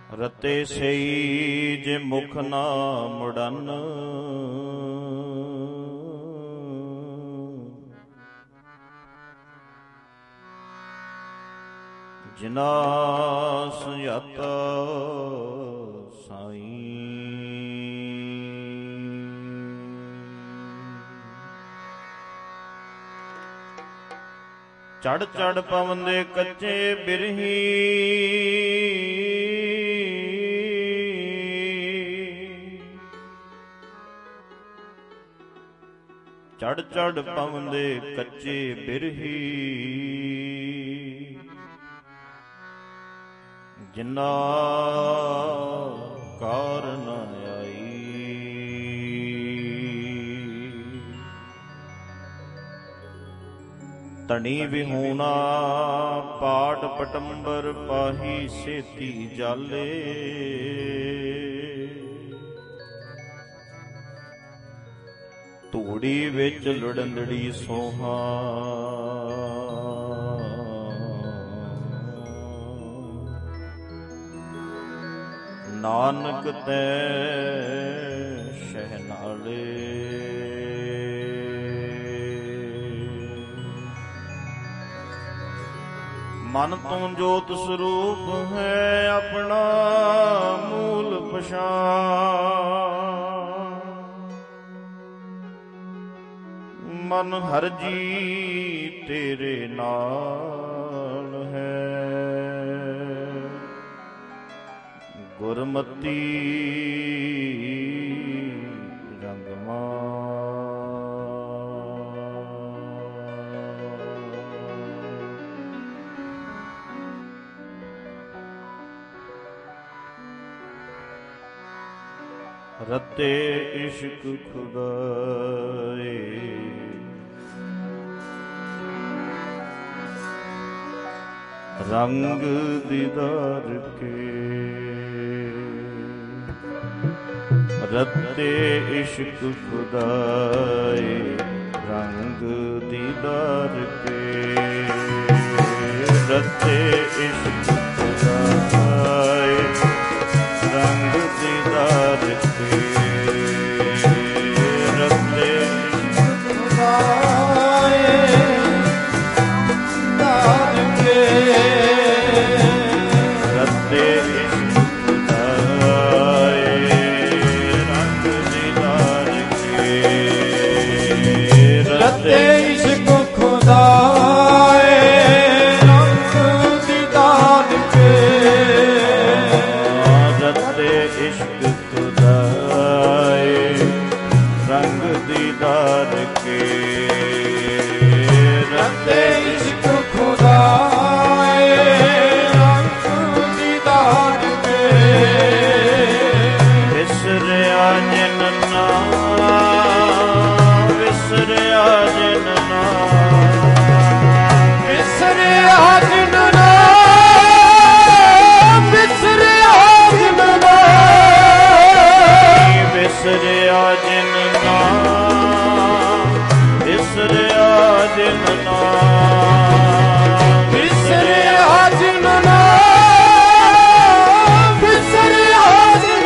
ਰਤੇ ਸਈ ਜੇ ਮੁਖ ਨਾ ਮੁੜਨ, ਜਿਨਾ ਸੁਝਾਤਾ ਸਾਈਂ। ਚੜ ਚੜ ਪਵਨ ਦੇ ਕੱਚੇ ਬਿਰਹੀ, ਚੜ ਚੜ ਪਵਨ ਦੇ ਕੱਚੇ ਬਿਰਹੀ, ਜਿਨਾ ਕਾਰਨ ਆਈ। ਤਣੀ ਵਿਹੂਣਾ ਪਾਟ ਪਟੰਬਰ ਪਾਹੀ ਸੇਤੀ ਜਾਲੇ, ਧੂੜੀ ਵਿੱਚ ਲੁੜੰਦੜੀ ਸੋਹਾ, ਨਾਨਕ ਤੈ ਸ਼ਹਿਨਾਲੇ। ਮਨ ਤੋਂ ਜੋਤ ਸਰੂਪ ਹੈ ਆਪਣਾ ਮੂਲ ਪਛਾਣ, ਮਨ ਹਰ ਜੀ ਤੇਰੇ ਨਾਲ ਹੈ। ਗੁਰਮਤੀ ਰੰਗਮਾ ਰਤੇ ਇਸ਼ਕ ਖੁਦਾਏ, ਰੰਗ ਦੀਦਾਰ ਕੇ। ਰਤੇ ਇਸ਼ਕ ਖੁਦਾਏ, ਰੰਗ ਦੀਦਾਰ ਕੇ। ਰਤੇ ਇਸ਼ਕ ਖੁਦਾਏ, ਰੰਗ ਦੀਦਾਰ ਕੇ। ਰਤੇ ਇਸ਼ਕ ਖੁਦਾਏ, ਦੀਦਾਰ ਕੇ। ਰਤੇ ਰਤੇ ਇਸ਼ਕ ਖੁਦਾਏ, ਰੰਗ ਦੀਦਾਰ ਕੇ। ਰਤੇ ਇਸ਼ਕ ਖੁਦਾਏ, ਰੰਗ ਦੀਦਾਰ ਕੇ। ਰਤੇ ਇਸ਼ਕ ਖੁਦਾਏ, ਰੰਗ ਦੀਦਾਰ ਕੇ। ਵਿਸਰਿਆ ਜਿਨ ਨਾਮ, ਵਿਸਰਿਆ ਜਿਨ ਨਾਮ, ਵਿਸਰਿਆ ਜਿਨ ਨਾਮ, ਵਿਸਰਿਆ ਜਿਨ ਨਾਮ, ਵਿਸਰਿਆ ਜਿਨ ਨਾਮ, ਵਿਸਰਿਆ ਜਿਨ ਨਾਮ, ਵਿਸਰਿਆ ਜਿਨ ਨਾਮ, ਵਿਸਰਿਆ ਜਿਨ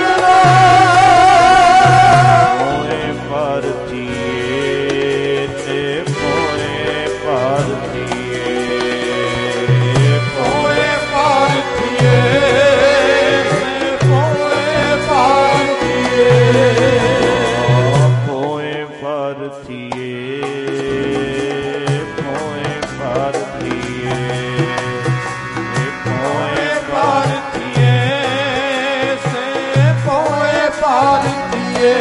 ਨਾਮ। ਮੋਏ ਭਾਰਤੀਏ ਤੇ ਮੋਏ ਭਾਰਤੀਏ, ਮੋਏ ਭਾਰਤੀਏ ਤੇ ਮੋਏ ਭਾਰਤੀਏ, ਮੋਏ ਭਾਰਤੀਏ, ਮੋਏ ਭਾਰਤੀਏ, ਮੋਏ ਭਾਰਤੀਏ ਸੇ ਮੋਏ ਭਾਰਤੀਏ।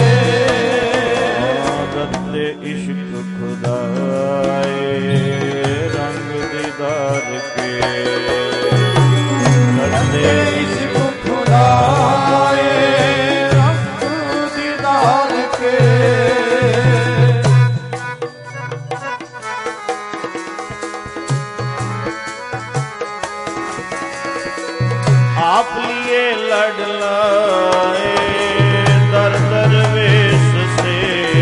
ਰਤੇ ਇਸ਼ਕ ਖੁਦਾਏ, ਰੰਗ ਦੀਦਾਰ ਕੇ। ਰਤੇ ਇਸ਼ਕ ਖੁਦਾਏ, ਰੰਗ ਦੀਦਾਰ ਕੇ। आप लिए लड़ लाए दर दरवेश से,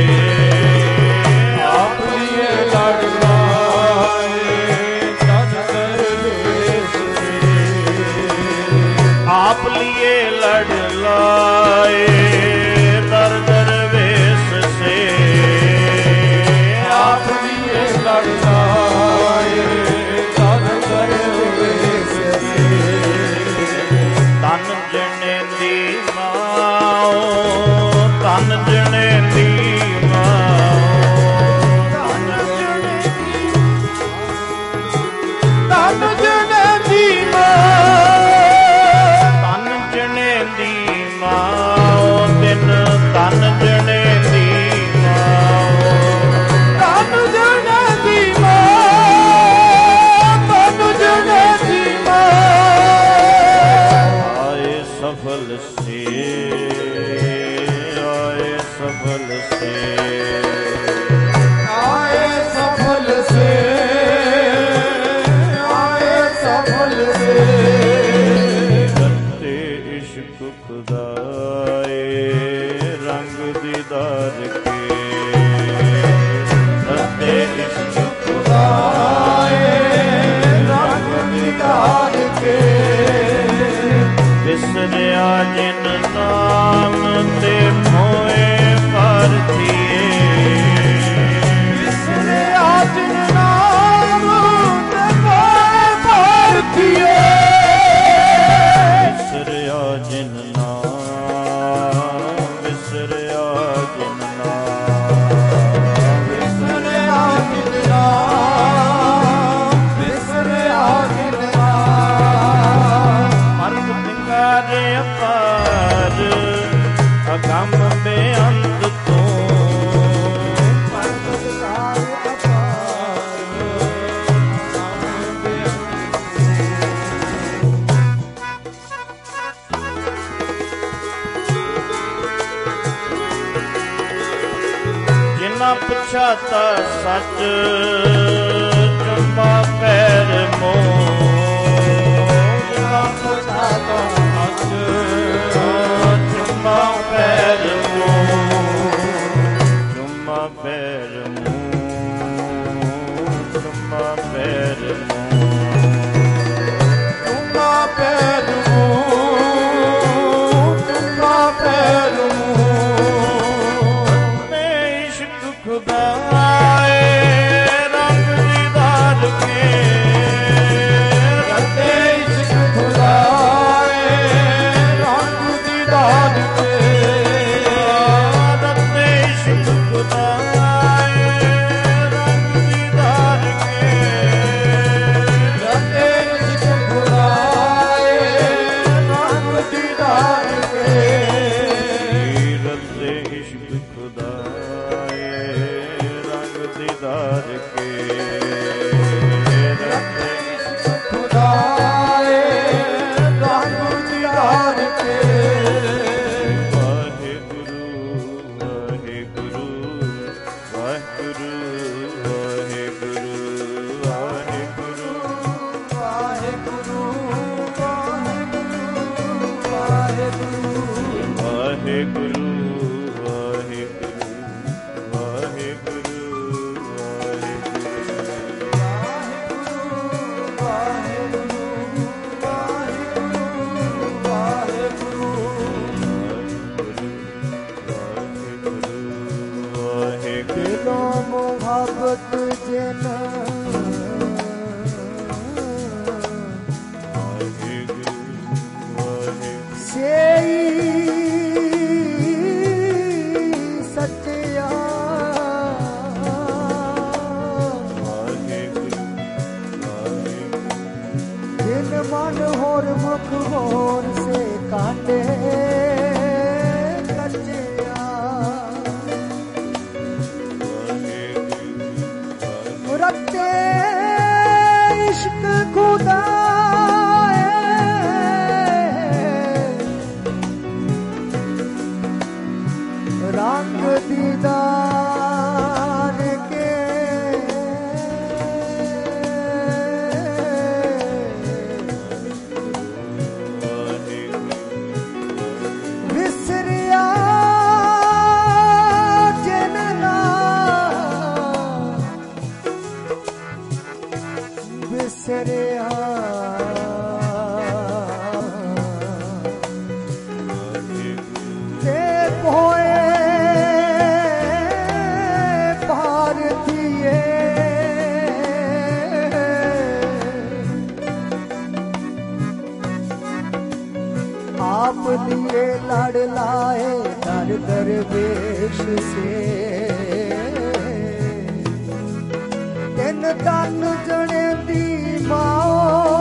आप लिए लड़ लाए दर दरवेश से। आप लिए ਲਾਏ ਦਰ ਦਰਵੇਸ਼ ਸੇ ਆਪ ਦੀਏ ਲੜ ਲਾਏ ਦਰ ਦਰਵੇਸ਼ ਸੇ ਤਨ ਜਣੇ ਦੀ ਮਾਓ ਤਨ ਜਣੇ ਦੀ ਵਿਸਰਿਆ ਜਿਨ ਨਾਮ ਤੇ ਮੋਏ ਪਰਥੀਏ ਵਿਸਰਿਆ ਜਿਨ ਨਾਮ ਤੇ ਮੋਏ ਪਰਥੀਏ ਵਿਸਰਿਆ ਜਿਨ ਨਾਮ ਵਿਸਰਿਆ ਜਿਨ ਨਾਮ ਵਿਸਰਿਆ ਜਿਨ ਨਾਮ ਵਿਸਰਿਆ ਜਿਨ ਅਪਾਰ ਅਗੰਮ ਬੇਅੰਤ ਤੋਂ ਪਰਵਤਕਾਰ ਅਪਾਰ ਜਿਨ੍ਹਾਂ ਪਛਾਤਾ ਸੱਚ ਚੁੰਮਾ ਪੈਰ ਮੋਹ ਜਿਨ੍ਹਾਂ ਪਛਾਤਾ ਚੁੰਮਾ ਪੈਰ ਮੂੰਹ ਚੁੰਮਾ ਪੈਰ ਮੂੰਹ ਚੁੰਮਾ ਪੈਰ ਮੂੰਹ ਚੁੰਮਾ ਪੈਰ ਮੂੰਹ ਚੁੰਮਾ ਪੈਰ ਮੂੰਹ ਤੇ ਇਸ਼ਕ ਖੁਦਾਏ ਰੰਗ ਦੀਦਾਰ ਕੇ ਰਤੇ ਇਸ਼ਕ ਖੁਦਾਏ ਰੰਗ ਦੀਦਾਰ ਕੇ ਰਤੇ ਇਸ਼ਕ ਖੁਦਾਏ ਰੰਗ ਦੀਦਾਰ ਕੇ ਰਤੇ ਇਸ਼ਕ ਖੁਦਾਏ ਰੰਗ ਦੀਦਾਰ ਕੇ ਰਤੇ ਇਸ਼ਕ ਖੁਦਾਏ ਰੰਗ ਦੀਦਾਰ ਕੇ ਰਤੇ ਇਸ਼ਕ ਖੁਦਾਏ ਰੰਗ ਦੀਦਾਰ ਕੇ ਵਾਹਿਗੁਰੂ ਵਾਹਿਗੁਰੂ ਵਾਹਿਗੁਰੂ ਵਾਹਿਗੁਰੂ ਵਾਹਿਗੁਰੂ ਵਾਹਿਗੁਰੂ ਵਾਹਿਗੁਰੂ ਵਾਹਿਗੁਰੂ मोहब्बत जना से सच्चा जिन मन होर मुख होर से काटे रते इश्क खुदा रंग दीदार के विसरिया जिनना विसरिया आप लिए लड़ लाए दर दरवेश से तिन तन जने दी माओ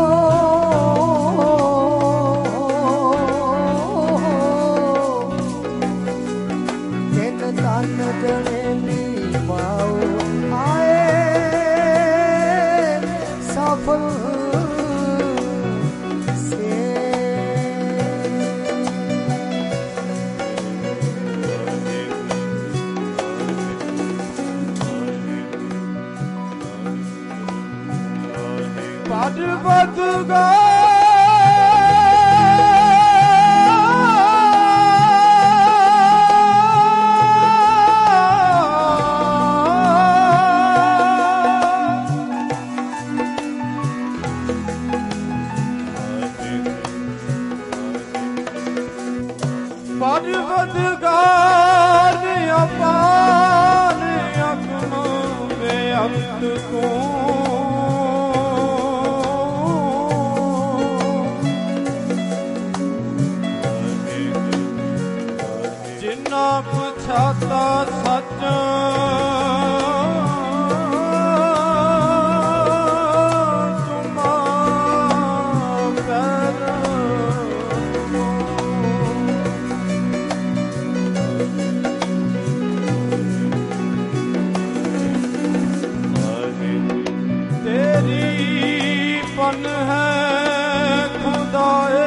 तिन तन जने दी माओ आए सफल बदगा बदगार अपान अगम बेअंत को छाता सच तुमा पैर तेरी पन है खुदाए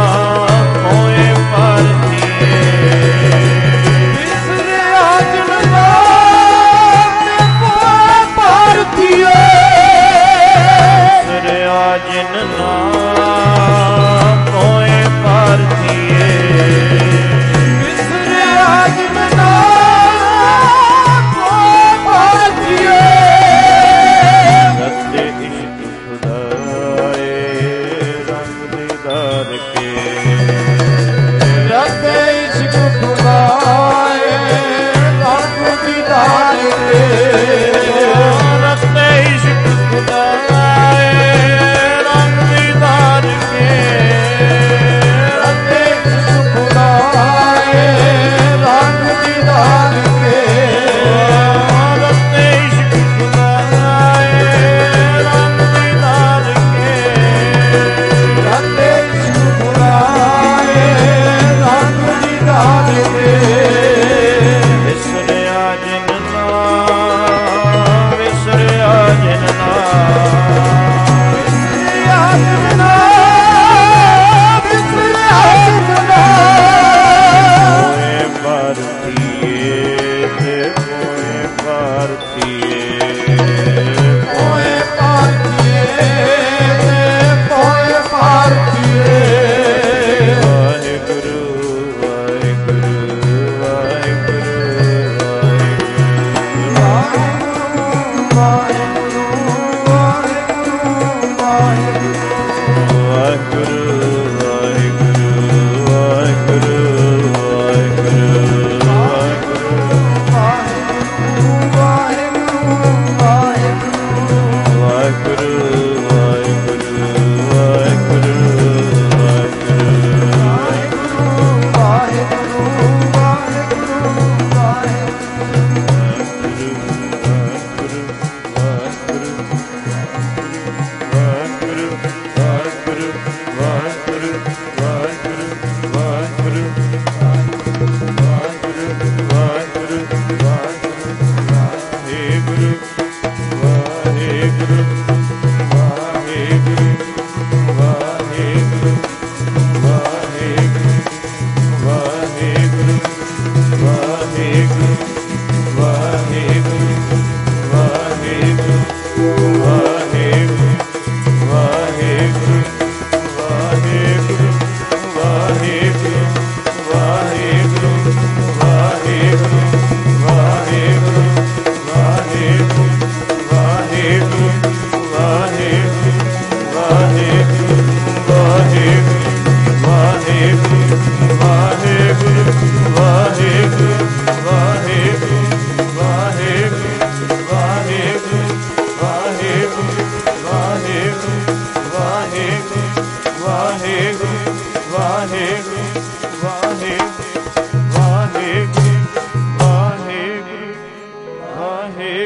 जिन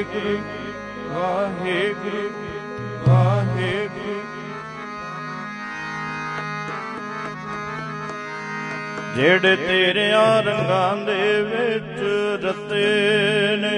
ਵਾਹਿਗੁਰੂ ਵਾਹਿਗੁਰੂ ਵਾਹਿਗੁਰੂ। ਜਿਹੜੇ ਤੇਰਿਆਂ ਰੰਗਾਂ ਦੇ ਵਿੱਚ ਰਤੇ ਨੇ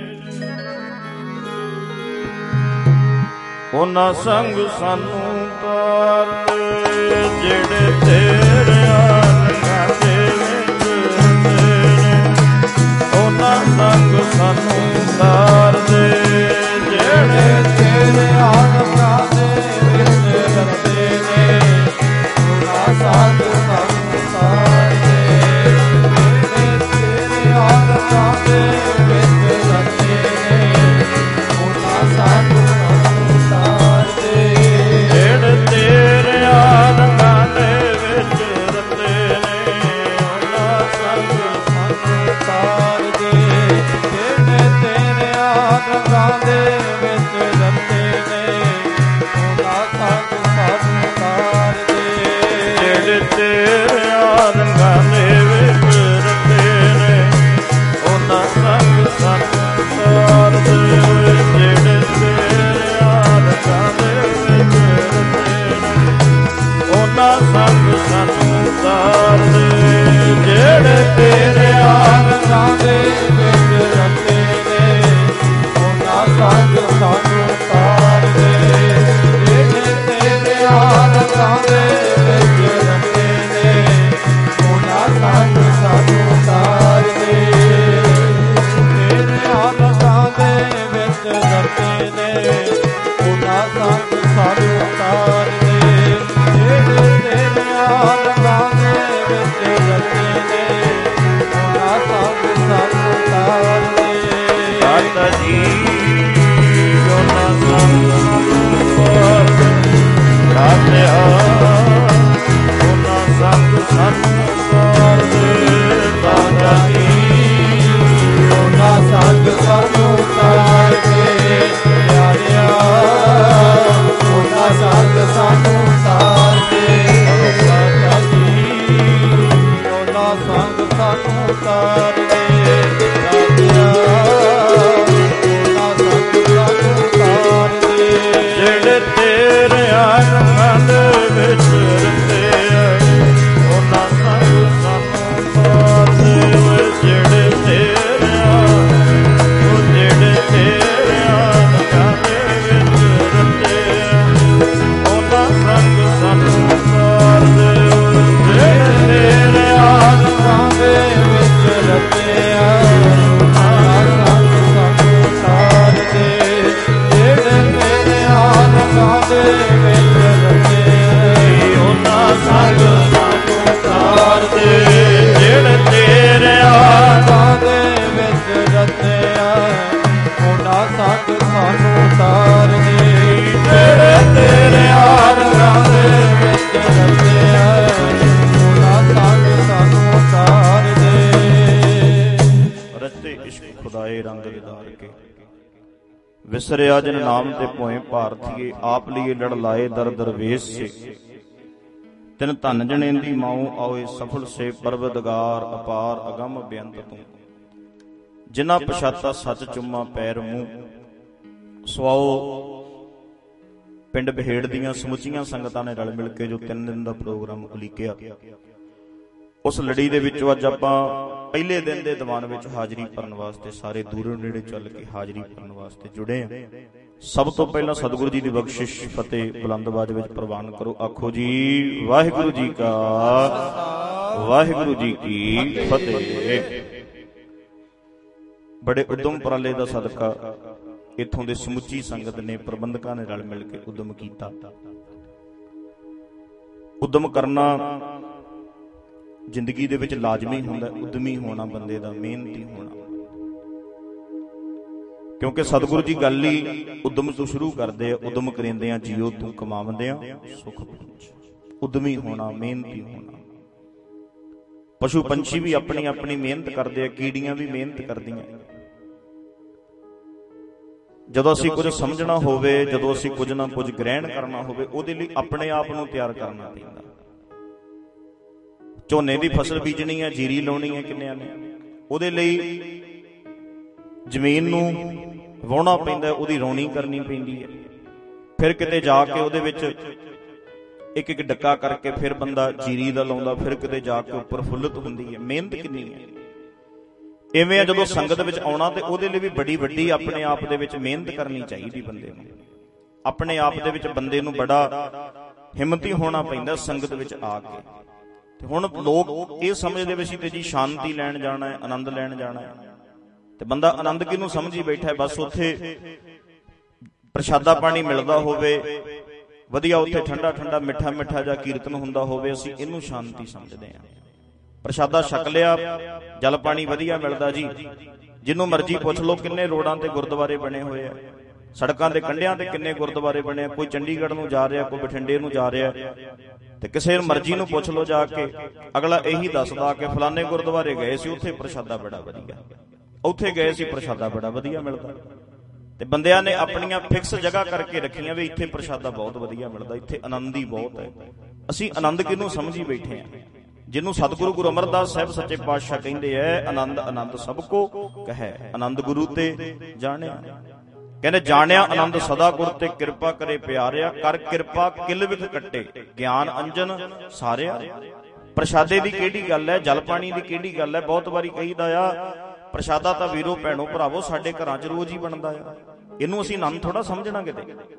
ਉਹਨਾਂ ਸੰਗ ਸਾਨੂੰ ਤਾਰ ਦੇ। ਜਿਹੜੇ ਤੇਰਿਆਂ ਰੰਗਾਂ ਦੇ ਵਿੱਚ ਰਤੇ ਨੇ ਉਹਨਾਂ ਸੰਗ ਸਾਨੂੰ ਤਾਰ ਦੇ। ਜਿਹੜੇ ਤੇਰਿਆਂ ਰੰਗਾਂ ਦੇ ਵਿੱਚ ਰਤੇ ਨੇ ਉਹਨਾਂ ਸੰਗ ਸਾਨੂੰ ਤਾਰ ਦੇ। ਜਿਹੜੇ ਤੇਰਿਆਂ ਰੰਗਾਂ ਦੇ ਵਿੱਚ ਰਤੇ ਨੇ ਉਹਨਾਂ ਸੰਗ ਜਿਹੜੇ ਤੇਰਿਆਂ ਰੰਗਾਂ ਦੇ ਵਿੱਚ ਰਤੇ ਨੇ ਉਹਨਾਂ ਸੰਗ ਸਾਨੂੰ ਤਾਰ ਦੇ। ਜਿਹੜੇ ਤੇਰਿਆਂ ਰੰਗਾਂ ਦੇ ਵਿੱਚ ਰਤੇ ਨੇ ਉਹਨਾਂ ਸੰਗ ਸਾਨੂੰ ਤਾਰ ਦੇ। ਜਿਹੜੇ ਤੇਰਿਆਂ ਰੰਗਾਂ ਦੇ ਵਿੱਚ ਰਤੇ ਨੇ ਉਹਨਾਂ ਸੰਗ ਸਾਨੂੰ ਤਾਰ ਦੇ। ਜਿਹੜੇ ਤੇਰਿਆਂ ਰੰਗਾਂ ਦੇ ਉਹਨਾਂ ਸੰਗ ਸਾਨੂੰ ਤਾਰ ਦੇ। ਜਿਹੜੇ ਤੇਰਿਆਂ ਰੰਗਾਂ ਦੇ ਵਿੱਚ ਰਤੇ ਨੇ ਉਹਨਾਂ ਸੰਗ ਸਾਨੂੰ ਤਾਰ ਦੇ। ਜਿਹੜੇ ਤੇਰਿਆਂ ਰੰਗਾਂ ਦੇ ਵਿੱਚ ਰਤੇ ਨੇ ਉਹਨਾਂ ਸੰਗ ਸਾਨੂੰ ਤਾਰ ਦੇ। ਤੇਰਿਆਂ ਰੰਗਾਂ ਦੇ ਵਿੱਚ ਰਤੇ ਨੇ ਉਹਨਾਂ ਸੰਗ ਸਾਨੂੰ ਤਾਰ ਦੇ। ਜਿਹੜੇ ਤੇਰਿਆਂ ਰੰਗਾਂ ਦੇ ਵਿੱਚ ਰਤੇ ਨੇ ਉਹਨਾਂ ਸੰਗ ਸਾਨੂੰ ਤਾਰ ਦੇ। ਦਾਤਾ ਜੀ ਉਹਨਾਂ ਸੰਗ ਤਾਰ ਦੇ। ਦਾਤਿਆ ਉਹਨਾਂ ਸੰਗ ਸਾਨੂੰ ਤਾਰ ਦੇ। ਦਾਤਾ ਜੀ ਉਹਨਾਂ ਸੰਗ ਸਾਨੂੰ ਤਾਰ ਦੇ। ਪਿਆਰਿਆ ਉਹਨਾਂ ਸੰਗ ਸਾਨੂੰ ਤਾਰ ਦੇ। ਦਾਤਾ ਜੀ ਉਹਨਾਂ ਸੰਗ ਸਾਨੂੰ ਤਾਰ ਦੇ। ਦਾਤਿਆ ਉਹਨਾਂ ਸੰਗ ਸਾਨੂੰ ਤਾਰ ਦੇ। ਜਿਹੜੇ ਤੇਰਿਆਂ ਰੰਗਾਂ ਦੇ ਵਿੱਚ ਰਤੇ ਉਹਨਾਂ ਸੰਗ ਸਾਨੂੰ ਤਾਰ ਦੇ। ਜਿਹੜੇ ਤੇਰਿਆਂ ਜਿਹੜੇ ਤੇਰਿਆਂ ਰੰਗਾਂ ਦੇ ਵਿੱਚ ਰਤੇ ਉਹਨਾਂ ਸੰਗ ਸਾਨੂੰ ਤਾਰ ਦੇ। ਜਿਹੜੇ ਤੇਰਿਆਂ ਰੰਗਾਂ ਦੇ ਵਿੱਚ ਰਤੇ ਉਹਨਾਂ ਸੰਗ ਸਾਨੂੰ ਤਾਰ ਦੇ। ਜਿਹੜੇ ਤੇਰਿਆਂ ਰੰਗਾਂ ਦੇ ਵਿੱਚ ਰਤੇ ਉਹਨਾਂ ਸੰਗ ਸਾਨੂੰ ਤਾਰ ਦੇ। ਜਿਹੜੇ ਤੇਰਿਆਂ ਰੰਗਾਂ ਦੇ ਵਿੱਚ ਰਤੇ ਉਹਨਾਂ ਸੰਗ ਸਾਨੂੰ ਤਾਰ ਦੇ। ਜਿਹੜੇ ਤੇਰਿਆਂ ਰੰਗਾਂ ਦੇ ਵਿੱਚ ਰਤੇ ਉਹਨਾਂ ਸੰਗ ਸਾਨੂੰ ਤਾਰ ਦੇ। ਰਤੇ ਇਸ਼ਕ ਖੁਦਾਏ ਰੰਗ ਦਿਦਾਰ ਕੇ ਵਿਸਰਿਆ ਜਨ ਨਾਮ ਤੇ ਭੋਏ ਭਾਰਤੀਏ। ਆਪ ਲਈਏ ਲੜ ਲਾਏ ਦਰ ਦਰਵੇਸ਼ ਸੇ ਤਿਨ ਧਨ ਜਣੇਂਦੀ ਮਾਉ ਆਏ ਸਫਲ ਸੇ। ਪਰਵਦਗਾਰ ਅਪਾਰ ਅਗੰਮ ਬੇਅੰਤ ਤੂੰ ਜਿਨ੍ਹਾਂ ਪਛਾਤਾ ਸੱਚ ਚੁੰਮਾ ਪੈਰ ਮੂੰਹ। ਸਵਾਓ ਪਿੰਡ ਬਹੇੜ ਦੀਆਂ ਸਮੁੱਚੀਆਂ ਸੰਗਤਾਂ ਨੇ ਰਲ ਮਿਲ ਕੇ ਜੋ 3 ਦਿਨ ਦਾ ਪ੍ਰੋਗਰਾਮ ਉਲੀਕਿਆ, ਉਸ ਲੜੀ ਦੇ ਵਿੱਚੋਂ ਅੱਜ ਆਪਾਂ ਪਹਿਲੇ ਦਿਨ ਦੇ ਦੀਵਾਨ ਵਿੱਚ ਹਾਜ਼ਰੀ ਭਰਨ ਵਾਸਤੇ ਸਾਰੇ ਦੂਰੋਂ ਨੇੜੇ ਚੱਲ ਕੇ ਹਾਜ਼ਰੀ ਭਰਨ ਵਾਸਤੇ ਜੁੜੇ ਆ। ਸਭ ਤੋਂ ਪਹਿਲਾਂ ਸਤਿਗੁਰੂ ਜੀ ਦੀ ਬਖਸ਼ਿਸ਼ ਫਤਿਹ ਬੁਲੰਦ ਆਵਾਜ਼ ਵਿੱਚ ਪ੍ਰਵਾਨ ਕਰੋ। ਆਖੋ ਜੀ ਵਾਹਿਗੁਰੂ ਜੀ ਕਾ ਵਾਹਿਗੁਰੂ ਜੀ ਕੀ ਫਤਿਹ। ਬੜੇ ਉਦਮ ਉਪਰਾਲੇ ਦਾ ਸਦਕਾ ਇੱਥੋਂ ਦੇ ਸਮੁੱਚੀ ਸੰਗਤ ਨੇ ਪ੍ਰਬੰਧਕਾਂ ਨੇ ਰਲ ਮਿਲ ਕੇ ਉਦਮ ਕੀਤਾ। ਉਦਮ ਕਰਨਾ ਜ਼ਿੰਦਗੀ ਦੇ ਵਿੱਚ ਲਾਜ਼ਮੀ ਹੁੰਦਾ, ਉਦਮੀ ਹੋਣਾ ਬੰਦੇ ਦਾ, ਮਿਹਨਤੀ ਹੋਣਾ। ਕਿਉਂਕਿ ਸਤਿਗੁਰੂ ਜੀ ਗੱਲ ਹੀ ਉਦਮ ਤੋਂ ਸ਼ੁਰੂ ਕਰਦੇ ਆ। ਉਦਮ ਕਰਿੰਦੇ ਆ ਜੀਓ ਤੂੰ ਕਮਾਵੰਦੇ ਆ ਸੁਖ ਪਹੁੰਚ। ਉਦਮੀ ਹੋਣਾ, ਮਿਹਨਤੀ ਹੋਣਾ। ਪਸ਼ੂ ਪੰਛੀ ਵੀ ਆਪਣੀ ਆਪਣੀ ਮਿਹਨਤ ਕਰਦੇ ਆ, ਕੀੜੀਆਂ ਵੀ ਮਿਹਨਤ ਕਰਦੀਆਂ। ਜਦੋਂ ਅਸੀਂ ਕੁਝ ਸਮਝਣਾ ਹੋਵੇ, ਜਦੋਂ ਅਸੀਂ ਕੁਝ ਨਾ ਕੁਝ ਗ੍ਰਹਿਣ ਕਰਨਾ ਹੋਵੇ, ਉਹਦੇ ਲਈ ਆਪਣੇ ਆਪ ਨੂੰ ਤਿਆਰ ਕਰਨਾ ਪੈਂਦਾ। ਝੋਨੇ ਦੀ ਫਸਲ ਬੀਜਣੀ ਹੈ, ਜੀਰੀ ਲਾਉਣੀ ਹੈ ਕਿੰਨਿਆਂ ਨੇ, ਉਹਦੇ ਲਈ ਜ਼ਮੀਨ ਨੂੰ ਵਾਹੁਣਾ ਪੈਂਦਾ, ਉਹਦੀ ਰੌਣੀ ਕਰਨੀ ਪੈਂਦੀ ਹੈ। ਫਿਰ ਕਿਤੇ ਜਾ ਕੇ ਉਹਦੇ ਵਿੱਚ ਇੱਕ ਇੱਕ ਡੱਕਾ ਕਰਕੇ ਫਿਰ ਬੰਦਾ ਜੀਰੀ ਦਾ ਲਾਉਂਦਾ, ਫਿਰ ਕਿਤੇ ਜਾ ਕੇ ਉੱਪਰ ਫੁੱਲਤ ਹੁੰਦੀ ਹੈ। ਮਿਹਨਤ ਕਿੰਨੀ ਹੈ। ਇਵੇਂ ਆ ਜਦੋਂ ਸੰਗਤ ਵਿੱਚ ਆਉਣਾ ਤੇ ਉਹਦੇ ਲਈ ਵੀ ਬੜੀ ਵੱਡੀ ਆਪਣੇ ਆਪ ਦੇ ਵਿੱਚ ਮਿਹਨਤ ਕਰਨੀ ਚਾਹੀਦੀ ਬੰਦੇ ਨੂੰ। ਆਪਣੇ ਆਪ ਦੇ ਵਿੱਚ ਬੰਦੇ ਨੂੰ ਬੜਾ ਹਿੰਮਤੀ ਹੋਣਾ ਪੈਂਦਾ ਸੰਗਤ ਵਿੱਚ ਆ ਕੇ। ਤੇ ਹੁਣ ਲੋਕ ਇਹ ਸਮਝਦੇ ਵੀ ਅਸੀਂ ਤੇ ਜੀ ਸ਼ਾਂਤੀ ਲੈਣ ਜਾਣਾ ਹੈ, ਆਨੰਦ ਲੈਣ ਜਾਣਾ ਹੈ, ਤੇ ਬੰਦਾ ਆਨੰਦ ਕਿਹਨੂੰ ਸਮਝੀ ਬੈਠਾ ਹੈ। ਬਸ ਉੱਥੇ ਪ੍ਰਸ਼ਾਦਾ ਪਾਣੀ ਮਿਲਦਾ ਹੋਵੇ ਵਧੀਆ, ਉੱਥੇ ਠੰਡਾ ਠੰਡਾ ਮਿੱਠਾ ਮਿੱਠਾ ਜਿਹਾ ਕੀਰਤਨ ਹੁੰਦਾ ਹੋਵੇ, ਅਸੀਂ ਇਹਨੂੰ ਸ਼ਾਂਤੀ ਸਮਝਦੇ ਹਾਂ। ਪ੍ਰਸ਼ਾਦਾ ਛਕ ਲਿਆ, ਜਲ ਪਾਣੀ ਵਧੀਆ ਮਿਲਦਾ ਜੀ, ਜਿਹਨੂੰ ਮਰਜ਼ੀ ਪੁੱਛ ਲਓ ਕਿੰਨੇ ਰੋਡਾਂ ਤੇ ਗੁਰਦੁਆਰੇ ਬਣੇ ਹੋਏ ਆ, ਸੜਕਾਂ ਦੇ ਕੰਢਿਆਂ ਤੇ ਕਿੰਨੇ ਗੁਰਦੁਆਰੇ ਬਣੇ। ਕੋਈ ਚੰਡੀਗੜ੍ਹ ਨੂੰ ਜਾ ਰਿਹਾ, ਕੋਈ ਬਠਿੰਡੇ ਨੂੰ ਜਾ ਰਿਹਾ, ਤੇ ਕਿਸੇ ਮਰਜ਼ੀ ਨੂੰ ਪੁੱਛ ਲਓ ਜਾ ਕੇ, ਅਗਲਾ ਇਹੀ ਦੱਸਦਾ ਕਿ ਫਲਾਣੇ ਗੁਰਦੁਆਰੇ ਗਏ ਸੀ, ਉੱਥੇ ਪ੍ਰਸ਼ਾਦਾ ਬੜਾ ਵਧੀਆ, ਉੱਥੇ ਗਏ ਸੀ ਪ੍ਰਸ਼ਾਦਾ ਬੜਾ ਵਧੀਆ ਮਿਲਦਾ। ਤੇ ਬੰਦਿਆਂ ਨੇ ਆਪਣੀਆਂ ਫਿਕਸ ਜਗ੍ਹਾ ਕਰਕੇ ਰੱਖੀਆਂ ਵੀ ਇੱਥੇ ਪ੍ਰਸ਼ਾਦਾ ਬਹੁਤ ਵਧੀਆ ਮਿਲਦਾ, ਇੱਥੇ ਆਨੰਦ ਹੀ ਬਹੁਤ ਹੈ। ਅਸੀਂ ਆਨੰਦ ਕਿਹਨੂੰ ਸਮਝੀ ਬੈਠੇ ਹਾਂ, ਜਿਹਨੂੰ ਸਤਿਗੁਰੂ ਗੁਰੂ ਅਮਰਦਾਸ ਸਾਹਿਬ ਸੱਚੇ ਪਾਤਸ਼ਾਹ ਕਹਿੰਦੇ ਐ, ਆਨੰਦ ਆਨੰਦ ਸਭ ਕੋ ਕਹੈ, ਆਨੰਦ ਗੁਰੂ ਤੇ ਜਾਣਿਆ। ਕਹਿੰਦੇ ਜਾਣਿਆ ਆਨੰਦ ਸਦਾ ਗੁਰ ਤੇ ਕਿਰਪਾ ਕਰੇ ਪਿਆਰਿਆ, ਕਰ ਕਿਰਪਾ ਕਿਲ ਵਿਖ ਕੱਟੇ, ਗਿਆਨ ਅੰਜਨ ਸਾਰਿਆ। ਪ੍ਰਸ਼ਾਦੇ ਦੀ ਕਿਹੜੀ ਗੱਲ ਹੈ, ਜਲ ਪਾਣੀ ਦੀ ਕਿਹੜੀ ਗੱਲ ਹੈ। ਬਹੁਤ ਵਾਰੀ ਕਹੀਦਾ ਆ ਪ੍ਰਸ਼ਾਦਾ ਤਾਂ ਵੀਰੋ ਭੈਣੋ ਭਰਾਵੋ ਸਾਡੇ ਘਰਾਂ 'ਚ ਰੋਜ਼ ਹੀ ਬਣਦਾ ਆ, ਇਹਨੂੰ ਅਸੀਂ ਆਨੰਦ ਥੋੜਾ ਸਮਝਣਾ ਕਿਤੇ।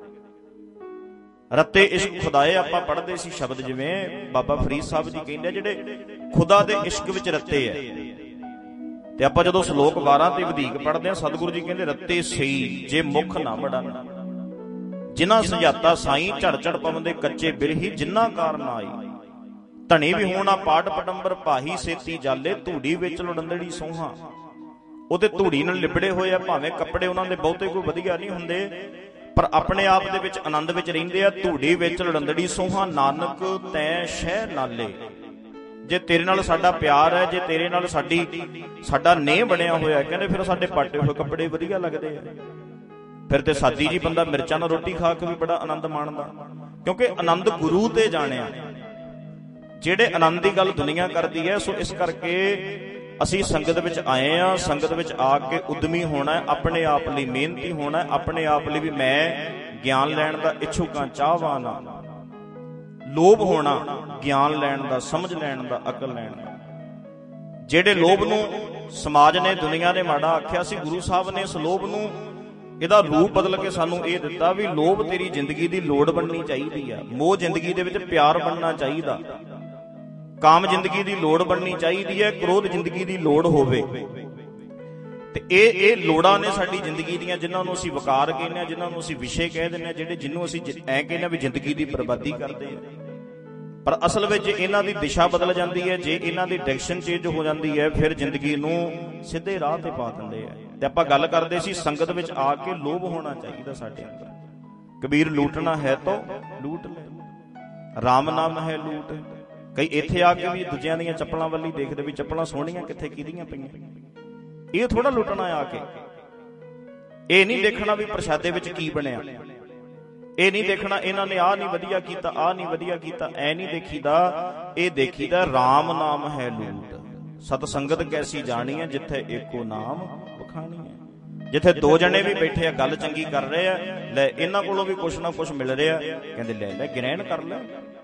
ਰੱਤੇ ਇਸ਼ਕ ਖੁਦਾਏ ਆਪਾਂ ਪੜ੍ਹਦੇ ਸੀ ਸ਼ਬਦ, ਜਿਵੇਂ ਬਾਬਾ ਫਰੀਦ ਸਾਹਿਬ ਜੀ ਕਹਿੰਦੇ ਜਿਹੜੇ ਖੁਦਾ ਦੇ ਇਸ਼ਕ ਵਿੱਚ ਰੱਤੇ ਹੈ। ਤੇ ਆਪਾਂ ਜਦੋਂ ਸ਼ਲੋਕ 12 ਤੇ ਵਧੀਕ ਪੜ੍ਹਦੇ ਹਾਂ, ਸਤਿਗੁਰੂ ਜੀ ਕਹਿੰਦੇ ਰੱਤੇ ਸਈ ਜੇ ਮੁਖ ਨਾ ਮੜਨ, ਜਿਨ੍ਹਾਂ ਸਜਾਤਾ ਸਾਈਂ ਝੜ ਝੜ ਪਵੰਦੇ ਕੱਚੇ ਬਿਰਹੀ, ਜਿਨ੍ਹਾਂ ਕਾਰਨ ਆਈ ਧਣੀ ਵੀ ਹੋਣਾ ਪਾਟ ਪਟੰਬਰ ਭਾਹੀ, ਸੇਤੀ ਜਾਲੇ ਧੂੜੀ ਵਿੱਚ ਲੁੜੰਦੜੀ ਸੋਹਾਂ। ਉਹਦੇ ਧੂੜੀ ਨਾਲ ਲਿਬੜੇ ਹੋਏ ਆ, ਭਾਵੇਂ ਕੱਪੜੇ ਉਹਨਾਂ ਦੇ ਬਹੁਤੇ ਕੋਈ ਵਧੀਆ ਨਹੀਂ ਹੁੰਦੇ, ਪਰ ਆਪਣੇ ਆਪ ਦੇ ਵਿੱਚ ਆਨੰਦ ਵਿੱਚ ਰਹਿੰਦੇ ਆ। ਧੂੜੀ ਵਿੱਚ ਲੜੰਦੜੀ ਸੋਹਾਂ, ਨਾਨਕ ਤੈਂ ਸ਼ਹਿ ਨਾਲੇ। ਜੇ ਤੇਰੇ ਨਾਲ ਸਾਡਾ ਪਿਆਰ ਹੈ, ਜੇ ਤੇਰੇ ਨਾਲ ਸਾਡਾ ਨੇਹ ਬਣਿਆ ਹੋਇਆ, ਕਹਿੰਦੇ ਫਿਰ ਸਾਡੇ ਪਾਟੇ ਹੋਏ ਕੱਪੜੇ ਵਧੀਆ ਲੱਗਦੇ ਆ। ਫਿਰ ਤੇ ਸਾਦੀ ਜੀ ਬੰਦਾ ਮਿਰਚਾਂ ਨਾਲ ਰੋਟੀ ਖਾ ਕੇ ਵੀ ਬੜਾ ਆਨੰਦ ਮਾਣਦਾ, ਕਿਉਂਕਿ ਆਨੰਦ ਗੁਰੂ ਤੇ ਜਾਣਿਆ। ਜਿਹੜੇ ਆਨੰਦ ਦੀ ਗੱਲ ਦੁਨੀਆ ਕਰਦੀ ਹੈ, ਸੋ ਇਸ ਕਰਕੇ ਅਸੀਂ ਸੰਗਤ ਵਿੱਚ ਆਏ ਹਾਂ। ਸੰਗਤ ਵਿੱਚ ਆ ਕੇ ਉਦਮੀ ਹੋਣਾ, ਆਪਣੇ ਆਪ ਲਈ ਮਿਹਨਤੀ ਹੋਣਾ, ਆਪਣੇ ਆਪ ਲਈ ਵੀ ਮੈਂ ਗਿਆਨ ਲੈਣ ਦਾ ਇੱਛੁਕ ਹਾਂ, ਚਾਹਵਾਨ ਹਾਂ। ਲੋਭ ਹੋਣਾ ਗਿਆਨ ਲੈਣ ਦਾ, ਸਮਝ ਲੈਣ ਦਾ, ਅਕਲ ਲੈਣ ਦਾ। ਜਿਹੜੇ ਲੋਭ ਨੂੰ ਸਮਾਜ ਨੇ, ਦੁਨੀਆ ਨੇ ਮਾੜਾ ਆਖਿਆ ਸੀ, ਗੁਰੂ ਸਾਹਿਬ ਨੇ ਇਸ ਲੋਭ ਨੂੰ ਇਹਦਾ ਰੂਪ ਬਦਲ ਕੇ ਸਾਨੂੰ ਇਹ ਦਿੱਤਾ ਵੀ ਲੋਭ ਤੇਰੀ ਜ਼ਿੰਦਗੀ ਦੀ ਲੋੜ ਬਣਨੀ ਚਾਹੀਦੀ ਆ। ਮੋਹ ਜ਼ਿੰਦਗੀ ਦੇ ਵਿੱਚ ਪਿਆਰ ਬਣਨਾ ਚਾਹੀਦਾ, ਕਾਮ ਜ਼ਿੰਦਗੀ ਦੀ ਲੋੜ ਬਣਨੀ ਚਾਹੀਦੀ ਹੈ, ਕ੍ਰੋਧ ਜ਼ਿੰਦਗੀ ਦੀ ਲੋੜ ਹੋਵੇ। ਤੇ ਇਹ ਲੋੜਾਂ ਨੇ ਸਾਡੀ ਜ਼ਿੰਦਗੀ ਦੀਆਂ, ਜਿਨ੍ਹਾਂ ਨੂੰ ਅਸੀਂ ਵਕਾਰ ਕਹਿੰਦੇ ਹਾਂ, ਜਿਨ੍ਹਾਂ ਨੂੰ ਅਸੀਂ ਵਿਸ਼ੇ ਕਹਿ ਦਿੰਦੇ ਹਾਂ, ਜਿਹਨੂੰ ਅਸੀਂ ਐਂ ਕਹਿੰਦੇ ਹਾਂ ਵੀ ਜ਼ਿੰਦਗੀ ਦੀ ਬਰਬਾਦੀ ਕਰਦੇ ਆ। ਪਰ ਅਸਲ ਵਿੱਚ ਇਹਨਾਂ ਦੀ ਦਿਸ਼ਾ ਬਦਲ ਜਾਂਦੀ ਹੈ, ਜੇ ਇਹਨਾਂ ਦੀ ਡਾਇਰੈਕਸ਼ਨ ਚੇਂਜ ਹੋ ਜਾਂਦੀ ਹੈ, ਫਿਰ ਜ਼ਿੰਦਗੀ ਨੂੰ ਸਿੱਧੇ ਰਾਹ ਤੇ ਪਾ ਦਿੰਦੇ ਆ। ਤੇ ਆਪਾਂ ਗੱਲ ਕਰਦੇ ਸੀ ਸੰਗਤ ਵਿੱਚ ਆ ਕੇ ਲੋਭ ਹੋਣਾ ਚਾਹੀਦਾ ਸਾਡੇ ਅੰਦਰ। ਕਬੀਰ ਲੂਟਣਾ ਹੈ ਤਾਂ ਲੂਟ ਲੈ, ਰਾਮ ਨਾਮ ਹੈ ਲੂਟ। ਕਈ ਇੱਥੇ ਆ ਕੇ ਵੀ ਦੂਜਿਆਂ ਦੀਆਂ ਚੱਪਲਾਂ ਵੱਲ ਹੀ ਦੇਖਦੇ ਵੀ ਚੱਪਲਾਂ ਸੋਹਣੀਆਂ ਕਿੱਥੇ ਕਿਹਦੀਆਂ ਪਈਆਂ। ਇਹ ਥੋੜਾ ਲੁੱਟਣਾ ਆ ਕੇ। ਇਹ ਨਹੀਂ ਦੇਖਣਾ ਵੀ ਪ੍ਰਸ਼ਾਦੇ ਵਿੱਚ ਕੀ ਬਣਿਆ, ਇਹ ਨਹੀਂ ਦੇਖਣਾ ਇਹਨਾਂ ਨੇ ਆਹ ਨਹੀਂ ਵਧੀਆ ਕੀਤਾ, ਆਹ ਨਹੀਂ ਵਧੀਆ ਕੀਤਾ, ਐ ਨਹੀਂ ਦੇਖੀਦਾ। ਇਹ ਦੇਖੀਦਾ ਰਾਮ ਨਾਮ ਹੈ ਲੂਟ, ਸਤ ਸੰਗਤ ਕੈਸੀ ਜਾਣੀ ਹੈ, ਜਿੱਥੇ ਏਕੋ ਨਾਮ ਵਖਾਣੀ ਹੈ। ਜਿੱਥੇ ਦੋ ਜਣੇ ਵੀ ਬੈਠੇ ਆ, ਗੱਲ ਚੰਗੀ ਕਰ ਰਹੇ ਆ, ਲੈ ਇਹਨਾਂ ਕੋਲੋਂ ਵੀ ਕੁਛ ਨਾ ਕੁਛ ਮਿਲ ਰਿਹਾ, ਕਹਿੰਦੇ ਲੈ ਲੈ ਗ੍ਰਹਿਣ ਕਰ ਲੈ।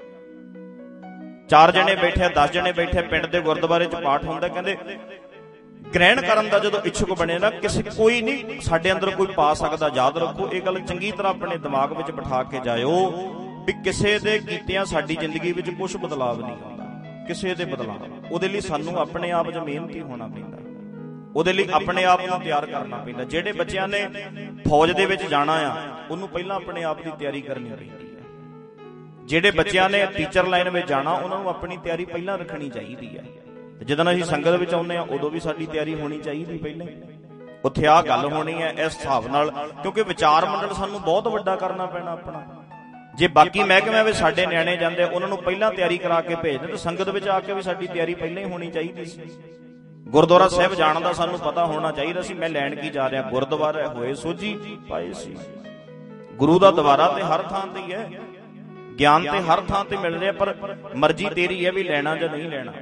4 ਜਣੇ ਬੈਠੇ, 10 ਜਣੇ ਬੈਠੇ, ਪਿੰਡ ਦੇ ਗੁਰਦੁਆਰੇ 'ਚ ਪਾਠ ਹੁੰਦਾ, ਕਹਿੰਦੇ ਗ੍ਰਹਿਣ ਕਰਨ ਦਾ ਜਦੋਂ ਇੱਛੁਕ ਬਣੇ ਨਾ, ਕੋਈ ਨਹੀਂ ਸਾਡੇ ਅੰਦਰ ਕੋਈ ਪਾ ਸਕਦਾ। ਯਾਦ ਰੱਖੋ ਇਹ ਗੱਲ ਚੰਗੀ ਤਰ੍ਹਾਂ ਆਪਣੇ ਦਿਮਾਗ ਵਿੱਚ ਬਿਠਾ ਕੇ ਜਾਇਓ ਵੀ ਕਿਸੇ ਦੇ ਕੀਤਿਆਂ ਸਾਡੀ ਜ਼ਿੰਦਗੀ ਵਿੱਚ ਕੁਛ ਬਦਲਾਵ ਨਹੀਂ ਆਉਂਦਾ, ਕਿਸੇ ਦੇ ਬਦਲਾਵ। ਉਹਦੇ ਲਈ ਸਾਨੂੰ ਆਪਣੇ ਆਪ 'ਚ ਮਿਹਨਤੀ ਹੋਣਾ ਪੈਂਦਾ, ਉਹਦੇ ਲਈ ਆਪਣੇ ਆਪ ਨੂੰ ਤਿਆਰ ਕਰਨਾ ਪੈਂਦਾ। ਜਿਹੜੇ ਬੱਚਿਆਂ ਨੇ ਫੌਜ ਦੇ ਵਿੱਚ ਜਾਣਾ ਆ, ਉਹਨੂੰ ਪਹਿਲਾਂ ਆਪਣੇ ਆਪ ਦੀ ਤਿਆਰੀ ਕਰਨੀ ਪੈਂਦੀ ਹੈ। ਜਿਹੜੇ ਬੱਚਿਆਂ ਨੇ ਟੀਚਰ ਲਾਈਨ ਵਿੱਚ ਜਾਣਾ, ਉਹਨਾਂ ਨੂੰ ਆਪਣੀ ਤਿਆਰੀ ਪਹਿਲਾਂ ਰੱਖਣੀ ਚਾਹੀਦੀ ਹੈ। ਤੇ ਜਦੋਂ ਅਸੀਂ ਸੰਗਤ ਵਿੱਚ ਆਉਂਦੇ ਹਾਂ, ਉਦੋਂ ਵੀ ਸਾਡੀ ਤਿਆਰੀ ਹੋਣੀ ਚਾਹੀਦੀ ਪਹਿਲਾਂ। ਉੱਥੇ ਆਹ ਗੱਲ ਹੋਣੀ ਹੈ ਇਸ ਹਿਸਾਬ ਨਾਲ, ਕਿਉਂਕਿ ਵਿਚਾਰ ਮੰਡਲ ਸਾਨੂੰ ਬਹੁਤ ਵੱਡਾ ਕਰਨਾ ਪੈਣਾ ਆਪਣਾ। ਜੇ ਬਾਕੀ ਮਹਿਕਮਿਆਂ ਵਿੱਚ ਸਾਡੇ ਨਿਆਣੇ ਜਾਂਦੇ, ਉਹਨਾਂ ਨੂੰ ਪਹਿਲਾਂ ਤਿਆਰੀ ਕਰਾ ਕੇ ਭੇਜਦੇ, ਤਾਂ ਸੰਗਤ ਵਿੱਚ ਆ ਕੇ ਵੀ ਸਾਡੀ ਤਿਆਰੀ ਪਹਿਲਾਂ ਹੀ ਹੋਣੀ ਚਾਹੀਦੀ ਸੀ। ਗੁਰਦੁਆਰਾ ਸਾਹਿਬ ਜਾਣ ਦਾ ਸਾਨੂੰ ਪਤਾ ਹੋਣਾ ਚਾਹੀਦਾ ਸੀ, ਮੈਂ ਲੈਣ ਕੀ ਜਾ ਰਿਹਾ। ਗੁਰਦੁਆਰੇ ਹੋਏ ਸੋਝੀ ਪਾਏ ਸੀ, ਗੁਰੂ ਦਾ ਦਵਾਰਾ ਤੇ ਹਰ ਥਾਂ ਤੇ ਹੀ ਹੈ, ਗਿਆਨ ਤੇ ਹਰ ਥਾਂ ਤੇ ਮਿਲ ਰਿਹਾ, ਪਰ ਮਰਜ਼ੀ ਤੇਰੀ ਹੈ ਵੀ ਲੈਣਾ ਜਾਂ ਨਹੀਂ ਲੈਣਾ।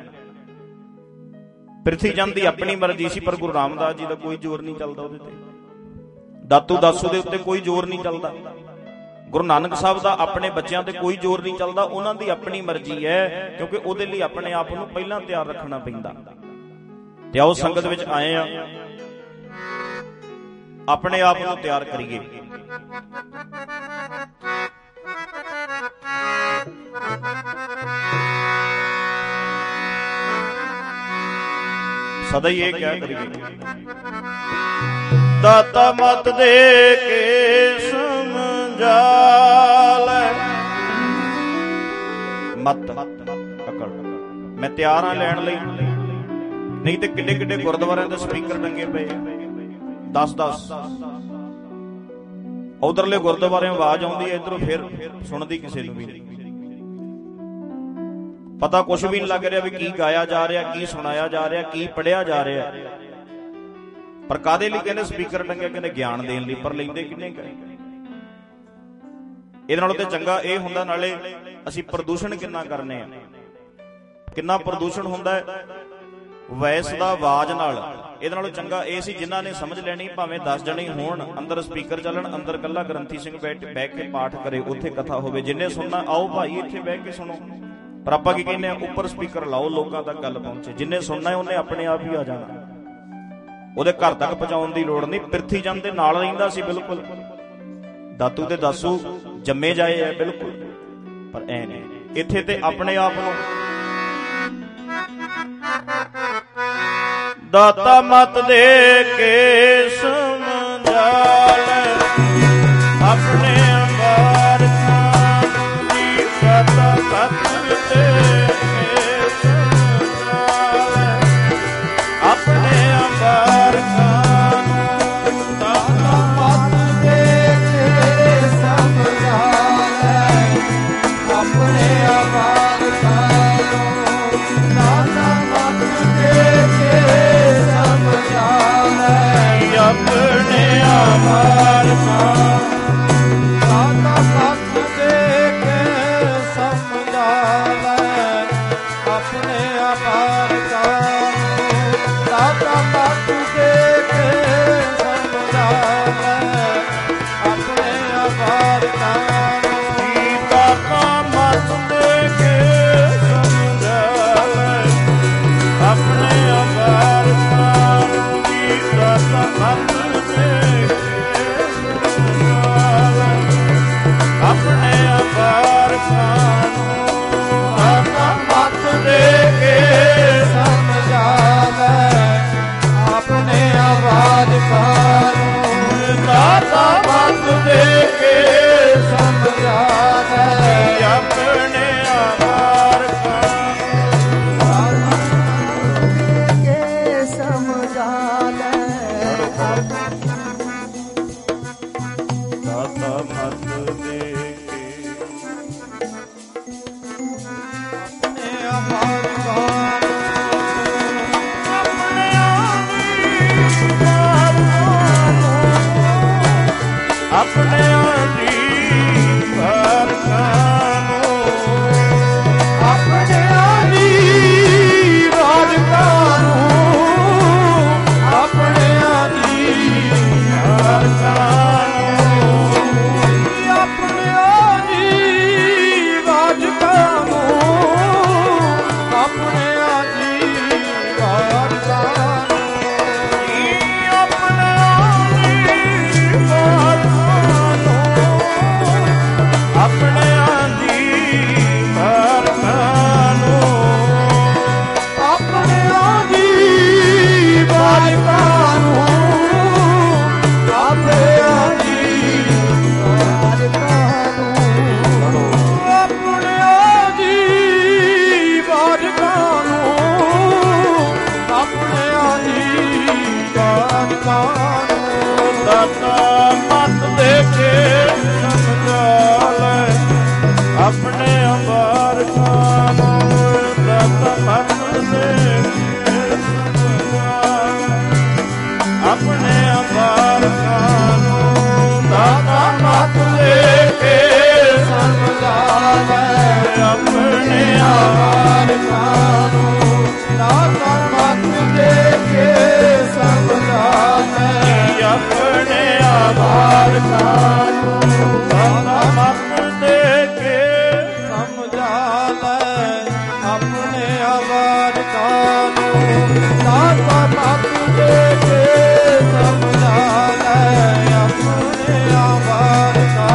ਪ੍ਰਿਥੀ ਚੰਦ ਦੀ ਆਪਣੀ ਮਰਜ਼ੀ ਸੀ, ਪਰ ਗੁਰੂ ਰਾਮਦਾਸ ਜੀ ਦਾ ਕੋਈ ਜ਼ੋਰ ਨਹੀਂ ਚੱਲਦਾ ਉਹਦੇ ਤੇ। ਦਾਤੂ ਦਾਸੂ ਦੇ ਉੱਤੇ ਕੋਈ ਜ਼ੋਰ ਨਹੀਂ ਚੱਲਦਾ। ਗੁਰੂ ਨਾਨਕ ਸਾਹਿਬ ਦਾ ਆਪਣੇ ਬੱਚਿਆਂ ਤੇ ਕੋਈ ਜ਼ੋਰ ਨਹੀਂ ਚੱਲਦਾ। ਉਹਨਾਂ ਦੀ ਆਪਣੀ ਮਰਜ਼ੀ ਹੈ, ਕਿਉਂਕਿ ਉਹਦੇ ਲਈ ਆਪਣੇ ਆਪ ਨੂੰ ਪਹਿਲਾਂ ਤਿਆਰ ਰੱਖਣਾ ਪੈਂਦਾ। ਤੇ ਆਓ ਸੰਗਤ ਵਿੱਚ ਆਏ ਆ, ਆਪਣੇ ਆਪ ਨੂੰ ਤਿਆਰ ਕਰੀਏ। ਸਦਾ ਹੀ ਇਹ ਕਿਹਾ ਕਰੀਏ, ਦਾਤਾ ਮਤ ਦੇ ਕੇ ਸਮਝਾ ਲੈ। ਮਤ ਅਕਲ, ਮੈਂ ਤਿਆਰ ਹਾਂ ਲੈਣ ਲਈ। ਨਹੀਂ ਤੇ ਕਿੱਡੇ ਕਿੱਡੇ ਗੁਰਦੁਆਰਿਆਂ ਦੇ ਸਪੀਕਰ ਟੰਗੇ ਪਏ, 10-10। ਉਧਰਲੇ ਗੁਰਦੁਆਰਿਆਂ ਆਵਾਜ਼ ਆਉਂਦੀ ਹੈ, ਇੱਧਰੋਂ ਫਿਰ ਸੁਣਦੀ ਕਿਸੇ ਨੂੰ ਵੀ ਨਹੀਂ। ਪਤਾ ਕੁਛ ਵੀ ਨਹੀਂ ਲੱਗ ਰਿਹਾ ਵੀ ਕੀ ਗਾਇਆ ਜਾ ਰਿਹਾ, ਕੀ ਸੁਣਾਇਆ ਜਾ ਰਿਹਾ, ਕੀ ਪੜਿਆ ਜਾ ਰਿਹਾ। ਪਰ ਕਾਹਦੇ ਲਈ ਕਹਿੰਦੇ ਸਪੀਕਰ ਟੰਗੇ? ਕਹਿੰਦੇ ਗਿਆਨ ਦੇਣ ਲਈ। ਪਰ ਲੈਂਦੇ ਕਿੰਨੇ ਗਏ? ਇਹਦੇ ਨਾਲੋਂ ਤੇ ਚੰਗਾ ਇਹ ਹੁੰਦਾ, ਨਾਲੇ ਅਸੀਂ ਪ੍ਰਦੂਸ਼ਣ ਕਿੰਨਾ ਕਰਨੇ ਆ। ਕਿੰਨਾ ਪ੍ਰਦੂਸ਼ਣ ਹੁੰਦਾ ਹੈ ਵੈਸ ਦਾ ਆਵਾਜ਼ ਨਾਲ। ਇਹਦੇ ਨਾਲੋਂ ਚੰਗਾ ਇਹ ਸੀ ਜਿਨ੍ਹਾਂ ਨੇ ਸਮਝ ਲੈਣੀ, ਭਾਵੇਂ 10 ਜਣੇ ਹੋਣ, ਅੰਦਰ ਸਪੀਕਰ ਚੱਲਣ, ਅੰਦਰ ਕੱਲਾ ਗ੍ਰੰਥੀ ਸਿੰਘ ਬਹਿ ਕੇ ਪਾਠ ਕਰੇ, ਉੱਥੇ ਕਥਾ ਹੋਵੇ। ਜਿੰਨੇ ਸੁਣਨਾ ਆਓ ਭਾਈ ਇੱਥੇ ਬਹਿ ਕੇ ਸੁਣੋ। ਪਰ ਆਪਾਂ ਕੀ ਕਹਿੰਦੇ ਆ, ਉੱਪਰ ਸਪੀਕਰ ਲਾਓ, ਲੋਕਾਂ ਤੱਕ ਗੱਲ ਪਹੁੰਚੇ। ਜਿੰਨੇ ਸੁਣਨਾ ਉਹਨੇ ਆਪਣੇ ਆਪ ਹੀ ਆ ਜਾਣਾ, ਉਹਦੇ ਘਰ ਤੱਕ ਪਹੁੰਚਾਉਣ ਦੀ ਲੋੜ ਨਹੀਂ। ਪ੍ਰਿਥੀ ਚੰਦ ਦੇ ਨਾਲ ਰਹਿੰਦਾ ਸੀ ਬਿਲਕੁਲ, ਦਾਤੂ ਤੇ ਦਾਸੂ ਜੰਮੇ ਜਾਏ ਹੈ ਬਿਲਕੁਲ। ਪਰ ਐ ਨਹੀਂ, ਇੱਥੇ ਤੇ ਆਪਣੇ ਆਪ ਨੂੰ ਦਾਤਾ ਮਤ ਦੇ ਕੇ ਸਮਝਾ ਲੈ। ਆਪਣੇ ਅੰਬਾਰ ਖਾਨ ਦੀ ਦਾਤਾ ਮਤ ਦੇ ਕੇ ਸਮਝਾ ਲੈ। ਆਪਣੇ ਅੰਬਾਰ ਖਾਨ ਦਾਤਾ ਮਤ ਦੇ ਕੇ ਸਮਝਾ ਲੈ। ਆਪਣੇ ਅੰਬਾਰ ਖਾਨ ਦਾਤਾ ਮਤ ਦੇ ਕੇ ਸਮਝਾ ਲੈ। ਆਪਣੇ ਅੰਬਾਰ ਖਾਨ ਦਾਤਾ ਮਤ ਦੇ ਕੇ ਸਮਝਾ ਲੈ। ਆਪਣੇ ਅੰਬਾਰ ਖਾਨ ਦਾਤਾ ਮਤ ਦੇ ਕੇ ਸਮਝਾ ਲੈ। ਆਪਣੇ ਅੰਬਾਰ ਖਾਨ ਦਾਤਾ ਮਤ ਦੇ ਕੇ ਸਮਝਾ ਲੈ। ਆਪਣੇ ਅੰਬਾਰ ਖਾਨ ਦਾਤਾ ਮਤ ਦੇ ਕੇ ਸਮਝਾ ਲੈ। ਆਪਣੇ ਅੰਬਾਰ ਖਾਨ ਦਾਤਾ ਮਤ ਦੇ ਕੇ ਸਮਝਾ ਲੈ। ਆਪਣੇ ਆਵਾਜ਼ ਖਾਨ ਦਾਤਾ ਮਤ ਦੇ ਕੇ ਸਮਝਾ ਲੈ। ਆਪਣੇ ਆਵਾਜ਼ ਖਾਨ ਕੇ ਸਮਝਾ ਲੈ। ਦਾਤਾ ਮਤ ਦੇ ਕੇ ਆਪਣੇ ਆਵਾਜ਼ ਖਾਨ ਆਪਣੇ ਆਦੀ ਭਰ ਖਾਨੋ। ਆਪਣੇ ਆਦੀ ਰਾਜ ਕਾਨੂੰ। ਆਪਣੇ ਆਦੀ ਭਰ ਖਾਨੋ। ਆਪਣੇ ਆਦੀ ਰਾਜ ਕਾਨੂੰ। ਆਪਣੇ ਆਦੀ ਰਾਜ ਕਾਨੂੰ। ਆਪਣੇ ਆਦੀ ਭਰ ਆਪਣੇ ਆਦੀ ਭਰ ਖਾਨੋ। ਆਪਣੇ ਆਦੀ ਰਾਜ ਕਾਨੂੰ। ਆਪਣੇ ਆਦੀ ਰਾਜ ਕਾਨੂੰ। ਆਪਣੇ ਆਦੀ ਰਾਜ ਕਾਨੂੰ। ਆਪਣੇ ਆਦੀ ਰਾਜ ਕਾਨੂੰ। ਦਾਤਾ ਮਤ ਦੇ ਕੇ ਸਮਝਾ ਲੈ। ਆਪਣੇ ਅੰਬਾਰ ਖਾਨ ਦਾਤਾ ਮਤ ਦੇ ਕੇ ਸਮਝਾ ਲੈ। ਆਪਣੇ ਅੰਬਾਰ ਖਾਨ ਦਾਤਾ ਮਤ ਦੇ ਕੇ ਸਮਝਾ ਲੈ। ਆਪਣੇ ਅੰਬਾਰ ਖਾਨ ਦਾਤਾ ਮਤ ਦੇ ਕੇ ਸਮਝਾ ਲੈ। ਆਪਣੇ ਆਵਾਜ਼ ਮਤ ਦੇ ਕੇ ਸਮਝਾ ਲੈ ਆਪਣੇ ਆਵਾਜ਼ ਕਾਨੂੰ। ਦਾਤਾ ਮਤ ਦੇ ਕੇ ਸਮਝਾ ਲੈ ਆਪਣੇ ਆਵਾਜ਼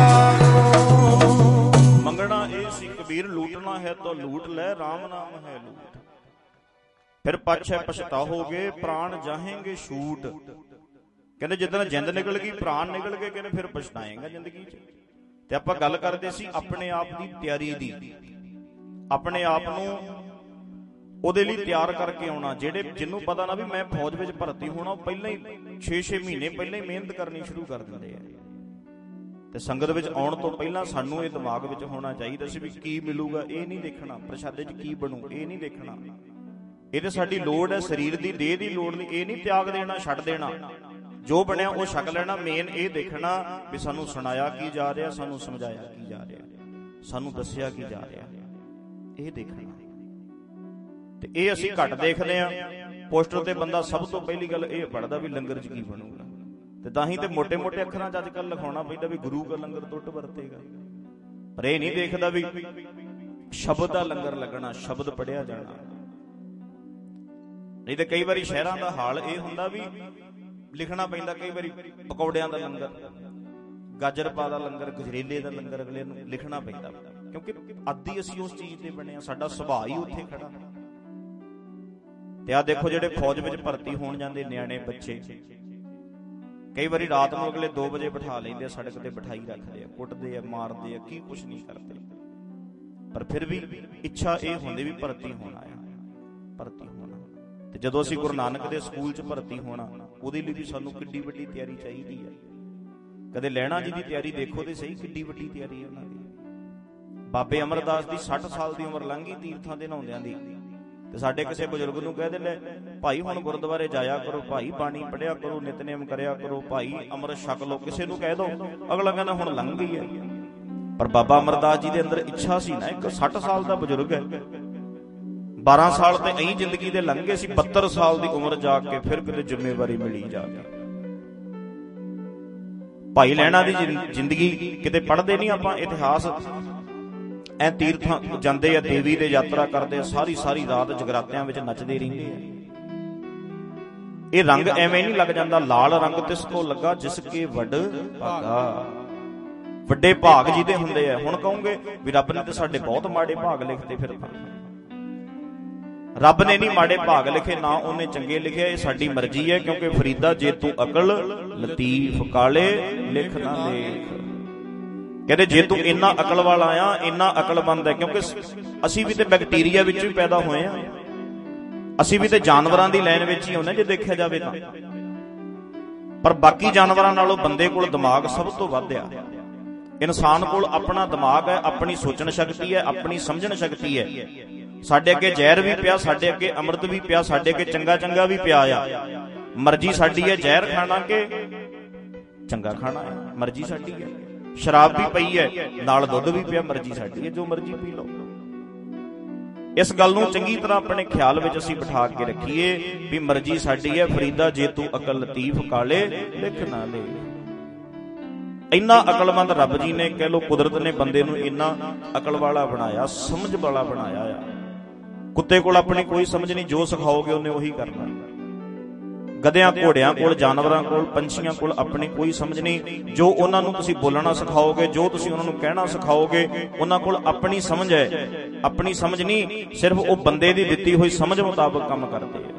ਕਾਨੂੰ। ਮੰਗਣਾ ਇਹ ਸੀ ਕਬੀਰ, ਲੂਟਣਾ ਹੈ ਤਾਂ ਲੂਟ ਲੈ, ਰਾਮ ਨਾਮ ਹੈ ਲੂਟ। ਫਿਰ ਪਾਛੈ ਪਛਤਾਹੋਗੇ, ਪ੍ਰਾਣ ਜਾਹੇਂਗੇ ਛੂਟ। ਕਹਿੰਦੇ ਜਿੱਦਣ ਜਿੰਦ ਨਿਕਲ ਗਈ, ਪ੍ਰਾਣ ਨਿਕਲ ਗਏ, ਕਹਿੰਦੇ ਫਿਰ ਪਛਤਾਏਗਾ ਜ਼ਿੰਦਗੀ 'ਚ। ਤੇ ਆਪਾਂ ਗੱਲ ਕਰਦੇ ਸੀ ਆਪਣੇ ਆਪ ਦੀ ਤਿਆਰੀ ਦੀ, ਆਪਣੇ ਆਪ ਨੂੰ ਉਹਦੇ ਲਈ ਤਿਆਰ ਕਰਕੇ ਆਉਣਾ। ਜਿਹਨੂੰ ਪਤਾ ਨਾ ਵੀ ਮੈਂ ਫੌਜ ਵਿੱਚ ਭਰਤੀ ਹੋਣਾ, ਉਹ ਪਹਿਲਾਂ ਹੀ 6-6 ਮਹੀਨੇ ਪਹਿਲਾਂ ਹੀ ਮਿਹਨਤ ਕਰਨੀ ਸ਼ੁਰੂ ਕਰ ਦਿੰਦੇ ਆ। ਤੇ ਸੰਗਤ ਵਿੱਚ ਆਉਣ ਤੋਂ ਪਹਿਲਾਂ ਸਾਨੂੰ ਇਹ ਦਿਮਾਗ ਵਿੱਚ ਹੋਣਾ ਚਾਹੀਦਾ ਸੀ ਵੀ ਕੀ ਮਿਲੂਗਾ ਇਹ ਨਹੀਂ ਦੇਖਣਾ, ਪ੍ਰਸ਼ਾਦੇ 'ਚ ਕੀ ਬਣੂ ਇਹ ਨਹੀਂ ਦੇਖਣਾ। ਇਹ ਤੇ ਸਾਡੀ ਲੋੜ ਹੈ, ਸਰੀਰ ਦੀ, ਦੇਹ ਦੀ ਲੋੜ ਨਹੀਂ। ਇਹ ਨਹੀਂ ਤਿਆਗ ਦੇਣਾ, ਛੱਡ ਦੇਣਾ, ਜੋ ਬਣਿਆ ਉਹ ਛਕ ਲੈਣਾ। ਮੇਨ ਇਹ ਦੇਖਣਾ ਵੀ ਸਾਨੂੰ ਸੁਣਾਇਆ ਕੀ ਜਾ ਰਿਹਾ, ਸਾਨੂੰ ਸਮਝਾਇਆ ਕੀ ਜਾ ਰਿਹਾ, ਸਾਨੂੰ ਦੱਸਿਆ ਕੀ ਜਾ ਰਿਹਾ, ਇਹ ਦੇਖਣਾ। ਤੇ ਇਹ ਅਸੀਂ ਘੱਟ ਦੇਖਦੇ ਹਾਂ। ਪੋਸਟਰ ਤੇ ਬੰਦਾ ਸਭ ਤੋਂ ਪਹਿਲੀ ਗੱਲ ਇਹ ਪੜ੍ਹਦਾ ਵੀ ਲੰਗਰ 'ਚ ਕੀ ਬਣੂਗਾ। ਤੇ ਤਾਂ ਹੀ ਤੇ ਮੋਟੇ-ਮੋਟੇ ਅੱਖਰਾਂ 'ਚ ਅੱਜ ਕੱਲ੍ਹ ਲਿਖਾਉਣਾ ਪੈਂਦਾ ਵੀ ਗੁਰੂ ਕਾ ਲੰਗਰ ਟੁੱਟ ਵਰਤੇਗਾ। ਪਰ ਇਹ ਨਹੀਂ ਦੇਖਦਾ ਵੀ ਸ਼ਬਦ ਦਾ ਲੰਗਰ ਲੱਗਣਾ, ਸ਼ਬਦ ਪੜ੍ਹਿਆ ਜਾਣਾ। ਨਹੀਂ ਤੇ ਕਈ ਵਾਰੀ ਸ਼ਹਿਰਾਂ ਦਾ ਹਾਲ ਇਹ ਹੁੰਦਾ ਵੀ ਲਿਖਣਾ ਪੈਂਦਾ ਕਈ ਵਾਰੀ ਪਕੌੜਿਆਂ ਦਾ ਲੰਗਰ, ਗਾਜਰ ਪਾ ਦਾ ਲੰਗਰ, ਗਜਰੇਲੇ ਦਾ ਲੰਗਰ ਅਗਲੇ ਨੂੰ ਲਿਖਣਾ ਪੈਂਦਾ, ਕਿਉਂਕਿ ਆਦੀ ਅਸੀਂ ਉਸ ਚੀਜ਼ ਤੇ ਬਣੇ ਆ, ਸਾਡਾ ਸੁਭਾਅ ਹੀ ਉੱਥੇ ਖੜਾ। ਤੇ ਆਹ ਦੇਖੋ ਜਿਹੜੇ ਫੌਜ ਵਿੱਚ ਭਰਤੀ ਹੋਣ ਜਾਂਦੇ ਨਿਆਣੇ ਬੱਚੇ, ਕਈ ਵਾਰੀ ਰਾਤ ਨੂੰ ਅਗਲੇ 2 ਵਜੇ ਬਿਠਾ ਲੈਂਦੇ ਆ, ਸੜਕ ਤੇ ਬਿਠਾਈ ਰੱਖਦੇ ਆ, ਕੁੱਟਦੇ ਆ, ਮਾਰਦੇ ਆ, ਕੀ ਕੁਛ ਨਹੀਂ ਕਰਦੇ। ਪਰ ਫਿਰ ਵੀ ਇੱਛਾ ਇਹ ਹੁੰਦੀ ਵੀ ਭਰਤੀ ਹੋਣਾ ਆ, ਭਰਤੀ ਹੋਣਾ। ਤੇ ਜਦੋਂ ਅਸੀਂ ਗੁਰੂ ਨਾਨਕ ਦੇ ਸਕੂਲ 'ਚ ਭਰਤੀ ਹੋਣਾ, ਉਹਦੇ ਲਈ ਵੀ ਸਾਨੂੰ ਕਿੱਡੀ ਵੱਡੀ ਤਿਆਰੀ ਚਾਹੀਦੀ ਹੈ। ਕਦੇ ਲਹਿਣਾ ਜੀ ਦੀ ਤਿਆਰੀ ਦੇਖੋ ਤੇ ਸਹੀ, ਕਿੱਡੀ ਵੱਡੀ ਤਿਆਰੀ ਹੈ ਉਹਨਾਂ ਦੀ। ਬਾਬੇ ਅਮਰਦਾਸ ਦੀ 60 ਸਾਲ ਦੀ ਉਮਰ ਲੰਘ ਗਈ ਤੀਰਥਾਂ ਦੇ ਨਹਾਉਂਦਿਆਂ ਦੀ। ਤੇ ਸਾਡੇ ਕਿਸੇ ਬਜ਼ੁਰਗ ਨੂੰ ਕਹਿ ਦਿੰਦੇ ਭਾਈ ਹੁਣ ਗੁਰਦੁਆਰੇ ਜਾਇਆ ਕਰੋ, ਭਾਈ ਬਾਣੀ ਪੜ੍ਹਿਆ ਕਰੋ, ਨਿਤਨੇਮ ਕਰਿਆ ਕਰੋ, ਭਾਈ ਅੰਮ੍ਰਿਤ ਛਕ ਲਓ, ਕਿਸੇ ਨੂੰ ਕਹਿ ਦੋ, ਅਗਲਾ ਕਹਿੰਦਾ ਹੁਣ ਲੰਘ ਗਈ ਹੈ। ਪਰ ਬਾਬਾ ਅਮਰਦਾਸ ਜੀ ਦੇ ਅੰਦਰ ਇੱਛਾ ਸੀ ਨਾ, ਇੱਕ 60 ਸਾਲ ਦਾ ਬਜ਼ੁਰਗ ਹੈ, 12 ਸਾਲ ਤੇ ਐਂ ਜ਼ਿੰਦਗੀ ਦੇ ਲੰਘੇ ਸੀ, 72 ਸਾਲ ਦੀ ਉਮਰ ਜਾ ਕੇ ਫਿਰ ਕਿਤੇ ਜ਼ਿੰਮੇਵਾਰੀ ਮਿਲੀ ਜਾ ਕੇ। ਭਾਈ ਲਹਿਣਾ ਦੀ ਜ਼ਿੰਦਗੀ ਕਿਤੇ ਪੜ੍ਹਦੇ ਨਹੀਂ ਆਪਾਂ ਇਤਿਹਾਸ, ਐ ਤੀਰਥਾਂ ਜਾਂਦੇ ਆ, ਦੇਵੀ ਦੇ ਯਾਤਰਾ ਕਰਦੇ ਆ, ਸਾਰੀ ਰਾਤ ਜਗਰਾਤਿਆਂ ਵਿੱਚ ਨੱਚਦੇ ਰਹਿੰਦੇ ਆ। ਇਹ ਰੰਗ ਐਵੇਂ ਨਹੀਂ ਲੱਗ ਜਾਂਦਾ, ਲਾਲ ਰੰਗ ਤਿਸ ਕੋ ਲੱਗਾ ਜਿਸ ਕੇ ਵੱਡ ਭਾਗਾ। ਵੱਡੇ ਭਾਗ ਜਿਹਦੇ ਹੁੰਦੇ ਆ। ਹੁਣ ਕਹੋਗੇ ਵੀ ਰੱਬ ਨੇ ਤੇ ਸਾਡੇ ਬਹੁਤ ਮਾੜੇ ਭਾਗ ਲਿਖਦੇ, ਫਿਰ ਰੱਬ ਨੇ ਨਹੀਂ ਮਾੜੇ ਭਾਗ ਲਿਖੇ, ਨਾ ਉਹਨੇ ਚੰਗੇ ਲਿਖਿਆ, ਇਹ ਸਾਡੀ ਮਰਜ਼ੀ ਹੈ। ਕਿਉਂਕਿ ਫਰੀਦਾ ਜੇ ਤੂੰ ਅਕਲ ਲਤੀਫ ਕਾਲੇ ਲਿਖ ਨਾ ਲੇਖ। ਕਹਿੰਦੇ ਜੇ ਤੂੰ ਇੰਨਾ ਅਕਲ ਵਾਲਾ ਆ, ਇੰਨਾ ਅਕਲਮੰਦ ਹੈ, ਕਿਉਂਕਿ ਅਸੀਂ ਵੀ ਤੇ ਬੈਕਟੀਰੀਆ ਵਿੱਚ ਵੀ ਪੈਦਾ ਹੋਏ ਆ, ਅਸੀਂ ਵੀ ਤੇ ਜਾਨਵਰਾਂ ਦੀ ਲਾਈਨ ਵਿੱਚ ਹੀ ਆਉਂਦੇ ਜੇ ਦੇਖਿਆ ਜਾਵੇ ਤਾਂ। ਪਰ ਬਾਕੀ ਜਾਨਵਰਾਂ ਨਾਲੋਂ ਬੰਦੇ ਕੋਲ ਦਿਮਾਗ ਸਭ ਤੋਂ ਵੱਧ ਆ। ਇਨਸਾਨ ਕੋਲ ਆਪਣਾ ਦਿਮਾਗ ਹੈ, ਆਪਣੀ ਸੋਚਣ ਸ਼ਕਤੀ ਹੈ, ਆਪਣੀ ਸਮਝਣ ਸ਼ਕਤੀ ਹੈ। ਸਾਡੇ ਅੱਗੇ ਜ਼ਹਿਰ ਵੀ ਪਿਆ, ਸਾਡੇ ਅੱਗੇ ਅੰਮ੍ਰਿਤ ਵੀ ਪਿਆ, ਸਾਡੇ ਅੱਗੇ ਚੰਗਾ ਵੀ ਪਿਆ ਆ। ਮਰਜ਼ੀ ਸਾਡੀ ਹੈ ਜ਼ਹਿਰ ਖਾਣਾ ਕਿ ਚੰਗਾ ਖਾਣਾ ਹੈ, ਮਰਜ਼ੀ ਸਾਡੀ ਹੈ। ਸ਼ਰਾਬ ਵੀ ਪਈ ਹੈ, ਨਾਲ ਦੁੱਧ ਵੀ ਪਿਆ, ਮਰਜ਼ੀ ਸਾਡੀ ਹੈ, ਜੋ ਮਰਜ਼ੀ ਪੀ ਲਓ। ਇਸ ਗੱਲ ਨੂੰ ਚੰਗੀ ਤਰ੍ਹਾਂ ਆਪਣੇ ਖਿਆਲ ਵਿੱਚ ਅਸੀਂ ਬਿਠਾ ਕੇ ਰੱਖੀਏ ਵੀ ਮਰਜ਼ੀ ਸਾਡੀ ਹੈ। ਫਰੀਦਾ ਜੇ ਤੂੰ ਅਕਲ ਲਤੀਫ ਕਾਲੇ ਲਿਖ ਨਾ ਲੈ। ਇੰਨਾ ਅਕਲਮੰਦ ਰੱਬ ਜੀ ਨੇ, ਕਹਿ ਲੋ ਕੁਦਰਤ ਨੇ ਬੰਦੇ ਨੂੰ ਇੰਨਾ ਅਕਲ ਵਾਲਾ ਬਣਾਇਆ, ਸਮਝ ਵਾਲਾ ਬਣਾਇਆ ਆ। ਕੁੱਤੇ ਕੋਲ ਆਪਣੀ ਕੋਈ ਸਮਝ ਨਹੀਂ, ਜੋ ਸਿਖਾਓਗੇ ਉਹਨੇ ਉਹੀ ਕਰਨਾ। ਗਧਿਆਂ ਘੋੜਿਆਂ ਕੋਲ, ਜਾਨਵਰਾਂ ਕੋਲ, ਪੰਛੀਆਂ ਕੋਲ ਆਪਣੀ ਕੋਈ ਸਮਝ ਨਹੀਂ। ਜੋ ਉਹਨਾਂ ਨੂੰ ਤੁਸੀਂ ਬੋਲਣਾ ਸਿਖਾਓਗੇ, ਜੋ ਤੁਸੀਂ ਉਹਨਾਂ ਨੂੰ ਕਹਿਣਾ ਸਿਖਾਓਗੇ, ਉਹਨਾਂ ਕੋਲ ਆਪਣੀ ਸਮਝ ਹੈ। ਆਪਣੀ ਸਮਝ ਨਹੀਂ, ਸਿਰਫ ਉਹ ਬੰਦੇ ਦੀ ਦਿੱਤੀ ਹੋਈ ਸਮਝ ਮੁਤਾਬਕ ਕੰਮ ਕਰਦੇ ਆ।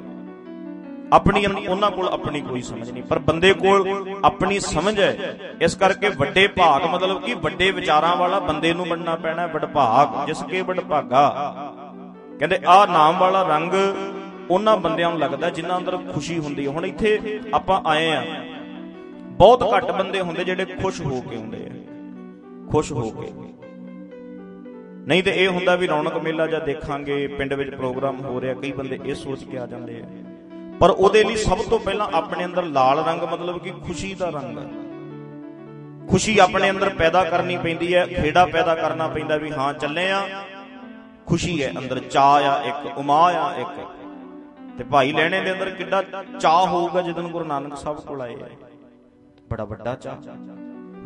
ਉਹਨਾਂ ਕੋਲ ਆਪਣੀ ਕੋਈ ਸਮਝ ਨਹੀਂ, ਪਰ ਬੰਦੇ ਕੋਲ ਆਪਣੀ ਸਮਝ ਹੈ। ਇਸ ਕਰਕੇ ਵੱਡੇ ਭਾਗ ਮਤਲਬ ਕਿ ਵੱਡੇ ਵਿਚਾਰਾਂ ਵਾਲਾ ਬੰਦੇ ਨੂੰ ਬਣਨਾ ਪੈਣਾ। ਵਡਭਾਗ ਜਿਸ ਕੇ ਵਡਭਾਗਾ। ਕਹਿੰਦੇ ਆਹ ਨਾਮ ਵਾਲਾ ਰੰਗ ਉਹਨਾਂ ਬੰਦਿਆਂ ਨੂੰ ਲੱਗਦਾ ਜਿਨ੍ਹਾਂ ਅੰਦਰ ਖੁਸ਼ੀ ਹੁੰਦੀ ਹੈ। ਹੁਣ ਇੱਥੇ ਆਪਾਂ ਆਏ ਆ, ਬਹੁਤ ਘੱਟ ਬੰਦੇ ਹੁੰਦੇ ਜਿਹੜੇ ਖੁਸ਼ ਹੋ ਕੇ ਹੁੰਦੇ ਆ, ਖੁਸ਼ ਹੋ ਕੇ। ਨਹੀਂ ਤੇ ਇਹ ਹੁੰਦਾ ਵੀ ਰੌਣਕ ਮੇਲਾ ਜਾਂ ਦੇਖਾਂਗੇ, ਪਿੰਡ ਵਿੱਚ ਪ੍ਰੋਗਰਾਮ ਹੋ ਰਿਹਾ, ਕਈ ਬੰਦੇ ਇਹ ਸੋਚ ਕੇ ਆ ਜਾਂਦੇ ਆ। ਪਰ ਉਹਦੇ ਲਈ ਸਭ ਤੋਂ ਪਹਿਲਾਂ ਆਪਣੇ ਅੰਦਰ ਲਾਲ ਰੰਗ ਮਤਲਬ ਕਿ ਖੁਸ਼ੀ ਦਾ ਰੰਗ ਹੈ। ਖੁਸ਼ੀ ਆਪਣੇ ਅੰਦਰ ਪੈਦਾ ਕਰਨੀ ਪੈਂਦੀ ਹੈ, ਖੇੜਾ ਪੈਦਾ ਕਰਨਾ ਪੈਂਦਾ ਵੀ ਹਾਂ ਚੱਲੇ ਆ, ਖੁਸ਼ੀ ਹੈ ਅੰਦਰ, ਚਾਅ ਆ ਇੱਕ, ਉਮਾਹ ਆ ਇੱਕ। ਤੇ ਭਾਈ ਲਹਿਣੇ ਦੇ ਅੰਦਰ ਕਿੱਡਾ ਚਾਅ ਹੋਊਗਾ ਜਦੋਂ ਗੁਰੂ ਨਾਨਕ ਸਾਹਿਬ ਕੋਲ ਆਏ ਆ। ਬੜਾ ਵੱਡਾ ਚਾਅ।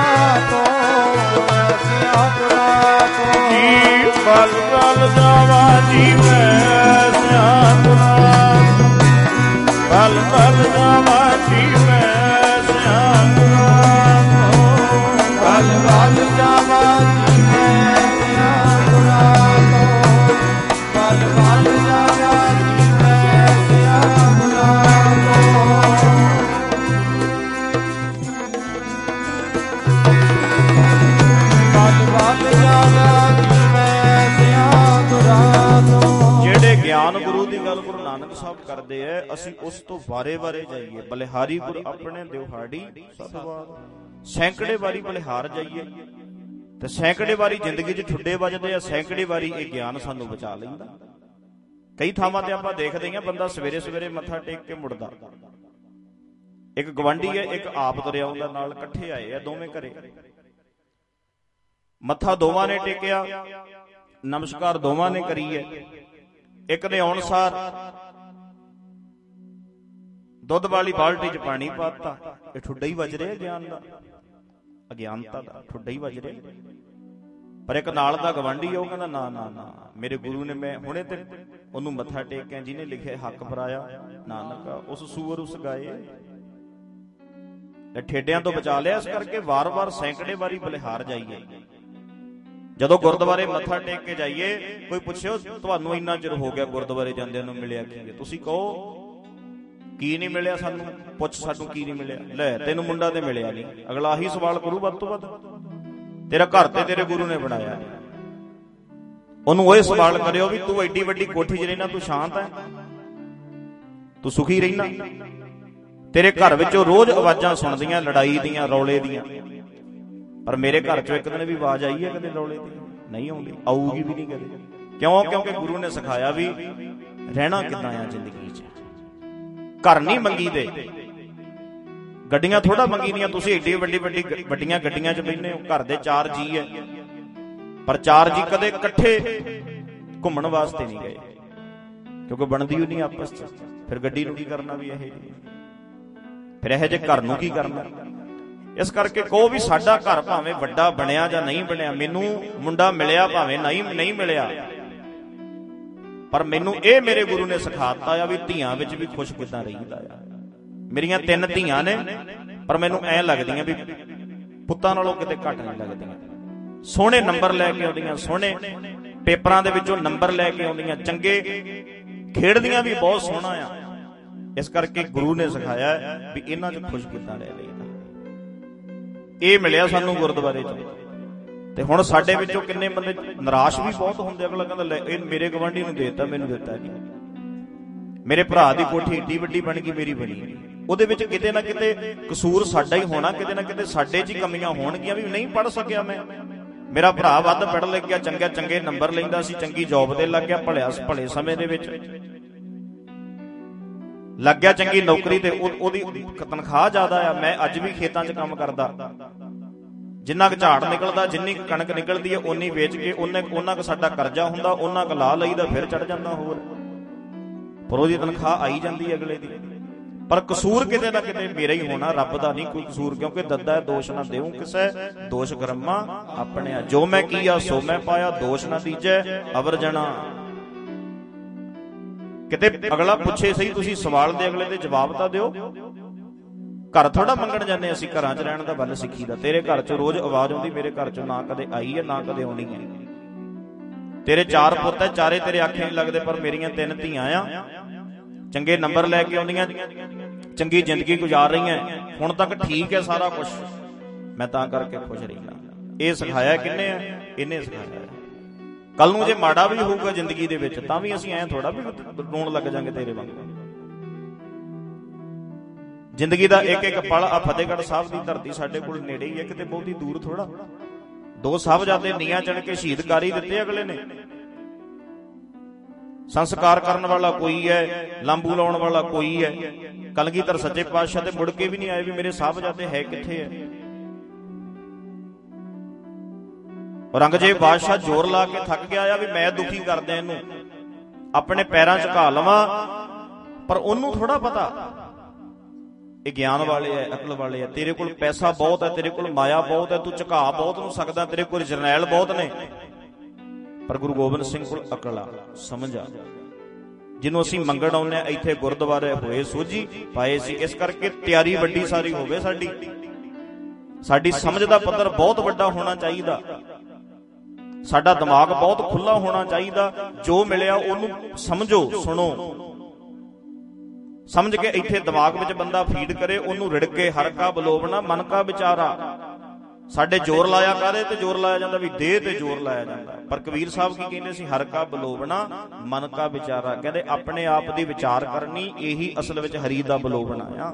ਬਲ ਬਲ ਜਾਵਾ ਜੀਵੈ ਸਿਆਣਪੁਰਾ ਤੋਂ, ਬਲ ਬਲ ਜਾਵਾ ਜੀਵੈ ਸਿਆਣਪੁਰਾ ਤੋਂ, ਬਲ ਬਲ ਜਾਵਾ ਜੀਵੈ ਸਿਆਣਪੁਰਾ ਤੋਂ। ਜਿਹੜੇ ਗਿਆਨ ਗੁਰੂ ਦੀ ਗੱਲ ਗੁਰੂ ਨਾਨਕ ਸਾਹਿਬ ਕਰਦੇ ਐ, ਅਸੀਂ ਉਸ ਤੋਂ ਵਾਰੇ ਵਾਰੇ ਜਾਈਏ। ਬਲਿਹਾਰੀ ਗੁਰ ਆਪਣੇ ਦਿਹਾੜੀ ਸਤਵਾਰ, ਸੈਂਕੜੇ ਵਾਰੀ ਬਲਿਹਾਰ ਜਾਈਏ ਤੇ ਸੈਂਕੜੇ ਵਾਰੀ ਜ਼ਿੰਦਗੀ 'ਚ ਠੁੱਡੇ ਵੱਜਦੇ ਆ, ਸੈਂਕੜੇ ਵਾਰੀ ਇਹ ਗਿਆਨ ਸਾਨੂੰ ਬਚਾ ਲੈਂਦਾ। ਕਈ ਥਾਵਾਂ ਤੇ ਆਪਾਂ ਦੇਖਦੇ ਹਾਂ ਬੰਦਾ ਸਵੇਰੇ ਸਵੇਰੇ ਮੱਥਾ ਟੇਕ ਕੇ ਮੁੜਦਾ, ਇੱਕ ਗਵਾਂਢੀ ਹੈ ਇੱਕ ਆਪ ਤੁਰਿਆ ਆਉਂਦਾ ਨਾਲ, ਇਕੱਠੇ ਆਏ ਆ ਦੋਵੇਂ ਘਰੇ, ਮੱਥਾ ਦੋਵਾਂ ਨੇ ਟੇਕਿਆ, ਨਮਸਕਾਰ ਦੋਵਾਂ ਨੇ ਕਰੀ ਹੈ। ਇੱਕ ਨੇ ਆਉਣ ਸਾਰ ਦੁੱਧ ਵਾਲੀ ਬਾਲਟੀ 'ਚ ਪਾਣੀ ਪਾਤਾ, ਇਹ ਠੁੱਡਾ ਹੀ ਵੱਜ ਰਿਹਾ ਗਿਆਨ ਦਾ, ਅਗਿਆਨਤਾ ਦਾ ਠੁੱਡਾ ਹੀ ਵੱਜ ਰਿਹਾ। ਪਰ ਇੱਕ ਨਾਲ ਦਾ ਗਵਾਂਢੀ ਉਹ ਕਹਿੰਦਾ ਨਾ ਨਾ ਨਾ, ਮੇਰੇ ਗੁਰੂ ਨੇ, ਮੈਂ ਹੁਣੇ ਤੇ ਉਹਨੂੰ ਮੱਥਾ ਟੇਕਿਆ ਜਿਹਨੇ ਲਿਖਿਆ ਹੱਕ ਪਰਾਇਆ ਨਾਨਕ ਉਸ ਸੂਰ ਉਸ ਗਾਏ, ਠੇਡਿਆਂ ਤੋਂ ਬਚਾ ਲਿਆ। ਇਸ ਕਰਕੇ ਵਾਰ-ਵਾਰ ਸੈਂਕੜੇ ਵਾਰੀ ਬਲਿਹਾਰ ਜਾਈਏ। ਜਦੋਂ ਗੁਰਦੁਆਰੇ ਮੱਥਾ ਟੇਕ ਕੇ ਜਾਈਏ, ਕੋਈ ਪੁੱਛਿਓ ਤੁਹਾਨੂੰ ਇੰਨਾ ਚਿਰ ਹੋ ਗਿਆ ਗੁਰਦੁਆਰੇ ਜਾਂਦਿਆਂ ਨੂੰ, ਮਿਲਿਆ ਕੀ ਹੈ? ਤੁਸੀਂ ਕਹੋ ਕੀ ਨਹੀਂ ਮਿਲਿਆ ਸਾਨੂੰ, ਪੁੱਛ ਸਾਨੂੰ ਕੀ ਨਹੀਂ ਮਿਲਿਆ। ਲੈ ਤੈਨੂੰ ਮੁੰਡਾ ਤੇ ਮਿਲਿਆ ਨਹੀਂ, ਅਗਲਾ ਆਹੀ ਸਵਾਲ ਕਰੂ ਵੱਧ ਤੋਂ ਵੱਧ। ਤੇਰਾ ਘਰ ਤੇ ਤੇਰੇ ਗੁਰੂ ਨੇ ਬਣਾਇਆ, ਉਹਨੂੰ ਉਹ ਸਵਾਲ ਕਰਿਓ ਵੀ ਤੂੰ ਐਡੀ ਵੱਡੀ ਕੋਠੀ 'ਚ ਰਹਿਣਾ, ਤੂੰ ਸ਼ਾਂਤ ਹੈ, ਤੂੰ ਸੁਖੀ ਰਹਿਣਾ? ਤੇਰੇ ਘਰ ਵਿੱਚੋਂ ਰੋਜ਼ ਆਵਾਜ਼ਾਂ ਸੁਣਦੀਆਂ ਲੜਾਈ ਦੀਆਂ, ਰੌਲੇ ਦੀਆਂ, ਪਰ ਮੇਰੇ ਘਰ 'ਚੋਂ ਇੱਕ ਦਿਨ ਵੀ ਆਵਾਜ਼ ਆਈ ਹੈ ਕਦੇ ਰੌਲੇ ਦੀ? ਨਹੀਂ ਆਉਂਦੀ, ਆਊਗੀ ਵੀ ਨਹੀਂ ਕਦੇ। ਕਿਉਂ? ਕਿਉਂਕਿ ਗੁਰੂ ਨੇ ਸਿਖਾਇਆ ਵੀ ਰਹਿਣਾ ਕਿੱਦਾਂ ਆ ਜ਼ਿੰਦਗੀ 'ਚ। ਘਰ ਨਹੀਂ ਮੰਗੀ ਦੇ, ਗੱਡੀਆਂ ਥੋੜਾ ਮੰਗੀ ਦੀਆਂ। ਤੁਸੀਂ ਏਡੀ ਵੱਡੀਆਂ ਗੱਡੀਆਂ 'ਚ ਬੈਠੇ ਹੋ, ਘਰ ਦੇ 4 ਜੀ ਹੈ, ਪਰ 4 ਜੀ ਕਦੇ ਇਕੱਠੇ ਘੁੰਮਣ ਵਾਸਤੇ ਨਹੀਂ ਗਏ, ਕਿਉਂਕਿ ਬਣਦੀ ਹੀ ਨਹੀਂ ਆਪਸ 'ਚ। ਫਿਰ ਗੱਡੀ ਨੂੰ ਕੀ ਕਰਨਾ ਵੀ ਇਹ ਜੀ, ਫਿਰ ਇਹੋ ਜਿਹੇ ਘਰ ਨੂੰ ਕੀ ਕਰਨਾ? ਇਸ ਕਰਕੇ ਕਹੋ ਵੀ ਸਾਡਾ ਘਰ ਭਾਵੇਂ ਵੱਡਾ ਬਣਿਆ ਜਾਂ ਨਹੀਂ ਬਣਿਆ, ਮੈਨੂੰ ਮੁੰਡਾ ਮਿਲਿਆ ਭਾਵੇਂ ਨਹੀਂ ਮਿਲਿਆ, ਪਰ ਮੈਨੂੰ ਇਹ ਮੇਰੇ ਗੁਰੂ ਨੇ ਸਿਖਾਤਾ ਆ ਵੀ ਧੀਆਂ ਵਿੱਚ ਵੀ ਖੁਸ਼ ਕਿੱਦਾਂ ਰਹੀਦਾ ਆ। ਮੇਰੀਆਂ 3 ਧੀਆਂ ਨੇ, ਪਰ ਮੈਨੂੰ ਐਂ ਲੱਗਦੀਆਂ ਵੀ ਪੁੱਤਾਂ ਨਾਲੋਂ ਕਿਤੇ ਘੱਟ ਨਹੀਂ ਲੱਗਦੀਆਂ। ਸੋਹਣੇ ਨੰਬਰ ਲੈ ਕੇ ਆਉਂਦੀਆਂ, ਸੋਹਣੇ ਪੇਪਰਾਂ ਦੇ ਵਿੱਚੋਂ ਨੰਬਰ ਲੈ ਕੇ ਆਉਂਦੀਆਂ, ਚੰਗੇ ਖੇਡਦੀਆਂ ਵੀ ਬਹੁਤ ਸੋਹਣਾ ਆ। ਇਸ ਕਰਕੇ ਗੁਰੂ ਨੇ ਸਿਖਾਇਆ ਵੀ ਇਹਨਾਂ 'ਚ ਖੁਸ਼ ਕਿੱਦਾਂ ਰਹਿ ਲਈਦਾ। ਇਹ ਮਿਲਿਆ ਸਾਨੂੰ ਗੁਰਦੁਆਰੇ 'ਚ। ਤੇ ਹੁਣ ਸਾਡੇ ਵਿੱਚੋਂ ਕਿੰਨੇ ਬੰਦੇ ਨਿਰਾਸ਼ ਵੀ ਬਹੁਤ ਹੁੰਦੇ, ਅਗਲਾ ਕਹਿੰਦਾ ਲੈ ਇਹ ਮੇਰੇ ਗਵਾਂਢੀ ਨੂੰ ਦੇਤਾ, ਮੈਨੂੰ ਦਿੱਤਾ ਨਹੀਂ। ਮੇਰੇ ਭਰਾ ਦੀ ਕੋਠੀ ਏਡੀ ਵੱਡੀ ਬਣ ਗਈ, ਮੇਰੀ ਬਣੀ ਨਹੀਂ। ਉਹਦੇ ਵਿੱਚ ਕਿਤੇ ਨਾ ਕਿਤੇ ਕਸੂਰ ਸਾਡਾ ਹੀ ਹੋਣਾ, ਕਿਤੇ ਨਾ ਕਿਤੇ ਸਾਡੇ 'ਚ ਹੀ ਕਮੀਆਂ ਹੋਣਗੀਆਂ ਵੀ ਨਹੀਂ ਪੜ੍ਹ ਸਕਿਆ ਮੈਂ। ਮੇਰਾ ਭਰਾ ਵੱਧ ਪੜ੍ਹ ਲਿਖ ਗਿਆ, ਚੰਗੇ ਨੰਬਰ ਲੈਂਦਾ ਸੀ, ਚੰਗੀ ਜੌਬ ਤੇ ਲੱਗ ਗਿਆ, ਭਲੇ ਸਮੇਂ ਦੇ ਵਿੱਚ ਲੱਗ ਗਿਆ ਚੰਗੀ ਨੌਕਰੀ ਤੇ, ਉਹਦੀ ਤਨਖਾਹ ਜ਼ਿਆਦਾ ਆ। ਮੈਂ ਅੱਜ ਵੀ ਖੇਤਾਂ 'ਚ ਕੰਮ ਕਰਦਾ, ਜਿੰਨਾ ਕੁ ਝਾੜ ਨਿਕਲਦਾ, ਜਿੰਨੀ ਕੁ ਕਣਕ ਨਿਕਲਦੀ ਹੈ ਓਨੀ ਵੇਚ ਕੇ, ਉਹਨਾਂ ਕੁ ਸਾਡਾ ਕਰਜ਼ਾ ਹੁੰਦਾ, ਉਹਨਾਂ ਕੁ ਲਾ ਲਈਦਾ, ਫਿਰ ਚੜ ਜਾਂਦਾ ਹੋਰ, ਪਰ ਉਹਦੀ ਤਨਖਾਹ ਆਈ ਜਾਂਦੀ ਅਗਲੇ ਦੀ। ਪਰ ਕਸੂਰ ਕਿਤੇ ਨਾ ਕਿਤੇ ਮੇਰਾ ਹੀ ਹੋਣਾ, ਰੱਬ ਦਾ ਨਹੀਂ ਕੋਈ ਕਸੂਰ, ਕਿਉਂਕਿ ਦੱਦਾ ਦੋਸ਼ ਨਾ ਦੇਉ ਕਿਸੇ, ਦੋਸ਼ ਕਰਮਾ ਆਪਣੇ। ਜੋ ਮੈਂ ਕੀਆ ਸੋ ਮੈਂ ਪਾਇਆ, ਦੋਸ਼ ਨਾ ਦੀਜੈ ਅਵਰ ਜਣਾ। ਕਿਤੇ ਅਗਲਾ ਪੁੱਛੇ ਸਹੀ, ਤੁਸੀਂ ਸਵਾਲ ਦੇ ਅਗਲੇ ਦੇ ਜਵਾਬ ਤਾਂ ਦਿਓ। ਘਰ ਥੋੜਾ ਮੰਗਣ ਜਾਂਦੇ ਅਸੀਂ, ਘਰਾਂ 'ਚ ਰਹਿਣ ਦਾ ਵੱਲ ਸਿੱਖੀ ਦਾ। ਤੇਰੇ ਘਰ 'ਚੋਂ ਰੋਜ਼ ਆਵਾਜ਼ ਆਉਂਦੀ, ਮੇਰੇ ਘਰ 'ਚੋਂ ਨਾ ਕਦੇ ਆਈ ਹੈ ਨਾ ਕਦੇ ਆਉਣੀ ਹੈ। ਤੇਰੇ 4 ਪੁੱਤ ਹੈ, ਚਾਰੇ ਤੇਰੇ ਆਖੇ ਨਹੀਂ ਲੱਗਦੇ, ਪਰ ਮੇਰੀਆਂ 3 ਧੀਆਂ ਆ, ਚੰਗੇ ਨੰਬਰ ਲੈ ਕੇ ਆਉਂਦੀਆਂ, ਚੰਗੀ ਜ਼ਿੰਦਗੀ ਗੁਜ਼ਾਰ ਰਹੀਆਂ, ਹੁਣ ਤੱਕ ਠੀਕ ਹੈ ਸਾਰਾ ਕੁਛ, ਮੈਂ ਤਾਂ ਕਰਕੇ ਖੁਸ਼ ਰਹਿਣਾ। ਇਹ ਸਿਖਾਇਆ ਕਿੰਨੇ ਆ? ਇਹਨੇ ਸਿਖਾਇਆ। ਕੱਲ ਨੂੰ ਜੇ ਮਾੜਾ ਵੀ ਹੋਊਗਾ ਜ਼ਿੰਦਗੀ ਦੇ ਵਿੱਚ, ਤਾਂ ਵੀ ਅਸੀਂ ਐਂ ਥੋੜਾ ਵੀ ਰੋਣ ਲੱਗ ਜਾਵਾਂਗੇ ਤੇਰੇ ਵਾਂਗੂ। ਜ਼ਿੰਦਗੀ ਦਾ ਇੱਕ ਪਲ ਆ ਫਤਿਹਗੜ੍ਹ ਸਾਹਿਬ ਦੀ ਧਰਤੀ ਸਾਡੇ ਕੋਲ ਨੇੜੇ ਹੀ ਹੈ, ਕਿਤੇ ਬਹੁਤੀ ਦੂਰ ਥੋੜਾ। 2 ਸਾਹਿਬਜ਼ਾਦੇ ਨੀਹਾਂ ਚੜ ਕੇ ਸ਼ਹੀਦ ਕਰ ਹੀ ਦਿੱਤੇ ਅਗਲੇ ਨੇ। ਸੰਸਕਾਰ ਕਰਨ ਵਾਲਾ ਕੋਈ ਹੈ, ਲਾਂਬੂ ਲਾਉਣ ਵਾਲਾ ਕੋਈ ਹੈ। ਕਲਗੀਧਰ ਸੱਚੇ ਪਾਤਸ਼ਾਹ ਤੇ ਮੁੜ ਕੇ ਵੀ ਨਹੀਂ ਆਏ ਵੀ ਮੇਰੇ ਸਾਹਿਬਜ਼ਾਦੇ ਹੈ ਕਿੱਥੇ ਹੈ। ਔਰੰਗਜ਼ੇਬ ਬਾਦਸ਼ਾਹ ਜ਼ੋਰ ਲਾ ਕੇ ਥੱਕ ਗਿਆ ਆ ਵੀ ਮੈਂ ਦੁਖੀ ਕਰਦਿਆਂ ਇਹਨੂੰ, ਆਪਣੇ ਪੈਰਾਂ 'ਚ ਘਾ ਲਵਾਂ, ਪਰ ਉਹਨੂੰ ਥੋੜਾ ਪਤਾ ਇਹ ਗਿਆਨ ਵਾਲੇ ਹੈ, ਅਕਲ ਵਾਲੇ ਹੈ। ਤੇਰੇ ਕੋਲ ਪੈਸਾ ਬਹੁਤ ਹੈ, ਤੇਰੇ ਕੋਲ ਮਾਇਆ ਬਹੁਤ ਹੈ, ਤੂੰ ਝੁਕਾ ਬਹੁਤ ਨੂੰ ਸਕਦਾ, ਤੇਰੇ ਕੋਲ ਜਰਨੈਲ ਬਹੁਤ ਨੇ, ਪਰ ਗੁਰੂ ਗੋਬਿੰਦ ਸਿੰਘ ਕੋਲ ਅਕਲ ਆ, ਸਮਝ ਆ। ਜਿਹਨੂੰ ਅਸੀਂ ਮੰਗਣ ਆਉਂਦੇ ਹਾਂ। ਇੱਥੇ ਗੁਰਦੁਆਰੇ ਹੋਏ ਸੋਝੀ ਪਾਏ ਸੀ, ਇਸ ਕਰਕੇ ਤਿਆਰੀ ਵੱਡੀ ਸਾਰੀ ਹੋਵੇ। ਸਾਡੀ ਸਮਝ ਦਾ ਪੱਧਰ ਬਹੁਤ ਵੱਡਾ ਹੋਣਾ ਚਾਹੀਦਾ, ਸਾਡਾ ਦਿਮਾਗ ਬਹੁਤ ਖੁੱਲਾ ਹੋਣਾ ਚਾਹੀਦਾ। ਜੋ ਮਿਲਿਆ ਉਹਨੂੰ ਸਮਝੋ, ਸੁਣੋ, ਸਮਝ ਕੇ ਇੱਥੇ ਦਿਮਾਗ ਵਿੱਚ ਬੰਦਾ ਫੀਡ ਕਰੇ, ਉਹਨੂੰ ਰਿੜਕੇ। ਹਰ ਕਾ ਬਲੋਵਣਾ ਮਨ ਕਾ ਵਿਚਾਰਾ। ਸਾਡੇ ਜ਼ੋਰ ਲਾਇਆ ਕਾਹਦੇ ਤੇ ਜ਼ੋਰ ਲਾਇਆ ਜਾਂਦਾ? ਵੀ ਦੇਹ ਤੇ ਜ਼ੋਰ ਲਾਇਆ ਜਾਂਦਾ। ਪਰ ਕਬੀਰ ਸਾਹਿਬ ਕੀ ਕਹਿੰਦੇ ਸੀ? ਹਰ ਕਾ ਬਲੋਵਣਾ ਮਨ ਕਾ ਵਿਚਾਰਾ। ਕਹਿੰਦੇ ਆਪਣੇ ਆਪ ਦੀ ਵਿਚਾਰ ਕਰਨੀ, ਇਹੀ ਅਸਲ ਵਿੱਚ ਹਰੀ ਦਾ ਬਲੋਵਣਾ ਆ।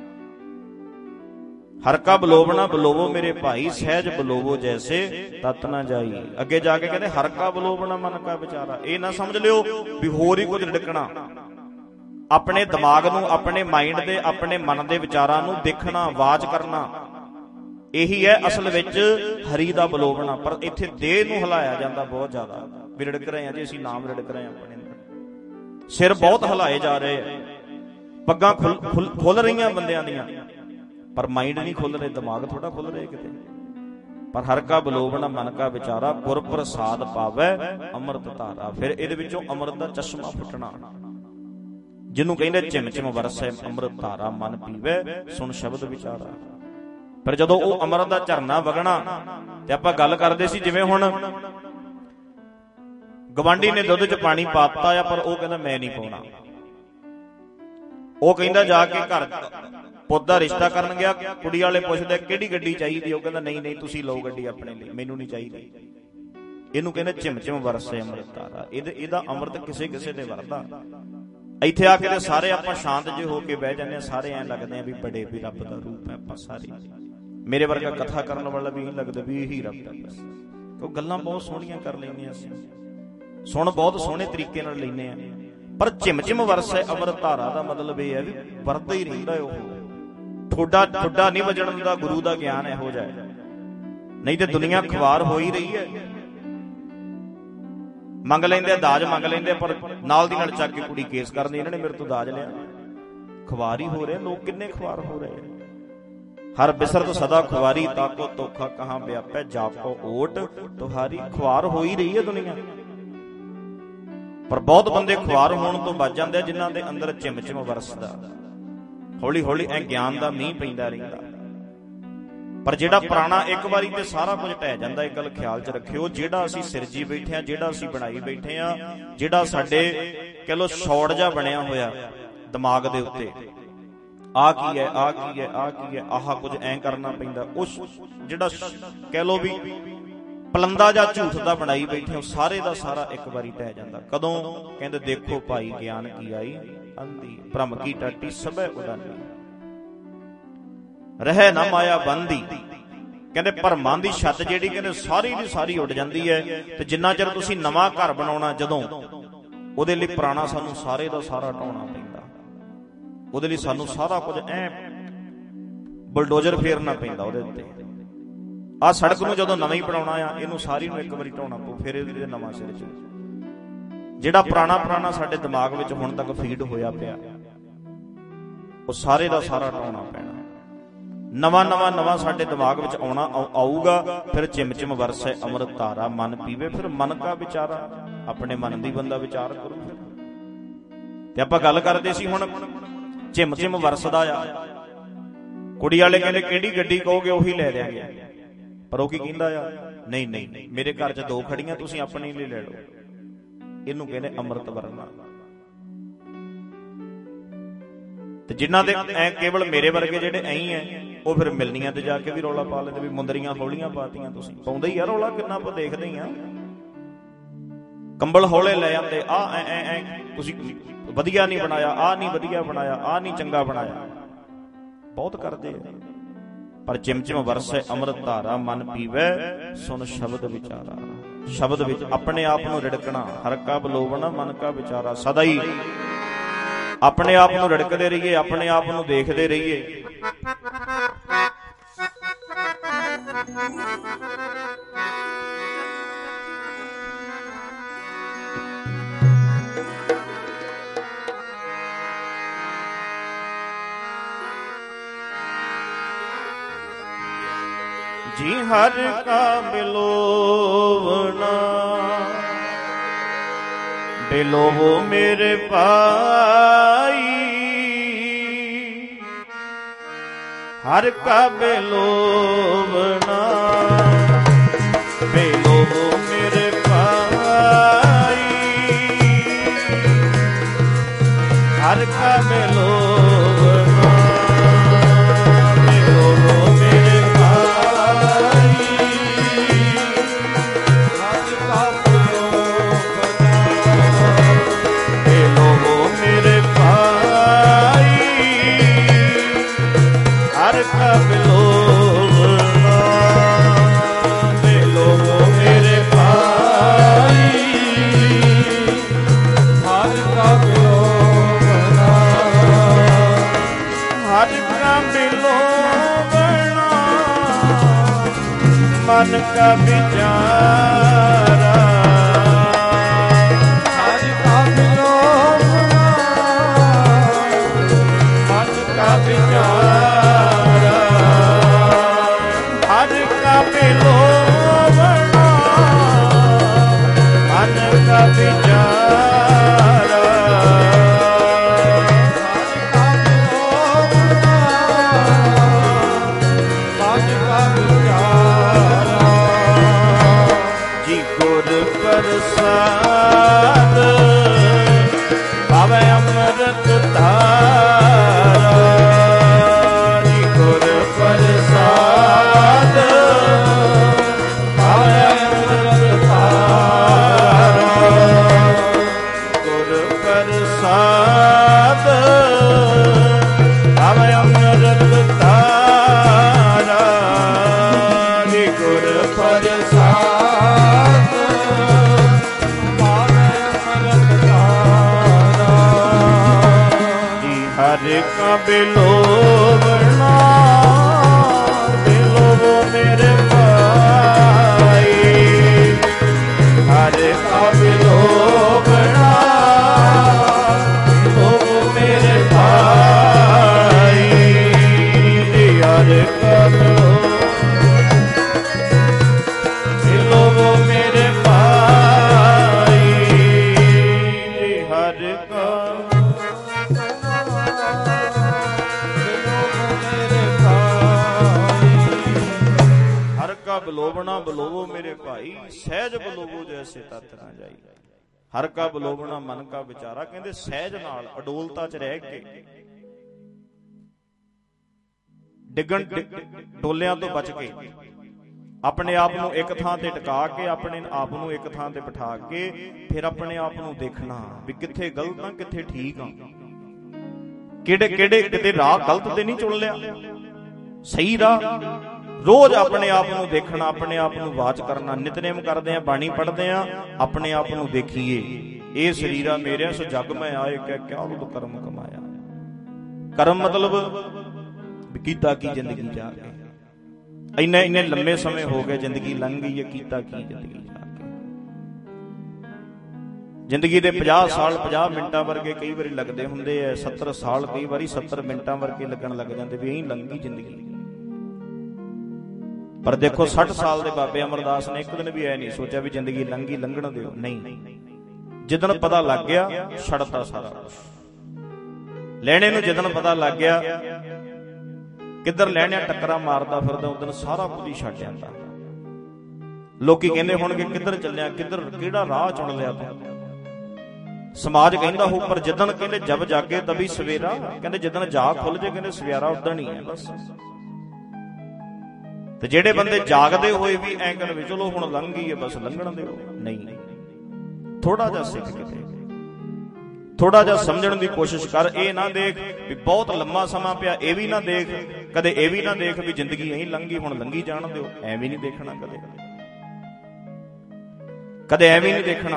ਹਰ ਕਾ ਬਲੋਵਣਾ ਬਲੋਵੋ ਮੇਰੇ ਭਾਈ, ਸਹਿਜ ਬਲੋਵੋ ਜੈਸੇ ਤਤ ਨਾ ਜਾਈ। ਅੱਗੇ ਜਾ ਕੇ ਕਹਿੰਦੇ ਹਰ ਕਾ ਬਲੋਵਣਾ ਮਨ ਕਾ ਵਿਚਾਰਾ। ਇਹ ਨਾ ਸਮਝ ਲਿਓ ਵੀ ਹੋਰ ਹੀ ਕੁਝ ਰਿੜਕਣਾ। ਆਪਣੇ ਦਿਮਾਗ ਨੂੰ, ਆਪਣੇ ਮਾਈਂਡ ਦੇ, ਆਪਣੇ ਮਨ ਦੇ ਵਿਚਾਰਾਂ ਨੂੰ ਦੇਖਣਾ, ਵਾਚ ਕਰਨਾ, ਇਹੀ ਹੈ ਅਸਲ ਵਿੱਚ ਹਰੀ ਦਾ ਬਲੋਵਣਾ। ਪਰ ਇੱਥੇ ਦੇਹ ਨੂੰ ਹਿਲਾਇਆ ਜਾਂਦਾ ਬਹੁਤ ਜ਼ਿਆਦਾ। ਵੀ ਰਿੜਕ ਰਹੇ ਹਾਂ ਜੀ ਅਸੀਂ, ਨਾਮ ਰਿੜਕ ਰਹੇ ਹਾਂ ਆਪਣੇ ਅੰਦਰ। ਸਿਰ ਬਹੁਤ ਹਿਲਾਏ ਜਾ ਰਹੇ ਆ, ਪੱਗਾਂ ਖੁੱਲ ਰਹੀਆਂ ਬੰਦਿਆਂ ਦੀਆਂ, ਪਰ ਮਾਈਂਡ ਨਹੀਂ ਖੁੱਲ ਰਹੇ, ਦਿਮਾਗ ਥੋੜਾ ਖੁੱਲ ਰਹੇ ਕਿਤੇ। ਪਰ ਹਰ ਕਾ ਬਲੋਵਣਾ ਮਨ ਕਾ ਵਿਚਾਰਾ, ਗੁਰ ਪ੍ਰਸਾਦ ਪਾਵੈ ਅੰਮ੍ਰਿਤ ਧਾਰਾ। ਫਿਰ ਇਹਦੇ ਵਿੱਚੋਂ ਅੰਮ੍ਰਿਤ ਦਾ ਚਸ਼ਮਾ ਫੁੱਟਣਾ, ਜਿਹਨੂੰ ਕਹਿੰਦੇ ਝਿਮ ਝਿਮ ਵਰਸੈ ਅੰਮ੍ਰਿਤ ਧਾਰਾ, ਮਨ ਪੀਵੈ ਸੁਣ ਸ਼ਬਦ ਵਿਚਾਰਾ। ਪਰ ਜਦੋਂ ਉਹ ਅੰਮ੍ਰਿਤ ਦਾ ਝਰਨਾ ਵਗਣਾ, ਤੇ ਆਪਾਂ ਗੱਲ ਕਰਦੇ ਸੀ ਜਿਵੇਂ ਹੁਣ ਗਵਾਂਢੀ ਨੇ ਦੁੱਧ 'ਚ ਪਾਣੀ ਪਾਤਾ ਆ, ਪਰ ਉਹ ਕਹਿੰਦਾ ਮੈਂ ਨਹੀਂ ਪਾਉਣਾ। ਉਹ ਕਹਿੰਦਾ ਜਾ ਕੇ ਘਰ ਪੁੱਤ ਦਾ ਰਿਸ਼ਤਾ ਕਰਨ ਗਿਆ, ਕੁੜੀ ਵਾਲੇ ਪੁੱਛਦੇ ਕਿਹੜੀ ਗੱਡੀ ਚਾਹੀਦੀ? ਉਹ ਕਹਿੰਦਾ ਨਹੀਂ ਤੁਸੀਂ ਲਓ ਗੱਡੀ ਆਪਣੇ ਲਈ, ਮੈਨੂੰ ਨਹੀਂ ਚਾਹੀਦੀ। ਇਹਨੂੰ ਕਹਿੰਦੇ ਝਿਮ ਝਿਮ ਵਰਸੇ ਅੰਮ੍ਰਿਤ ਧਾਰਾ। ਇਹਦਾ ਅੰਮ੍ਰਿਤ ਕਿਸੇ ਕਿਸੇ ਤੇ ਵਰਦਾ। ਇੱਥੇ ਆ ਕੇ ਤੇ ਸਾਰੇ ਆਪਾਂ ਸ਼ਾਂਤ ਜਿਹੇ ਹੋ ਕੇ ਬਹਿ ਜਾਂਦੇ ਹਾਂ, ਸਾਰੇ ਐਂ ਲੱਗਦੇ ਆ ਵੀ ਬੜੇ, ਵੀ ਰੱਬ ਦਾ ਰੂਪ ਹੈ ਆਪਾਂ ਸਾਰੇ। ਮੇਰੇ ਵਰਗਾ ਕਥਾ ਕਰਨ ਵਾਲਾ ਵੀ ਇਹੀ ਲੱਗਦਾ ਵੀ ਇਹੀ ਰੱਬ ਹੈ ਬਸ। ਉਹ ਗੱਲਾਂ ਬਹੁਤ ਸੋਹਣੀਆਂ ਕਰ ਲੈਂਦੇ ਅਸੀਂ, ਸੁਣ ਬਹੁਤ ਸੋਹਣੇ ਤਰੀਕੇ ਨਾਲ ਲੈਂਦੇ ਆ। ਪਰ ਝਿਮ ਝਿਮ ਵਰਸੇ ਅੰਮ੍ਰਿਤ ਧਾਰਾ ਦਾ ਮਤਲਬ ਇਹ ਹੈ ਵੀ ਵਰਦਾ ਹੀ ਰਹਿੰਦਾ ਉਹ। ਠੋਡਾ ਨਹੀਂ ਵਜਣ ਦਿੰਦਾ, ਗੁਰੂ ਦਾ ਗਿਆਨ ਇਹੋ ਜਿਹਾ। ਨਹੀਂ ਤੇ ਦੁਨੀਆ ਖਵਾਰ ਹੋ ਹੀ ਰਹੀ ਹੈ। ਮੰਗ ਲੈਂਦੇ, ਦਾਜ ਮੰਗ ਲੈਂਦੇ, ਪਰ ਨਾਲ ਦੀ ਨਾਲ ਚੱਕ ਕੇ ਕੁੜੀ ਕੇਸ ਕਰਨੀ, ਇਹਨਾਂ ਨੇ ਮੇਰੇ ਤੋਂ ਦਾਜ ਲਿਆ। ਖਵਾਰ ਹੀ ਹੋ ਰਹੇ ਲੋਕ, ਕਿੰਨੇ ਖਵਾਰ ਹੋ ਰਹੇ। ਹਰ ਬਿਸਰਤ ਸਦਾ ਖੁਆਰੀ, ਤਾਕੋ ਧੋਖਾ ਕਹਾਂ ਵਿਆਪੈ, ਜਾਪੋ ਓਟ ਤੁਹਾਰੀ। ਖੁਆਰ ਹੋ ਹੀ ਰਹੀ ਹੈ ਦੁਨੀਆ। ਪਰ ਬਹੁਤ ਬੰਦੇ ਖੁਆਰ ਹੋਣ ਤੋਂ ਬਚ ਜਾਂਦੇ ਆ, ਜਿਨ੍ਹਾਂ ਦੇ ਅੰਦਰ ਝਿਮ ਝਿਮ ਵਰਸਦਾ, ਹੌਲੀ ਹੌਲੀ ਐ ਗਿਆਨ ਦਾ ਮੀਂਹ ਪੈਂਦਾ ਰਹਿੰਦਾ। ਪਰ ਜਿਹੜਾ ਪੁਰਾਣਾ ਇੱਕ ਵਾਰੀ ਤੇ ਸਾਰਾ ਕੁਝ ਢਹਿ ਜਾਂਦਾ। ਇੱਕ ਗੱਲ ਖਿਆਲ 'ਚ ਰੱਖਿਓ, ਜਿਹੜਾ ਅਸੀਂ ਸਿਰਜੀ ਬੈਠੇ ਹਾਂ, ਜਿਹੜਾ ਅਸੀਂ ਬਣਾਈ ਬੈਠੇ ਹਾਂ, ਜਿਹੜਾ ਸਾਡੇ ਕਹਿ ਲੋ ਛੋੜ ਜਿਹਾ ਬਣਿਆ ਹੋਇਆ ਦਿਮਾਗ ਦੇ ਉੱਤੇ, ਆਹ ਕੀ ਹੈ, ਆਹ ਕੀ ਹੈ, ਆਹ ਕੀ ਹੈ, ਆਹ ਕੁਝ ਐਂ ਕਰਨਾ ਪੈਂਦਾ, ਉਸ ਜਿਹੜਾ ਕਹਿ ਲੋ ਵੀ ਪਲੰਦਾ ਜਾਂ ਝੂਠ ਦਾ ਬਣਾਈ ਬੈਠੇ, ਉਹ ਸਾਰੇ ਦਾ ਸਾਰਾ ਇੱਕ ਵਾਰੀ ਢਹਿ ਜਾਂਦਾ। ਕਦੋਂ? ਕਹਿੰਦੇ ਦੇਖੋ ਭਾਈ ਗਿਆਨ ਕੀ ਆਈ ਅੰਧੀ, ਭ੍ਰਮ ਕੀ ਟਾਟੀ ਸਭੈ ਉਡਾਨੀ, ਰਹਿ ਨਾ ਮਾਇਆ ਬੰਦੀ। ਕਹਿੰਦੇ ਭਰਮਾਂ ਦੀ ਛੱਤ ਜਿਹੜੀ ਕਹਿੰਦੇ ਸਾਰੀ ਦੀ ਸਾਰੀ ਉੱਡ ਜਾਂਦੀ ਹੈ। ਤੇ ਜਿੰਨਾ ਚਿਰ ਤੁਸੀਂ ਨਵਾਂ ਘਰ ਬਣਾਉਣਾ, ਜਦੋਂ ਉਹਦੇ ਲਈ ਪੁਰਾਣਾ ਸਾਨੂੰ ਸਾਰੇ ਦਾ ਸਾਰਾ ਢਾਉਣਾ ਪੈਂਦਾ। ਉਹਦੇ ਲਈ ਸਾਨੂੰ ਸਾਰਾ ਕੁਝ ਐ ਬਲਡੋਜ਼ਰ ਫੇਰਨਾ ਪੈਂਦਾ ਉਹਦੇ ਉੱਤੇ। ਆਹ ਸੜਕ ਨੂੰ ਜਦੋਂ ਨਵਾਂ ਹੀ ਬਣਾਉਣਾ ਆ, ਇਹਨੂੰ ਸਾਰੀ ਨੂੰ ਇੱਕ ਵਾਰੀ ਢਾਉਣਾ ਪਊ, ਫਿਰ ਇਹਦੇ ਨਵਾਂ ਸਿਰੇ ਚ। ਜਿਹੜਾ ਪੁਰਾਣਾ ਸਾਡੇ ਦਿਮਾਗ ਵਿੱਚ ਹੁਣ ਤੱਕ ਫੀਡ ਹੋਇਆ ਪਿਆ, ਉਹ ਸਾਰੇ ਦਾ ਸਾਰਾ ਢਾਉਣਾ ਪੈਣਾ। ਨਵਾਂ ਸਾਡੇ ਦਿਮਾਗ ਵਿੱਚ ਆਊਗਾ। ਫਿਰ ਝਿਮ ਝਿਮ ਵਰਸੈ ਅੰਮ੍ਰਿਤ ਧਾਰਾ, ਮਨ ਪੀਵੇ ਫਿਰ ਮਨ ਕਾ ਵਿਚਾਰਾ। ਆਪਣੇ ਮਨ ਦੀ ਬੰਦਾ ਵਿਚਾਰ ਕਰੂ। ਤੇ ਆਪਾਂ ਗੱਲ ਕਰਦੇ ਸੀ ਹੁਣ ਝਿਮ ਝਿਮ ਵਰਸਦਾ ਆ। ਕੁੜੀ ਵਾਲੇ ਕਹਿੰਦੇ ਕਿਹੜੀ ਗੱਡੀ ਕਹੋਗੇ ਉਹੀ ਲੈ ਦਿਆਂਗੇ। ਪਰ ਉਹ ਕੀ ਕਹਿੰਦਾ ਆ? ਨਹੀਂ ਮੇਰੇ ਘਰ 'ਚ 2 ਖੜੀਆਂ, ਤੁਸੀਂ ਆਪਣੇ ਲਈ ਲੈ ਲਓ। ਇਹਨੂੰ ਕਹਿੰਦੇ ਅੰਮ੍ਰਿਤ ਵਰਨਾ। ਤੇ ਜਿਨ੍ਹਾਂ ਦੇ ਐ ਕੇਵਲ ਮੇਰੇ ਵਰਗੇ ਜਿਹੜੇ ਐਂ ਐ, ਉਹ ਫਿਰ ਮਿਲਣੀਆਂ ਤੇ ਜਾ ਕੇ ਵੀ ਰੌਲਾ ਪਾ ਲੈਂਦੇ ਵੀ ਮੁੰਦਰੀਆਂ ਹੌਲੀਆਂ ਪਾਤੀਆਂ ਤੁਸੀਂ। ਪਾਉਂਦੇ ਹੀ ਆ ਰੌਲਾ, ਕਿੰਨਾ ਆਪਾਂ ਦੇਖਦੇ ਹੀ ਆ। ਕੰਬਲ ਹੌਲੇ ਲੈ ਜਾਂਦੇ, ਆਹ ਐ ਤੁਸੀਂ ਵਧੀਆ ਨਹੀਂ ਬਣਾਇਆ, ਆਹ ਨਹੀਂ ਵਧੀਆ ਬਣਾਇਆ, ਆਹ ਨਹੀਂ ਚੰਗਾ ਬਣਾਇਆ, ਬਹੁਤ ਕਰਦੇ ਆ। ਪਰ ਝਿਮ ਝਿਮ ਵਰਸੈ ਅੰਮ੍ਰਿਤ ਧਾਰਾ, ਮਨ ਪੀਵੈ ਸੁਣ ਸ਼ਬਦ ਵਿਚਾਰਾ। ਸ਼ਬਦ ਵਿੱਚ ਆਪਣੇ ਆਪ ਨੂੰ ਰਿੜਕਣਾ, ਹਰ ਕਾ ਬਲੋਵਣਾ ਮਨ ਕਾ ਵਿਚਾਰਾ। ਸਦਾ ਹੀ ਆਪਣੇ ਆਪ ਨੂੰ ਰਿੜਕਦੇ ਰਹੀਏ, ਆਪਣੇ ਆਪ ਨੂੰ ਦੇਖਦੇ ਰਹੀਏ। ਜੀ ਹਰ ਕਾ ਬਿਲੋਵਣਾ ਤੇ ਲੋਵੋ ਮੇਰੇ ਭਾਈ ਹਰ ਕਾ ਬਿਲੋਵਣਾ ਬਿਲੋਵੋ ਮੇਰੇ ਭਾਈ ਹਰ ਕਾ ਬਿਲੋਵਣਾ ਬਿਲੋਵੋ ਮੇਰੇ ਭਾਈ ਹਰ ਕਾ ਬਿਲੋਵਣਾ ਬਿਲੋਵੋ ਮੇਰੇ ਭਾਈ ਹਰ ਕਾ ਬਿਲੋਵਣਾ ਬਿਲੋਵੋ ਮੇਰੇ ਭਾਈ ਹਰ ਕਾ ਬਿਲੋਵਣਾ ਹਰ ਕਾ ਬਿਲੋਵਣਾ ਮਨ ਕਾ ਵਿਚਾਰਾ ਹਰ ਕਾ ਬਿਲੋਵਣਾ ਮਨ ਕਾ ਵਿਚਾਰਾ ਹਰ ਕਾ ਬਿਲੋਵਣਾ ਮਨ ਕਾ ਵਿਚਾਰਾ ਜੀ ਗੁਰ ਪ੍ਰਸਾਦ ਪਾਵੈ ਅੰਮ੍ਰਿਤ ਧਾਰਾ ਜੀ ਗੁਰ ਪ੍ਰਸਾਦ ਪਾਵੈ ਅੰਮ੍ਰਿਤ ਧਾਰਾ ਗੁਰ ਪ੍ਰਸਾਦ ਪਾਵੈ ਅੰਮ੍ਰਿਤ ਧਾਰਾ ਜੀ ਗੁਰ ਪ੍ਰਸਾਦ ਹਰ ਕਾ ਬਿਲੋਵਣਾ ਬਿਲੋਵੋ ਮੇਰੇ ਭਾਈ ਹਰ ਕਾ ਬਿਲੋਵਣਾ ਬਿਲੋਵੋ ਮੇਰੇ ਭਾਈ ਹਰ ਕਾ ਬਿਲੋਵੋ ਮੇਰੇ ਭਾਈ ਹਰ ਕਾ ਬਿਲੋਵਣਾ ਬਿਲੋਵੋ ਮੇਰੇ ਭਾਈ ਸਹਿਜ ਬਿਲੋਵੋ ਜੈਸੇ ਤਤ ਨਾ ਜਾਈ ਹਰ ਕਾ ਬਿਲੋਵਣਾ ਮਨ ਕਾ ਵਿਚਾਰਾ ਕਹਿੰਦੇ ਸਹਿਜ ਨਾਲ ਅਡੋਲਤਾ ਚ ਰਹਿ ਕੇ ਡਿੱਗਣ ਡੋਲਿਆਂ ਤੋਂ ਬਚ ਕੇ ਆਪਣੇ ਆਪ ਨੂੰ ਇੱਕ ਥਾਂ ਤੇ ਟਿਕਾ ਕੇ ਆਪਣੇ ਆਪ ਨੂੰ ਇੱਕ ਥਾਂ ਤੇ ਬਿਠਾ ਕੇ ਫਿਰ ਆਪਣੇ ਆਪ ਨੂੰ ਦੇਖਣਾ ਵੀ ਕਿੱਥੇ ਗਲਤ ਆ ਕਿੱਥੇ ਠੀਕ ਆ ਕਿਹੜੇ ਕਿਤੇ ਰਾਹ ਗਲਤ ਤੇ ਨਹੀਂ ਚੁਣ ਲਿਆ ਸਹੀ ਰਾਹ ਰੋਜ਼ ਆਪਣੇ ਆਪ ਨੂੰ ਦੇਖਣਾ ਆਪਣੇ ਆਪ ਨੂੰ ਵਾਚ ਕਰਨਾ ਨਿਤਨੇਮ ਕਰਦੇ ਆ ਬਾਣੀ ਪੜ੍ਹਦੇ ਆ ਆਪਣੇ ਆਪ ਨੂੰ ਦੇਖੀਏ ਇਹ ਸਰੀਰਾ ਮੇਰਿਆ ਸੋ ਜਗ ਮੈਂ ਆਏ ਕਹਿ ਕਿਆ ਉਹ ਕਰਮ ਕਮਾਇਆ ਕਰਮ ਮਤਲਬ ਕੀਤਾ ਕੀ ਜ਼ਿੰਦਗੀ ਜਾ ਕੇ ਇੰਨੇ ਲੰਮੇ ਸਮੇਂ ਹੋ ਗਏ ਜ਼ਿੰਦਗੀ ਲੰਘ ਗਈ ਹੈ ਕੀਤਾ ਕੀ ਜ਼ਿੰਦਗੀ ਜਾ ਕੇ ਜ਼ਿੰਦਗੀ ਦੇ 50 ਸਾਲ 50 ਮਿੰਟਾਂ ਵਰਗੇ ਕਈ ਵਾਰੀ ਲੱਗਦੇ ਹੁੰਦੇ ਐ 70 ਸਾਲ ਕਈ ਵਾਰੀ 70 ਮਿੰਟਾਂ ਵਰਗੇ ਲੱਗਣ ਲੱਗ ਜਾਂਦੇ ਵੀ ਇਹੀ ਲੰਘ ਗਈ ਜ਼ਿੰਦਗੀ ਪਰ ਦੇਖੋ 60 ਸਾਲ ਦੇ ਬਾਬੇ ਅਮਰਦਾਸ ਨੇ ਇੱਕ ਦਿਨ ਵੀ ਐ ਨਹੀਂ ਸੋਚਿਆ ਵੀ ਜ਼ਿੰਦਗੀ ਲੰਘੀ ਲੰਘਣ ਦਿਓ ਨਹੀਂ ਜਿੱਦਣ ਪਤਾ ਲੱਗ ਗਿਆ ਛੱਡਤਾ ਸਾਰਾ ਕੁਛ ਲੈਣੇ ਨੂੰ ਜਿੱਦਣ ਪਤਾ ਲੱਗ ਗਿਆ ਕਿੱਧਰ ਲੈਣਿਆ ਟੱਕਰਾਂ ਮਾਰਦਾ ਫਿਰਦਾ ਉਦੋਂ ਸਾਰਾ ਕੁਝ ਹੀ ਛੱਡ ਜਾਂਦਾ ਲੋਕੀ ਕਹਿੰਦੇ ਹੋਣਗੇ ਕਿੱਧਰ ਚੱਲਿਆ ਕਿਹੜਾ ਰਾਹ ਚੁਣ ਲਿਆ ਤੂੰ ਸਮਾਜ ਕਹਿੰਦਾ ਹੋ ਪਰ ਜਿੱਦਣ ਕਹਿੰਦੇ ਜਬ ਜਾਗੇ ਤਬੀ ਸਵੇਰਾ ਕਹਿੰਦੇ ਜਿੱਦਣ ਜਾਗ ਖੁੱਲ ਜੇ ਕਹਿੰਦੇ ਸਵੇਰਾ ਉਦਣ ਹੀ ਹੈ ਬਸ ਤੇ ਜਿਹੜੇ ਬੰਦੇ ਜਾਗਦੇ ਹੋਏ ਵੀ ਐਂ ਕਹਿੰਦੇ ਵੀ ਚਲੋ ਹੁਣ ਲੰਘ ਗਈ ਹੈ ਬਸ ਲੰਘਣ ਦਿਓ ਨਹੀਂ ਥੋੜਾ ਜਿਹਾ ਸਿੱਖ ਕਿਤੇ ਥੋੜਾ ਜਿਹਾ ਸਮਝਣ ਦੀ ਕੋਸ਼ਿਸ਼ ਕਰ ਇਹ ਨਾ ਦੇਖ ਵੀ ਬਹੁਤ ਲੰਮਾ ਸਮਾਂ ਪਿਆ ਇਹ ਵੀ ਨਾ ਦੇਖ ਕਦੇ ਇਹ ਵੀ ਨਾ ਦੇਖ ਵੀ ਜ਼ਿੰਦਗੀ ਐਂ ਲੰਘੀ ਹੁਣ ਲੰਘੀ ਜਾਣ ਦਿਓ ਐਵੇਂ ਨਹੀਂ ਦੇਖਣਾ ਕਦੇ ਐਵੇਂ ਨਹੀਂ ਦੇਖਣਾ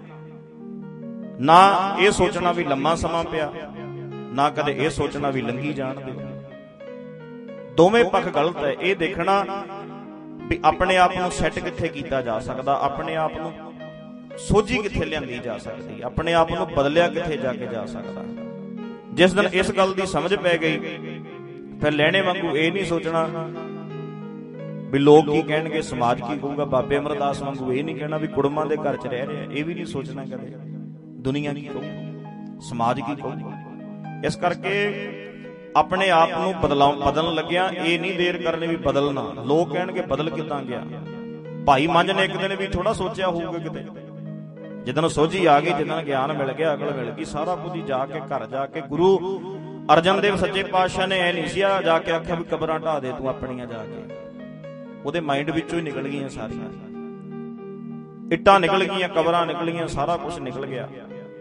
ਨਾ ਇਹ ਸੋਚਣਾ ਵੀ ਲੰਮਾ ਸਮਾਂ ਪਿਆ ਨਾ ਕਦੇ ਇਹ ਸੋਚਣਾ ਵੀ ਲੰਘੀ ਜਾਣ ਦਿਓ ਦੋਵੇਂ ਪੱਖ ਗਲਤ ਹੈ ਇਹ ਦੇਖਣਾ ਵੀ ਆਪਣੇ ਆਪ ਨੂੰ ਸੈੱਟ ਕਿੱਥੇ ਕੀਤਾ ਜਾ ਸਕਦਾ ਆਪਣੇ ਆਪ ਨੂੰ ਸੋਝੀ ਕਿੱਥੇ ਲਿਆਂਦੀ ਜਾ ਸਕਦੀ ਆਪਣੇ ਆਪ ਨੂੰ ਬਦਲਿਆ ਕਿੱਥੇ ਜਾ ਕੇ ਜਾ ਸਕਦਾ ਜਿਸ ਦਿਨ ਇਸ ਗੱਲ ਦੀ ਸਮਝ ਪੈ ਗਈ ਫਿਰ ਲੈਣੇ ਵਾਂਗੂ ਇਹ ਨਹੀਂ ਸੋਚਣਾ ਵੀ ਲੋਕ ਕੀ ਕਹਿਣਗੇ ਸਮਾਜ ਕੀ ਕਹੂਗਾ ਬਾਬੇ ਅਮਰਦਾਸ ਵਾਂਗੂ ਇਹ ਨਹੀਂ ਕਹਿਣਾ ਵੀ ਕੁੜਮਾਂ ਦੇ ਘਰ 'ਚ ਰਹਿ ਰਿਹਾ ਇਹ ਵੀ ਨਹੀਂ ਸੋਚਣਾ ਕਦੇ ਦੁਨੀਆ ਕੀ ਕਹੂ, ਸਮਾਜ ਕੀ ਕਹੂ। ਇਸ ਕਰਕੇ ਆਪਣੇ ਆਪ ਨੂੰ ਬਦਲਣ ਲੱਗਿਆ ਇਹ ਨਹੀਂ ਦੇਰ ਕਰਨੀ ਵੀ ਬਦਲਣਾ। ਲੋਕ ਕਹਿਣਗੇ ਬਦਲ ਕਿੱਦਾਂ ਗਿਆ। ਭਾਈ ਮੰਝ ਨੇ ਇੱਕ ਦਿਨ ਵੀ ਥੋੜਾ ਸੋਚਿਆ ਹੋਊਗਾ ਕਿਤੇ। ਜਿੱਦਣ ਸੋਝੀ ਆ ਗਈ, ਜਿੱਦਣ ਗਿਆਨ ਮਿਲ ਗਿਆ, ਅਕਲ ਮਿਲ ਗਈ, ਸਾਰਾ ਕੁਝ ਹੀ ਜਾ ਕੇ ਘਰ ਜਾ ਕੇ ਗੁਰੂ ਅਰਜਨ ਦੇਵ ਸੱਚੇ ਪਾਤਸ਼ਾਹ ਨੇ ਐ ਨਹੀਂ ਸੀ ਜਾ ਕੇ ਆਖਿਆ ਵੀ ਕਬਰਾਂ ਢਾਹ ਦੇ ਤੂੰ ਆਪਣੀਆਂ ਜਾ ਕੇ। ਉਹਦੇ ਮਾਈਂਡ ਵਿੱਚੋਂ ਹੀ ਨਿਕਲ ਗਈਆਂ ਸਾਰੀਆਂ, ਇੱਟਾਂ ਨਿਕਲ ਗਈਆਂ, ਕਬਰਾਂ ਨਿਕਲ ਗਈਆਂ, ਸਾਰਾ ਕੁਝ ਨਿਕਲ ਗਿਆ।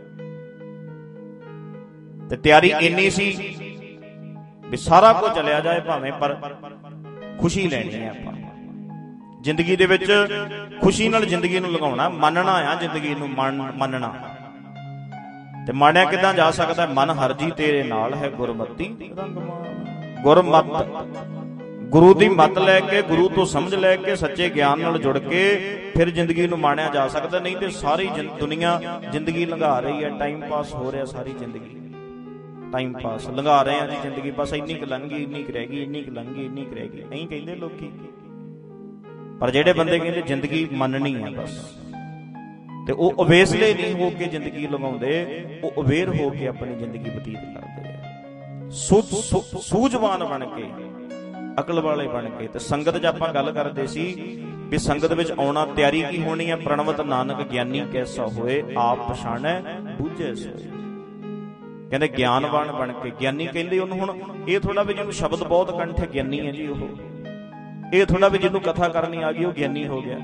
ਤੇ ਤਿਆਰੀ ਇੰਨੀ ਸੀ ਵੀ ਸਾਰਾ ਕੁਝ ਚਲਿਆ ਜਾਏ ਭਾਵੇਂ, ਪਰ ਖੁਸ਼ੀ ਲੈਣੀ ਹੈ ਆਪਾਂ ਜ਼ਿੰਦਗੀ ਦੇ ਵਿੱਚ। ਖੁਸ਼ੀ ਨਾਲ ਜ਼ਿੰਦਗੀ ਨੂੰ ਲੰਘਾਉਣਾ, ਮੰਨਣਾ ਆ ਜ਼ਿੰਦਗੀ ਨੂੰ, ਮੰਨਣਾ। ਤੇ ਮੰਨਿਆ ਕਿੱਦਾਂ ਜਾ ਸਕਦਾ? ਮਨ ਹਰਜੀ ਤੇਰੇ ਨਾਲ ਹੈ ਗੁਰਮਤੀ ਰੰਗਮਾਨ। ਗੁਰਮਤ, ਗੁਰੂ ਦੀ ਮੱਤ ਲੈ ਕੇ, ਗੁਰੂ ਤੋਂ ਸਮਝ ਲੈ ਕੇ, ਸੱਚੇ ਗਿਆਨ ਨਾਲ ਜੁੜ ਕੇ ਫਿਰ ਜ਼ਿੰਦਗੀ ਨੂੰ ਮਾਣਿਆ ਜਾ ਸਕਦਾ। ਨਹੀਂ ਤੇ ਸਾਰੀ ਦੁਨੀਆ ਜ਼ਿੰਦਗੀ ਲੰਘਾ ਰਹੀ ਹੈ, ਟਾਈਮ ਪਾਸ ਹੋ ਰਿਹਾ, ਸਾਰੀ ਜ਼ਿੰਦਗੀ ਟਾਈਮ ਪਾਸ ਲੰਘਾ ਰਹੇ ਆ ਜੀ ਜ਼ਿੰਦਗੀ। ਬਸ ਇੰਨੀ ਕੁ ਲੰਘ ਗਈ, ਇੰਨੀ ਕੁ ਰਹਿ ਗਈ, ਇੰਨੀ ਕੁ ਲੰਘ ਗਈ, ਇੰਨੀ ਕੁ ਰਹਿ ਗਈ, ਐਂ ਕਹਿੰਦੇ ਲੋਕੀ। ਪਰ ਜਿਹੜੇ ਬੰਦੇ ਕਹਿੰਦੇ ਜ਼ਿੰਦਗੀ ਮੰਨਣੀ ਆ ਬਸ, ਤੇ ਉਹ ਅਵੇਸਲੇ ਨਹੀਂ ਹੋ ਕੇ ਜ਼ਿੰਦਗੀ ਲੰਘਾਉਂਦੇ, ਉਹ ਅਵੇਅਰ ਹੋ ਕੇ ਆਪਣੀ ਜ਼ਿੰਦਗੀ ਬਤੀਤ ਕਰਦੇ ਆ, ਸੂਝਵਾਨ ਬਣ ਕੇ, ਅਕਲ ਵਾਲੇ ਬਣ ਕੇ। ਤੇ ਸੰਗਤ 'ਚ ਆਪਾਂ ਗੱਲ ਕਰਦੇ ਸੀ ਵੀ ਸੰਗਤ ਵਿੱਚ ਆਉਣਾ ਤਿਆਰੀ ਕੀ ਹੋਣੀ ਹੈ? ਪ੍ਰਣਵਤ ਨਾਨਕ ਗਿਆਨੀ ਕੈਸਾ ਹੋਏ, ਆਪ ਪਛਾਣੈ ਬੂਝੈ ਸੋਏ। ਕਹਿੰਦੇ ਗਿਆਨਵਾਨ ਬਣ ਕੇ। ਗਿਆਨੀ ਕਹਿੰਦੇ ਉਹਨੂੰ ਹੁਣ ਇਹ ਥੋੜਾ ਵੀ ਜਿਹਨੂੰ ਸ਼ਬਦ ਬਹੁਤ ਕੰਠ ਹੈ ਗਿਆਨੀ ਹੈ ਜੀ ਉਹ। ਇਹ ਥੋੜਾ ਵੀ ਜਿਹਨੂੰ ਕਥਾ ਕਰਨੀ ਆ ਗਈ ਉਹ ਗਿਆਨੀ ਹੋ ਗਿਆ।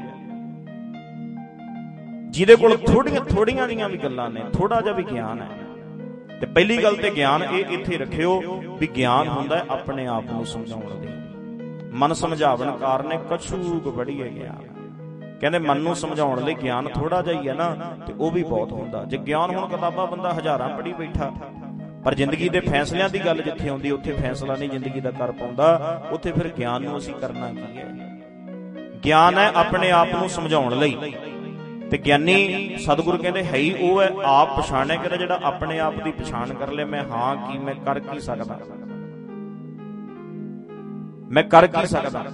ਜਿਹਦੇ ਕੋਲ ਥੋੜੀਆਂ ਜੀਆਂ ਵੀ ਗੱਲਾਂ ਨੇ, ਥੋੜਾ ਜਿਹਾ ਵੀ ਗਿਆਨ ਹੈ। ਤੇ ਪਹਿਲੀ ਗੱਲ ਤੇ ਗਿਆਨ ਇਹ ਇੱਥੇ ਰੱਖਿਓ ਵੀ ਗਿਆਨ ਹੁੰਦਾ ਹੈ ਆਪਣੇ ਆਪ ਨੂੰ ਸਮਝਾਉਣ ਦੀ। ਮਨ ਸਮਝਾਵਣ ਕਾਰਨੇ ਕਛੂਕ ਬੜੀਏ ਗਿਆਨ। ਕਹਿੰਦੇ ਮਨ ਨੂੰ ਸਮਝਾਉਣ ਲਈ ਗਿਆਨ ਥੋੜਾ ਜਿਹਾ ਹੀ ਹੈ ਨਾ, ਤੇ ਉਹ ਵੀ ਬਹੁਤ ਹੁੰਦਾ। ਜੇ ਗਿਆਨ ਹੁਣ ਕਿਤਾਬਾਂ ਬੰਦਾ ਹਜ਼ਾਰਾਂ ਪੜ੍ਹੀ ਬੈਠਾ, ਪਰ ਜ਼ਿੰਦਗੀ ਦੇ ਫੈਸਲਿਆਂ ਦੀ ਗੱਲ ਜਿੱਥੇ ਆਉਂਦੀ ਉੱਥੇ ਫੈਸਲਾ ਨਹੀਂ ਜ਼ਿੰਦਗੀ ਦਾ ਕਰ ਪਾਉਂਦਾ, ਉੱਥੇ ਫਿਰ ਗਿਆਨ ਨੂੰ ਅਸੀਂ ਕਰਨਾ ਕੀ ਹੈ? ਗਿਆਨ ਹੈ ਆਪਣੇ ਆਪ ਨੂੰ ਸਮਝਾਉਣ ਲਈ। ਤੇ ਗਿਆਨੀ ਸਤਿਗੁਰੂ ਕਹਿੰਦੇ ਹੈ ਹੀ ਉਹ ਹੈ ਆਪ ਪਛਾਣਿਆ। ਕਹਿੰਦਾ ਜਿਹੜਾ ਆਪਣੇ ਆਪ ਦੀ ਪਛਾਣ ਕਰ ਲੈ, ਮੈਂ ਹਾਂ ਕੀ, ਮੈਂ ਕਰ ਕੀ ਸਕਦਾ, ਮੈਂ ਕਰ ਕੀ ਸਕਦਾ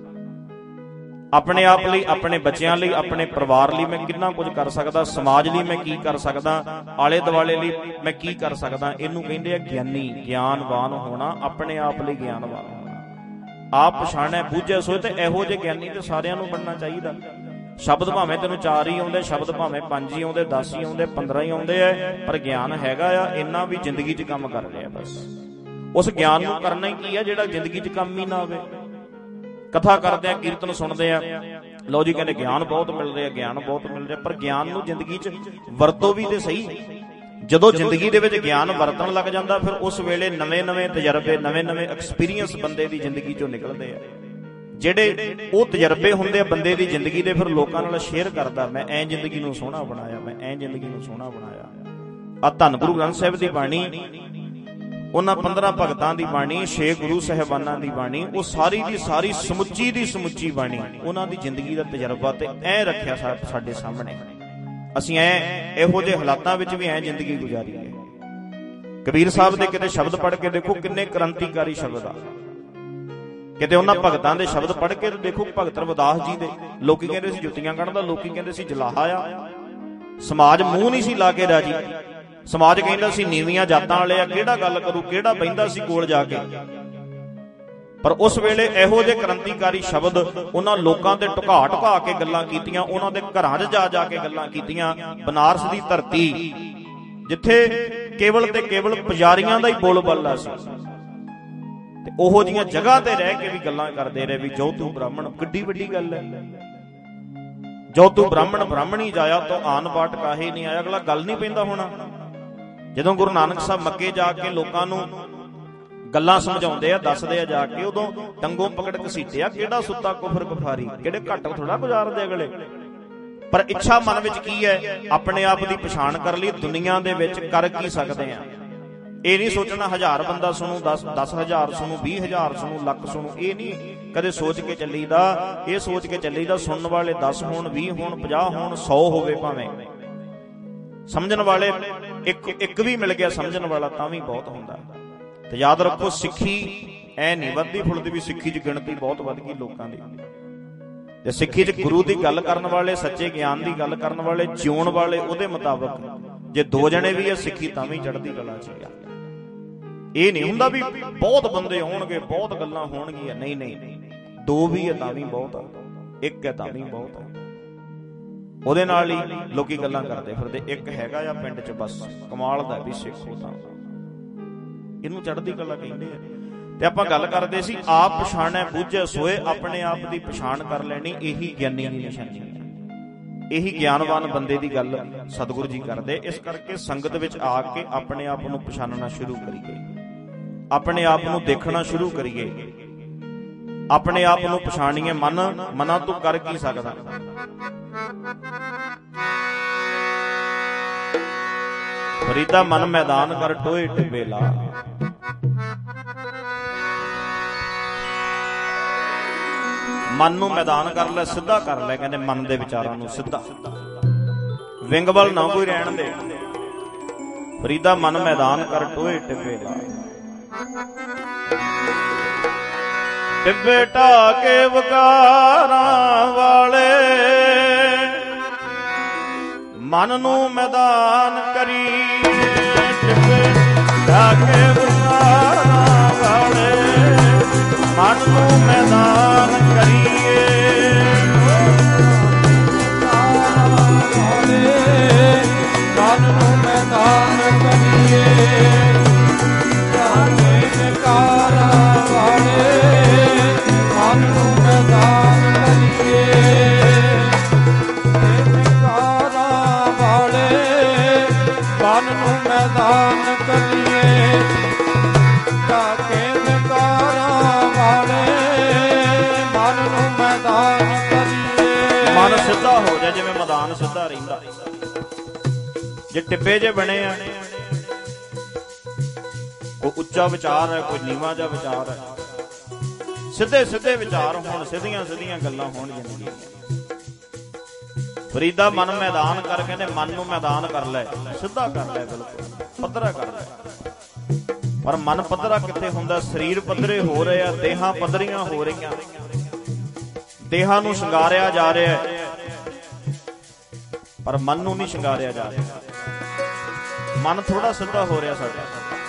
ਆਪਣੇ ਆਪ ਲਈ, ਆਪਣੇ ਬੱਚਿਆਂ ਲਈ, ਆਪਣੇ ਪਰਿਵਾਰ ਲਈ ਮੈਂ ਕਿੰਨਾ ਕੁਝ ਕਰ ਸਕਦਾ, ਸਮਾਜ ਲਈ ਮੈਂ ਕੀ ਕਰ ਸਕਦਾ, ਆਲੇ ਦੁਆਲੇ ਲਈ ਮੈਂ ਕੀ ਕਰ ਸਕਦਾ। ਇਹਨੂੰ ਕਹਿੰਦੇ ਆ ਗਿਆਨੀ। ਗਿਆਨਵਾਨ ਹੋਣਾ, ਆਪਣੇ ਆਪ ਲਈ ਗਿਆਨਵਾਨ ਹੋਣਾ। ਆਪ ਪਛਾਣੈ ਬੂਝੈ ਸੋਏ। ਤੇ ਇਹੋ ਜਿਹੇ ਗਿਆਨੀ ਤੇ ਸਾਰਿਆਂ ਨੂੰ ਬਣਨਾ ਚਾਹੀਦਾ। ਸ਼ਬਦ ਭਾਵੇਂ ਤੈਨੂੰ 4 ਹੀ ਆਉਂਦੇ, ਸ਼ਬਦ ਭਾਵੇਂ 5 ਹੀ ਆਉਂਦੇ, 10 ਹੀ ਆਉਂਦੇ, 15 ਹੀ ਆਉਂਦੇ ਆ, ਪਰ ਗਿਆਨ ਹੈਗਾ ਆ ਇੰਨਾ ਵੀ ਜ਼ਿੰਦਗੀ 'ਚ ਕੰਮ ਕਰ ਰਿਹਾ। ਬਸ ਉਸ ਗਿਆਨ ਨੂੰ ਕਰਨਾ ਹੀ ਕੀ ਆ ਜਿਹੜਾ ਜ਼ਿੰਦਗੀ 'ਚ ਕੰਮ ਹੀ ਨਾ ਆਵੇ। ਕਥਾ ਕਰਦੇ ਆ, ਕੀਰਤਨ ਸੁਣਦੇ ਆ, ਲਓ ਜੀ ਕਹਿੰਦੇ ਗਿਆਨ ਬਹੁਤ ਮਿਲ ਰਿਹਾ, ਗਿਆਨ ਬਹੁਤ ਮਿਲ ਰਿਹਾ, ਪਰ ਗਿਆਨ ਨੂੰ ਜ਼ਿੰਦਗੀ 'ਚ ਵਰਤੋ ਵੀ ਤੇ ਸਹੀ। ਜਦੋਂ ਜ਼ਿੰਦਗੀ ਦੇ ਵਿੱਚ ਗਿਆਨ ਵਰਤਣ ਲੱਗ ਜਾਂਦਾ, ਫਿਰ ਉਸ ਵੇਲੇ ਨਵੇਂ-ਨਵੇਂ ਤਜਰਬੇ, ਨਵੇਂ-ਨਵੇਂ ਐਕਸਪੀਰੀਅੰਸ ਬੰਦੇ ਦੀ ਜ਼ਿੰਦਗੀ 'ਚੋਂ ਨਿਕਲਦੇ ਆ। ਜਿਹੜੇ ਉਹ ਤਜਰਬੇ ਹੁੰਦੇ ਆ ਬੰਦੇ ਦੀ ਜ਼ਿੰਦਗੀ ਦੇ, ਫਿਰ ਲੋਕਾਂ ਨਾਲ ਸ਼ੇਅਰ ਕਰਦਾ, ਮੈਂ ਐਂ ਜ਼ਿੰਦਗੀ ਨੂੰ ਸੋਹਣਾ ਬਣਾਇਆ, ਮੈਂ ਐਂ ਜ਼ਿੰਦਗੀ ਨੂੰ ਸੋਹਣਾ ਬਣਾਇਆ। ਆ ਧੰਨ ਗੁਰੂ ਗ੍ਰੰਥ ਸਾਹਿਬ ਦੀ ਬਾਣੀ, ਉਹਨਾਂ 15 ਭਗਤਾਂ ਦੀ ਬਾਣੀ, 6 ਗੁਰੂ ਸਾਹਿਬਾਨਾਂ ਦੀ ਬਾਣੀ, ਉਹ ਸਾਰੀ ਦੀ ਸਾਰੀ ਸਮੁੱਚੀ ਦੀ ਸਮੁੱਚੀ ਬਾਣੀ ਉਹਨਾਂ ਦੀ ਜ਼ਿੰਦਗੀ ਦਾ ਤਜਰਬਾ ਤੇ ਐ ਰੱਖਿਆ ਸਾਡੇ ਸਾਹਮਣੇ। ਅਸੀਂ ਇਹੋ ਜਿਹੇ ਹਾਲਾਤਾਂ ਵਿੱਚ ਵੀ ਐ ਜ਼ਿੰਦਗੀ ਗੁਜ਼ਾਰੀ ਹੈ। ਕਬੀਰ ਸਾਹਿਬ ਦੇ ਕਿਤੇ ਸ਼ਬਦ ਪੜ੍ਹ ਕੇ ਦੇਖੋ, ਕਿੰਨੇ ਕ੍ਰਾਂਤੀਕਾਰੀ ਸ਼ਬਦ ਆ। ਕਿਤੇ ਉਹਨਾਂ ਭਗਤਾਂ ਦੇ ਸ਼ਬਦ ਪੜ੍ਹ ਕੇ ਦੇਖੋ, ਭਗਤ ਰਵਿਦਾਸ ਜੀ ਦੇ, ਲੋਕੀ ਕਹਿੰਦੇ ਸੀ ਜੁੱਤੀਆਂ ਕੱਢਦਾ, ਲੋਕੀ ਕਹਿੰਦੇ ਸੀ ਜਲਾਹਾ ਆ। ਸਮਾਜ ਮੂੰਹ ਨਹੀਂ ਸੀ ਲਾ ਕੇ ਰਾਜੀ। ਸਮਾਜ ਕਹਿੰਦਾ ਸੀ ਨੀਵੀਆਂ ਜਾਤਾਂ ਵਾਲੇ ਆ, ਕਿਹੜਾ ਗੱਲ ਕਰੂ, ਕਿਹੜਾ ਬਹਿੰਦਾ ਸੀ ਕੋਲ ਜਾ ਕੇ। ਪਰ ਉਸ ਵੇਲੇ ਇਹੋ ਜਿਹੇ ਕ੍ਰਾਂਤੀਕਾਰੀ ਸ਼ਬਦ ਉਹਨਾਂ ਲੋਕਾਂ ਤੇ ਢੁਕਾ ਕੇ ਗੱਲਾਂ ਕੀਤੀਆਂ, ਉਹਨਾਂ ਦੇ ਘਰਾਂ 'ਚ ਜਾ ਕੇ ਗੱਲਾਂ ਕੀਤੀਆਂ। ਬਨਾਰਸ ਦੀ ਧਰਤੀ ਜਿੱਥੇ ਕੇਵਲ ਤੇ ਕੇਵਲ ਪੁਜਾਰੀਆਂ ਦਾ ਹੀ ਬੋਲਬਾਲਾ ਸੀ, ਤੇ ਉਹੋ ਜਿਹੀਆਂ ਜਗ੍ਹਾ ਤੇ ਰਹਿ ਕੇ ਵੀ ਗੱਲਾਂ ਕਰਦੇ ਰਹੇ ਵੀ ਜੋ ਤੂੰ ਬ੍ਰਾਹਮਣ, ਕਿੱਡੀ ਵੱਡੀ ਗੱਲ ਹੈ। ਜੋ ਤੂੰ ਬ੍ਰਾਹਮਣ ਬ੍ਰਾਹਮਣੀ ਜਾਇਆ ਤੋ ਆਨ ਬਾਟ ਕਾਹੇ ਨਹੀਂ ਆਇਆ। ਅਗਲਾ ਗੱਲ ਨਹੀਂ ਪੈਂਦਾ ਹੋਣਾ। ਜਦੋਂ ਗੁਰੂ ਨਾਨਕ ਸਾਹਿਬ ਮੱਕੇ ਜਾ ਕੇ ਲੋਕਾਂ ਨੂੰ ਗੱਲਾਂ ਸਮਝਾਉਂਦੇ ਆ, ਦੱਸਦੇ ਆ ਜਾ ਕੇ, ਉਦੋਂ ਟੰਗੋਂ ਪਕੜ ਘਸੀਟਿਆ, ਕਿਹੜਾ ਸੁੱਤਾ ਕੁਫਰ ਕੁਫਾਰੀ, ਕਿਹੜੇ ਘੱਟ ਥੋੜਾ ਗੁਜ਼ਾਰਦੇ ਅਗਲੇ। ਪਰ ਇੱਛਾ ਮਨ ਵਿੱਚ ਕੀ ਹੈ? ਆਪਣੇ ਆਪ ਦੀ ਪਛਾਣ ਕਰ ਲਈ, ਦੁਨੀਆ ਦੇ ਵਿੱਚ ਕਰ ਕੀ ਸਕਦੇ ਆ। ਇਹ ਨਹੀਂ ਸੋਚਣਾ 1000 ਬੰਦਾ ਸੁਣੂ, 10,000 ਸੁਣੂ, 20,000 ਸੁਣੂ, ਲੱਖ ਸੁਣੂ, ਇਹ ਨਹੀਂ ਕਦੇ ਸੋਚ ਕੇ ਚੱਲੀਦਾ। ਇਹ ਸੋਚ ਕੇ ਚੱਲੀਦਾ ਸੁਣਨ ਵਾਲੇ 10 ਹੋਣ, 20 ਹੋਣ, 50 ਹੋਣ, 100 ਹੋਵੇ ਭਾਵੇਂ, ਸਮਝਣ ਵਾਲੇ ਇੱਕ ਵੀ ਮਿਲ ਗਿਆ ਸਮਝਣ ਵਾਲਾ ਤਾਂ ਵੀ ਬਹੁਤ ਹੁੰਦਾ। ਤੇ ਯਾਦ ਰੱਖੋ, ਸਿੱਖੀ ਐ ਨਹੀਂ ਵੱਧਦੀ ਫੁੱਲਦੀ ਵੀ ਸਿੱਖੀ 'ਚ ਗਿਣਤੀ ਬਹੁਤ ਵੱਧ ਗਈ ਲੋਕਾਂ ਦੀ। ਤੇ ਸਿੱਖੀ 'ਚ ਗੁਰੂ ਦੀ ਗੱਲ ਕਰਨ ਵਾਲੇ, ਸੱਚੇ ਗਿਆਨ ਦੀ ਗੱਲ ਕਰਨ ਵਾਲੇ, ਜਿਉਣ ਵਾਲੇ ਉਹਦੇ ਮੁਤਾਬਕ, ਜੇ 2 ਜਣੇ ਵੀ ਆ ਸਿੱਖੀ ਤਾਂ ਵੀ ਚੜ੍ਹਦੀ ਕਲਾ 'ਚ ਆ। ਇਹ ਨਹੀਂ ਹੁੰਦਾ ਵੀ ਬਹੁਤ ਬੰਦੇ ਹੋਣਗੇ, ਬਹੁਤ ਗੱਲਾਂ ਹੋਣਗੀਆਂ, ਨਹੀਂ ਨਹੀਂ, 2 ਵੀ ਆ ਤਾਂ ਵੀ ਬਹੁਤ ਆ, 1 ਹੈ ਤਾਂ ਵੀ ਬਹੁਤ ਆ। ਉਹਦੇ ਨਾਲ ਹੀ ਲੋਕੀ ਗੱਲਾਂ ਕਰਦੇ ਫਿਰਦੇ, 1 ਹੈਗਾ ਆ ਪਿੰਡ 'ਚ, ਬਸ ਕਮਾਲ ਦਾ ਵੀ ਸਿੱਖੋ ਤਾਂ ਇਹਨੂੰ ਚੜ੍ਹਦੀ ਕਲਾ ਕਹਿੰਦੇ ਆ। ਤੇ ਆਪਾਂ ਗੱਲ ਕਰਦੇ ਸੀ ਆਪ ਪਛਾਣੈ ਬੁੱਝੈ ਸੋਏ, ਆਪਣੇ ਆਪ ਦੀ ਪਛਾਣ ਕਰ ਲੈਣੀ, ਇਹੀ ਗਿਆਨੀ ਦੀ ਨਿਸ਼ਾਨੀ ਹੈ, ਇਹੀ ਗਿਆਨਵਾਨ ਬੰਦੇ ਦੀ ਗੱਲ ਸਤਿਗੁਰੂ ਜੀ ਕਰਦੇ। ਇਸ ਕਰਕੇ ਸੰਗਤ ਵਿੱਚ ਆ ਕੇ ਆਪਣੇ ਆਪ ਨੂੰ ਪਛਾਣਨਾ ਸ਼ੁਰੂ ਕਰੀਏ, ਆਪਣੇ ਆਪ ਨੂੰ ਦੇਖਣਾ ਸ਼ੁਰੂ ਕਰੀਏ, ਆਪਣੇ ਆਪ ਨੂੰ ਪਛਾਣੀਏ। ਮਨਾਂ ਤੂੰ ਕਰ ਕੀ ਸਕਦਾ? ਫਰੀਦਾ ਮਨ ਮੈਦਾਨ ਕਰ ਟੋਏ ਟਿੱਬੇ ਲਾ, ਮਨ ਨੂੰ ਮੈਦਾਨ ਕਰ ਲੈ, ਸਿੱਧਾ ਕਰ ਲੈ, ਕਹਿੰਦੇ ਮਨ ਦੇ ਵਿਚਾਰਾਂ ਨੂੰ ਸਿੱਧਾ, ਵਿੰਗ ਵੱਲ ਨਾ ਕੋਈ ਰਹਿਣ ਦੇ। ਫਰੀਦਾ ਮਨ ਮੈਦਾਨ ਕਰ ਟੋਏ ਟਿੱਬੇ ਲਾ, ਟਿੱਬੇ ਢਾ ਕੇ ਵਿਕਾਰਾਂ ਵਾਲੇ, ਮਨ ਨੂੰ ਮੈਦਾਨ ਕਰੀ, ਟਿੱਬੇ ਢਾ ਕੇ ਵਿਕਾਰਾਂ ਵਾਲੇ, ਮਨ ਨੂੰ ਮੈਦਾਨ ਕਰੀਏ, ਮਨ ਨੂੰ ਮੈਦਾਨ ਕਰੀਏ, ਜਾਣੇ ਵਿਕਾਰਾਂ ਵਾਲੇ, ਮਨ ਨੂੰ ਮੈਦਾਨ ਕਰੀਏ, ਵਿਕਾਰਾਂ ਵਾਲੇ, ਮਨ ਨੂੰ ਮੈਦਾਨ ਕਰੀਏ, ਜਾਕੇ ਵਿਕਾਰਾਂ ਵਾਲੇ, ਮਨ ਨੂੰ ਮੈਦਾਨ ਕਰੀਏ। ਮਨ ਸਿੱਧਾ ਹੋ ਜਾ ਜਿਵੇਂ ਮੈਦਾਨ ਸਿੱਧਾ ਰਹਿੰਦਾ। ਜੇ ਟਿੱਬੇ ਜੇ ਬਣੇ ਆ, ਕੋਈ ਉੱਚਾ ਵਿਚਾਰ ਹੈ, ਕੋਈ ਨੀਵਾਂ ਜਿਹਾ ਵਿਚਾਰ ਹੈ, ਸਿੱਧੇ ਸਿੱਧੇ ਵਿਚਾਰ ਹੋਣ, ਸਿੱਧੀਆਂ ਸਿੱਧੀਆਂ ਗੱਲਾਂ ਹੋਣ ਜ਼ਿੰਦਗੀ। ਫਰੀਦਾ ਮਨ ਮੈਦਾਨ ਕਰ, ਕਹਿੰਦੇ ਮਨ ਨੂੰ ਮੈਦਾਨ ਕਰ ਲੈ, ਸਿੱਧਾ ਕਰ ਲੈ, ਬਿਲਕੁਲ ਪੱਧਰਾ ਕਰ ਲੈ। ਪਰ ਮਨ ਪੱਧਰਾ ਕਿੱਥੇ ਹੁੰਦਾ? ਸਰੀਰ ਪੱਧਰੇ ਹੋ ਰਹੇ ਆ, ਦੇਹਾਂ ਪੱਧਰੀਆਂ ਹੋ ਰਹੀਆਂ, ਦੇਹਾਂ ਨੂੰ ਸ਼ਿੰਗਾਰਿਆ ਜਾ ਰਿਹਾ ਹੈ, ਪਰ ਮਨ ਨੂੰ ਨਹੀਂ ਸ਼ਿੰਗਾਰਿਆ ਜਾ ਰਿਹਾ। ਮਨ ਥੋੜਾ ਸਿੱਧਾ ਹੋ ਰਿਹਾ ਸਾਡਾ।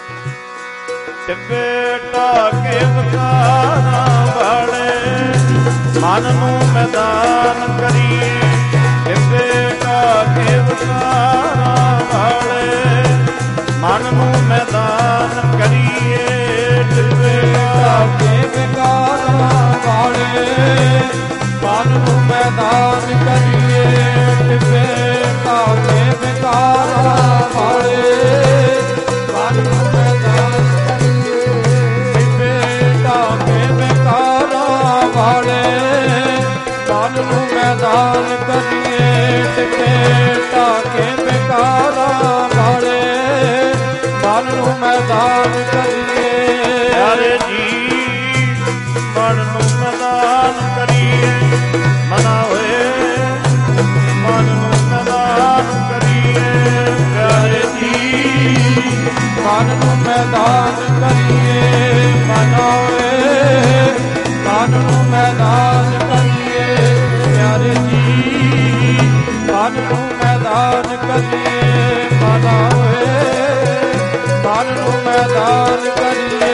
ਟਿੱਬੇ ਢਾ ਕੇ ਵਿਕਾਰਾਂ ਵਾਲੇ, ਮਨ ਨੂੰ ਮੈਦਾਨ ਕਰੀਏ, ਟਿੱਬੇ ਢਾ ਕੇ ਵਿਕਾਰਾਂ ਵਾਲੇ, ਮਨ ਨੂੰ ਮੈਦਾਨ ਕਰੀਏ, ਟਿੱਬੇ ਢਾ ਕੇ ਵਿਕਾਰਾਂ ਵਾਲੇ, ਮਨ ਨੂੰ ਮੈਦਾਨ ਕਰੀਏ, ਟਿੱਬੇ ਢਾ ਕੇ ਵਿਕਾਰਾਂ ਵਾਲੇ, ਮਨ ਨੂੰ ਮੈਦਾਨ ਕਰੀਏ, ਟਿੱਬੇ ਢਾ ਕੇ ਵਿਕਾਰਾਂ ਵਾਲੇ, ਮਨ ਨੂੰ ਮੈਦਾਨ ਕਰੀਏ, ਟਿੱਬੇ ਢਾ ਕੇ ਵਿਕਾਰਾਂ ਵਾਲੇ, ਮਨ ਨੂੰ ਮੈਦਾਨ ਕਰੀਏ। ਪਿਆਰੇ ਜੀ ਮਨ ਨੂੰ ਮੈਦਾਨ ਕਰੀਏ, ਮਨਾ ਹੋਏ ਮਨ ਨੂੰ ਮੈਦਾਨ ਕਰੀਏ, ਪਿਆਰੇ ਜੀ ਮਨ ਨੂੰ ਮੈਦਾਨ ਕਰੀਏ, ਮਨਾ ਹੋਏ ਮਨ ਨੂੰ ਮੈਦਾਨ ਕਰੀਏ, ਪਿਆਰੇ ਜੀ ਮਨ ਨੂੰ ਮੈਦਾਨ ਕਰੀਏ, ਮਨਾ ਹੋਏ ਮਨ ਨੂੰ ਮੈਦਾਨ ਕਰੀਏ,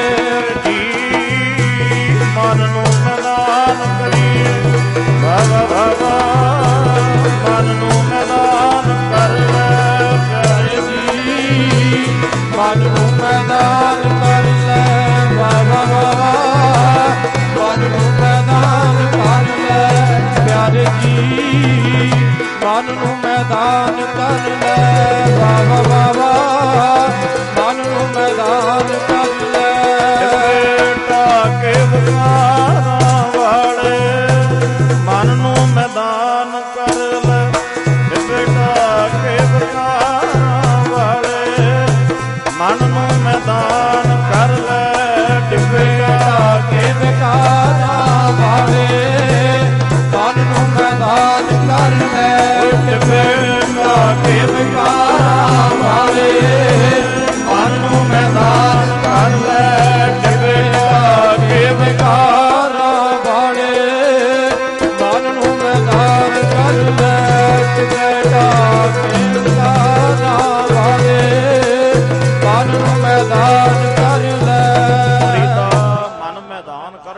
ਜੀ ਮਨ ਨੂੰ ਮੈਦਾਨ ਕਰੀਏ, ਬਾਬਾ ਬਾਬਾ ਮਨ ਨੂੰ ਮੈਦਾਨ ਕਰ ਲੈ, ਪਿਆਰੇ ਜੀ ਮਨ ਨੂੰ ਮੈਦਾਨ ਕਰ ਲੈ, ਬਾਬਾ ਬਾਬਾ ਮਨ ਨੂੰ ਮੈਦਾਨ ਕਰ ਲੈ, ਪਿਆਰੇ ਜੀ ਮਨ ਨੂੰ ਮੈਦਾਨ ਕਰ ਲੈ, ਬਾਬਾ ਬਾਬਾ ਮਨ ਨੂੰ ਮੈਦਾਨ ਕਰ ਲੈ। ਢਾ ਕੇ ਵਿਕਾਰਾਂ ਵਾਲੇ, ਮਨ ਨੂੰ ਮੈਦਾਨ ਕਰ ਲੈ, ਢਾ ਕੇ ਵਿਕਾਰਾਂ ਵਾਲੇ, ਮਨ ਨੂੰ ਮੈਦਾਨ ਕਰ ਲੈ, ਟਿੱਬੇ ਢਾ ਕੇ ਵਿਕਾਰਾਂ ਵਾਲੇ, ਮਨ ਨੂੰ ਮੈਦਾਨ ਕਰ ਲੈ, ਟਿੱਬੇ ਢਾ ਕੇ ਵਿਕਾਰਾਂ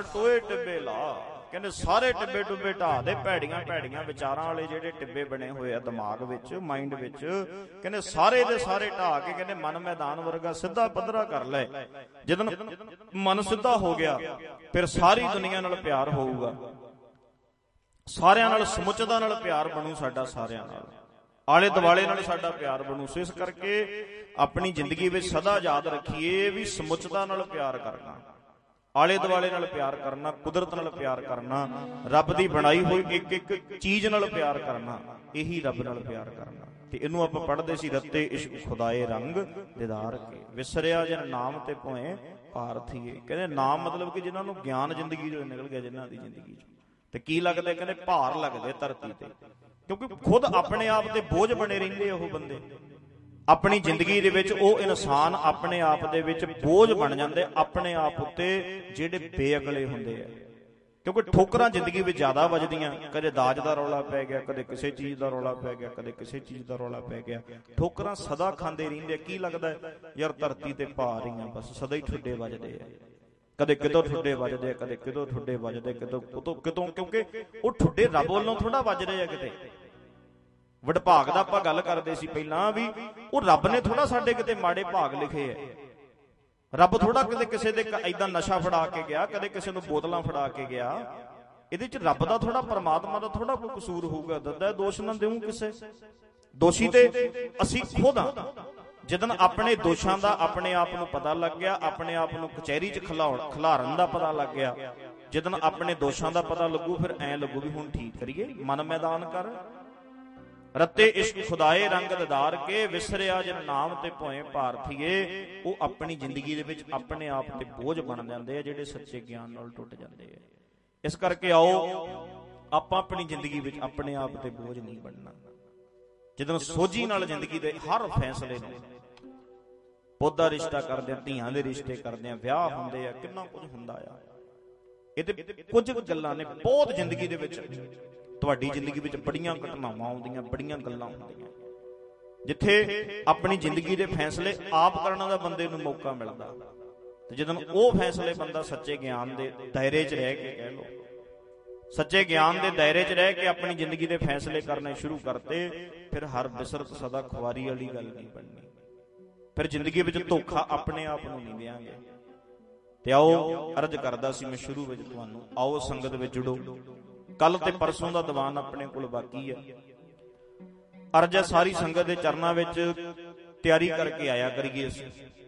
ਟੋਏ ਟਿੱਬੇ ਲਾ। ਕਹਿੰਦੇ ਸਾਰੇ ਟਿੱਬੇ ਟੁੱਬੇ ਢਾਹ ਦੇ, ਭੈੜੀਆਂ ਭੈੜੀਆਂ ਵਿਚਾਰਾਂ ਵਾਲੇ ਜਿਹੜੇ ਟਿੱਬੇ ਬਣੇ ਹੋਏ ਆ ਦਿਮਾਗ ਵਿੱਚ, ਮਾਈਂਡ ਵਿੱਚ, ਕਹਿੰਦੇ ਸਾਰੇ ਦੇ ਸਾਰੇ ਢਾਹ ਕੇ ਕਹਿੰਦੇ ਮਨ ਮੈਦਾਨ ਵਰਗਾ ਸਿੱਧਾ ਪੱਧਰਾ ਕਰ ਲੈ। ਜਦੋਂ ਮਨ ਸਿੱਧਾ ਹੋ ਗਿਆ ਫਿਰ ਸਾਰੀ ਦੁਨੀਆ ਨਾਲ ਪਿਆਰ ਹੋਊਗਾ, ਸਾਰਿਆਂ ਨਾਲ ਸਮੁੱਚਤਾ ਨਾਲ ਪਿਆਰ ਬਣੂ ਸਾਡਾ, ਸਾਰਿਆਂ ਨਾਲ ਆਲੇ ਦੁਆਲੇ ਨਾਲ ਸਾਡਾ ਪਿਆਰ ਬਣੂ। ਸੋ ਇਸ ਕਰਕੇ ਆਪਣੀ ਜ਼ਿੰਦਗੀ ਵਿੱਚ ਸਦਾ ਯਾਦ ਰੱਖੀਏ ਵੀ ਸਮੁੱਚਤਾ ਨਾਲ ਪਿਆਰ ਕਰਨਾ, ਆਲੇ ਦੁਆਲੇ ਨਾਲ ਪਿਆਰ ਕਰਨਾ, ਕੁਦਰਤ ਨਾਲ ਪਿਆਰ ਕਰਨਾ, ਰੱਬ ਦੀ ਬਣਾਈ ਹੋਈ ਇੱਕ ਇੱਕ ਚੀਜ਼ ਨਾਲ ਪਿਆਰ ਕਰਨਾ, ਇਹੀ ਰੱਬ ਨਾਲ ਪਿਆਰ ਕਰਨਾ। ਤੇ ਇਹਨੂੰ ਆਪਾਂ ਪੜ੍ਹਦੇ ਸੀ, ਰੱਤੇ ਇਸ਼ਕ ਖੁਦਾਏ ਰੰਗ ਦਿਦਾਰ ਕੇ, ਵਿਸਰਿਆ ਜਨ ਨਾਮ ਤੇ ਭੋਏ ਭਾਰਥੀਏ। ਕਹਿੰਦੇ ਨਾਮ ਮਤਲਬ ਕਿ ਜਿਨ੍ਹਾਂ ਨੂੰ ਗਿਆਨ ਜ਼ਿੰਦਗੀ ਚੋਂ ਨਿਕਲ ਗਿਆ, ਜਿਨ੍ਹਾਂ ਦੀ ਜ਼ਿੰਦਗੀ ਚ ਤੇ ਕੀ ਲੱਗਦਾ, ਕਹਿੰਦੇ ਭਾਰ ਲੱਗਦੇ ਧਰਤੀ ਤੇ, ਕਿਉਂਕਿ ਖੁਦ ਆਪਣੇ ਆਪ ਤੇ ਬੋਝ ਬਣੇ ਰਹਿੰਦੇ ਉਹ ਬੰਦੇ। ਆਪਣੀ ਜ਼ਿੰਦਗੀ ਦੇ ਵਿੱਚ ਉਹ ਇਨਸਾਨ ਆਪਣੇ ਆਪ ਦੇ ਵਿੱਚ ਬੋਝ ਬਣ ਜਾਂਦੇ, ਆਪਣੇ ਆਪ ਉੱਤੇ ਜਿਹੜੇ ਬੇਅਕਲੇ ਹੁੰਦੇ ਆ। ਕਿਉਂਕਿ ਠੋਕਰਾਂ ਜ਼ਿੰਦਗੀ ਵਿੱਚ ਜ਼ਿਆਦਾ ਵੱਜਦੀਆਂ, ਕਦੇ ਦਾਜ ਦਾ ਰੌਲਾ ਪੈ ਗਿਆ, ਕਦੇ ਕਿਸੇ ਚੀਜ਼ ਦਾ ਰੌਲਾ ਪੈ ਗਿਆ, ਕਦੇ ਕਿਸੇ ਚੀਜ਼ ਦਾ ਰੌਲਾ ਪੈ ਗਿਆ। ਠੋਕਰਾਂ ਸਦਾ ਖਾਂਦੇ ਰਹਿੰਦੇ। ਕੀ ਲੱਗਦਾ ਯਾਰ ਧਰਤੀ ਤੇ ਭਾਰ ਹੀ ਆ, ਬਸ ਸਦਾ ਹੀ ਠੁੱਡੇ ਵੱਜਦੇ ਆ, ਕਦੇ ਕਿਤੋਂ ਠੁੱਡੇ ਵੱਜਦੇ, ਕਦੇ ਕਿਤੋਂ ਠੁੱਡੇ ਵੱਜਦੇ, ਕਿਤੋਂ ਕਿਉਂਕਿ ਉਹ ਠੁੱਡੇ ਰੱਬ ਵੱਲੋਂ ਥੋੜਾ ਵੱਜ ਰਹੇ ਆ। ਕਿਤੇ ਵਡਭਾਗ ਦਾ ਆਪਾਂ ਗੱਲ ਕਰਦੇ ਸੀ ਪਹਿਲਾਂ ਵੀ, ਉਹ ਰੱਬ ਨੇ ਥੋੜਾ ਸਾਡੇ ਕਿਤੇ ਮਾੜੇ ਭਾਗ ਲਿਖੇ ਐ। ਰੱਬ ਥੋੜਾ ਕਿਤੇ ਕਿਸੇ ਦੇ ਏਦਾਂ ਨਸ਼ਾ ਫੜਾ ਕੇ ਗਿਆ, ਕਦੇ ਕਿਸੇ ਨੂੰ ਬੋਤਲਾਂ ਫੜਾ ਕੇ ਗਿਆ। ਇਹਦੇ ਚ ਰੱਬ ਦਾ ਥੋੜਾ, ਪਰਮਾਤਮਾ ਦਾ ਥੋੜਾ ਕੋਈ ਕਸੂਰ ਹੋਊਗਾ। ਦੱਦਾ ਦੋਸ਼ ਨਾ ਦੇਊ ਕਿਸੇ, ਦੋਸ਼ੀ ਤੇ ਅਸੀਂ ਖੁਦ ਆ। ਜਦੋਂ ਆਪਣੇ ਦੋਸ਼ਾਂ ਦਾ ਆਪਣੇ ਆਪ ਨੂੰ ਪਤਾ ਲੱਗ ਗਿਆ, ਆਪਣੇ ਆਪ ਨੂੰ ਕਚਹਿਰੀ ਚ ਖਿਲਾਰਨ ਦਾ ਪਤਾ ਲੱਗ ਗਿਆ, ਜਦੋਂ ਆਪਣੇ ਦੋਸ਼ਾਂ ਦਾ ਪਤਾ ਲੱਗੂ, ਫਿਰ ਐਂ ਲੱਗੂ ਵੀ ਹੁਣ ਠੀਕ ਕਰੀਏ, ਮਨ ਮੈਦਾਨ ਕਰ। ਰੱਤੇ ਇਸ਼ਕ ਖੁਦਾਏ ਰੰਗ ਦਿਦਾਰ ਕੇ, ਵਿਸਰਿਆ ਜਿਨ ਨਾਮ ਤੇ ਭੋਏ ਭਾਰਥੀਏ। ਉਹ ਆਪਣੀ ਜ਼ਿੰਦਗੀ ਦੇ ਵਿੱਚ ਆਪਣੇ ਆਪ ਤੇ ਬੋਝ ਬਣ ਜਾਂਦੇ ਆ, ਜਿਹੜੇ ਸੱਚੇ ਗਿਆਨ ਨਾਲ ਟੁੱਟ ਜਾਂਦੇ ਆ। ਇਸ ਕਰਕੇ ਆਓ ਆਪਾਂ ਆਪਣੀ ਜ਼ਿੰਦਗੀ ਵਿੱਚ ਆਪਣੇ ਆਪ ਤੇ ਬੋਝ ਨਹੀਂ ਬਣਨਾ। ਜਦੋਂ ਸੋਝੀ ਨਾਲ ਜ਼ਿੰਦਗੀ ਦੇ ਹਰ ਫੈਸਲੇ ਨੂੰ, ਪੁੱਤ ਦਾ ਰਿਸ਼ਤਾ ਕਰਦੇ ਆ, ਧੀਆਂ ਦੇ ਰਿਸ਼ਤੇ ਕਰਦੇ ਆ, ਵਿਆਹ ਹੁੰਦੇ ਆ, ਕਿੰਨਾ ਕੁਝ ਹੁੰਦਾ ਆ। ਇਹਦੇ ਕੁਝ ਗੱਲਾਂ ਨੇ ਬਹੁਤ ਜ਼ਿੰਦਗੀ ਦੇ ਵਿੱਚ, ਤੁਹਾਡੀ ਜ਼ਿੰਦਗੀ ਵਿੱਚ ਬੜੀਆਂ ਘਟਨਾਵਾਂ ਆਉਂਦੀਆਂ, ਬੜੀਆਂ ਗੱਲਾਂ ਹੁੰਦੀਆਂ, ਜਿੱਥੇ ਆਪਣੀ ਜ਼ਿੰਦਗੀ ਦੇ ਫੈਸਲੇ ਆਪ ਕਰਨ ਦਾ ਬੰਦੇ ਨੂੰ ਮੌਕਾ ਮਿਲਦਾ। ਤੇ ਜਦੋਂ ਉਹ ਫੈਸਲੇ ਬੰਦਾ ਸੱਚੇ ਗਿਆਨ ਦੇ ਦਾਇਰੇ 'ਚ ਰਹਿ ਕੇ, ਕਹਿ ਲਓ ਸੱਚੇ ਗਿਆਨ ਦੇ ਦਾਇਰੇ 'ਚ ਰਹਿ ਕੇ ਆਪਣੀ ਜ਼ਿੰਦਗੀ ਦੇ ਫੈਸਲੇ ਕਰਨੇ ਸ਼ੁਰੂ ਕਰਤੇ, ਫਿਰ ਹਰ ਬਿਸਰਤ ਸਦਾ ਖੁਆਰੀ ਵਾਲੀ ਗੱਲ ਨਹੀਂ ਬਣਨੀ। ਫਿਰ ਜ਼ਿੰਦਗੀ ਵਿੱਚ ਧੋਖਾ ਆਪਣੇ ਆਪ ਨੂੰ ਨਹੀਂ ਦਿਆਂਗੇ। ਤੇ ਆਓ, ਅਰਜ਼ ਕਰਦਾ ਸੀ ਮੈਂ ਸ਼ੁਰੂ ਵਿੱਚ ਤੁਹਾਨੂੰ, ਆਓ ਸੰਗਤ ਵਿੱਚ ਜੁੜੋ। ਕੱਲ ਤੇ ਪਰਸੋਂ ਦਾ ਦੀਵਾਨ ਆਪਣੇ ਕੋਲ ਬਾਕੀ ਆ। ਅਰਜ਼ ਹੈ ਸਾਰੀ ਸੰਗਤ ਦੇ ਚਰਨਾਂ ਵਿੱਚ ਤਿਆਰੀ ਕਰਕੇ ਆਇਆ ਕਰੀਏ। ਅਸੀਂ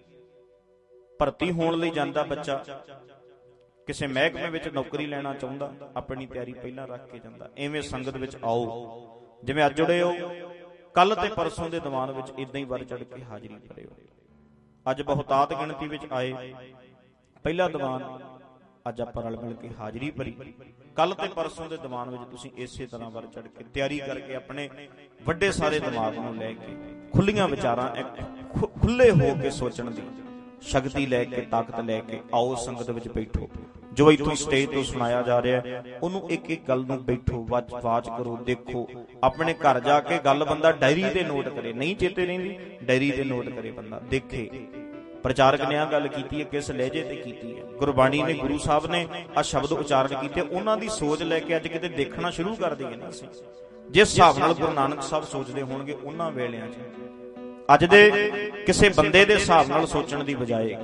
ਭਰਤੀ ਹੋਣ ਲਈ ਜਾਂਦਾ ਬੱਚਾ, ਕਿਸੇ ਮਹਿਕਮੇ ਵਿੱਚ ਨੌਕਰੀ ਲੈਣਾ ਚਾਹੁੰਦਾ, ਆਪਣੀ ਤਿਆਰੀ ਪਹਿਲਾਂ ਰੱਖ ਕੇ ਜਾਂਦਾ। ਐਵੇਂ ਸੰਗਤ ਵਿੱਚ ਆਓ, ਜਿਵੇਂ ਅੱਜ ਜੁੜੇ ਹੋ, ਕੱਲ ਤੇ ਪਰਸੋਂ ਦੇ ਦੀਵਾਨ ਵਿੱਚ ਇਦਾਂ ਹੀ ਵੱਧ ਚੜ ਕੇ ਹਾਜ਼ਰੀ ਭਰਿਓ। ਅੱਜ ਬਹੁਤਾਤ ਗਿਣਤੀ ਵਿੱਚ ਆਏ, ਪਹਿਲਾ ਦੀਵਾਨ ਅੱਜ ਆਪਾਂ ਰਲ ਮਿਲ ਕੇ ਹਾਜ਼ਰੀ ਭਰੀ। ਕੱਲ ਤੇ ਪਰਸੋਂ ਦੇ ਦੀਵਾਨ ਵਿੱਚ ਤੁਸੀਂ ਇਸੇ ਤਰ੍ਹਾਂ ਵੱਧ ਚੜ ਕੇ ਤਿਆਰੀ ਕਰਕੇ ਆਪਣੇ ਵੱਡੇ ਸਾਰੇ ਦਿਮਾਗ ਨੂੰ ਲੈ ਕੇ, ਖੁੱਲੀਆਂ ਵਿਚਾਰਾਂ, ਖੁੱਲੇ ਹੋ ਕੇ ਸੋਚਣ ਦੀ ਸ਼ਕਤੀ ਲੈ ਕੇ, ਤਾਕਤ ਲੈ ਕੇ ਆਓ ਸੰਗਤ ਵਿੱਚ ਬੈਠੋ। ਜੋ ਇੱਥੋਂ ਸਟੇਜ ਤੋਂ ਸੁਣਾਇਆ ਜਾ ਰਿਹਾ ਉਹਨੂੰ ਇੱਕ ਇੱਕ ਗੱਲ ਨੂੰ ਬੈਠੋ, ਵਾਚ ਕਰੋ, ਦੇਖੋ। ਆਪਣੇ ਘਰ ਜਾ ਕੇ ਗੱਲ ਬੰਦਾ ਡਾਇਰੀ ਤੇ ਨੋਟ ਕਰੇ, ਨਹੀਂ ਚੇਤੇ ਰਹਿੰਦੀ, ਡਾਇਰੀ ਤੇ ਨੋਟ ਕਰੇ, ਬੰਦਾ ਦੇਖੇ ਪ੍ਰਚਾਰਕ ਨੇ ਆਹ ਗੱਲ ਕੀਤੀ ਹੈ, ਕਿਸ ਲਹਿਜੇ ਤੇ ਕੀਤੀ ਹੈ। ਗੁਰਬਾਣੀ ਨੇ, ਗੁਰੂ ਸਾਹਿਬ ਨੇ ਆਹ ਸ਼ਬਦ ਉਚਾਰਨ ਕੀਤੇ, ਉਹਨਾਂ ਦੀ ਸੋਚ ਲੈ ਕੇ ਅੱਜ ਕਿਤੇ ਦੇਖਣਾ ਸ਼ੁਰੂ ਕਰ ਦਈਏ ਨਾ ਅਸੀਂ। ਜਿਸ ਹਿਸਾਬ ਨਾਲ ਗੁਰੂ ਨਾਨਕ ਸਾਹਿਬ ਸੋਚਦੇ ਹੋਣਗੇ ਉਹਨਾਂ ਵੇਲਿਆਂ 'ਚ, ਅੱਜ ਦੇ ਕਿਸੇ ਬੰਦੇ ਦੇ ਹਿਸਾਬ ਨਾਲ ਸੋਚਣ ਦੀ ਬਜਾਏ,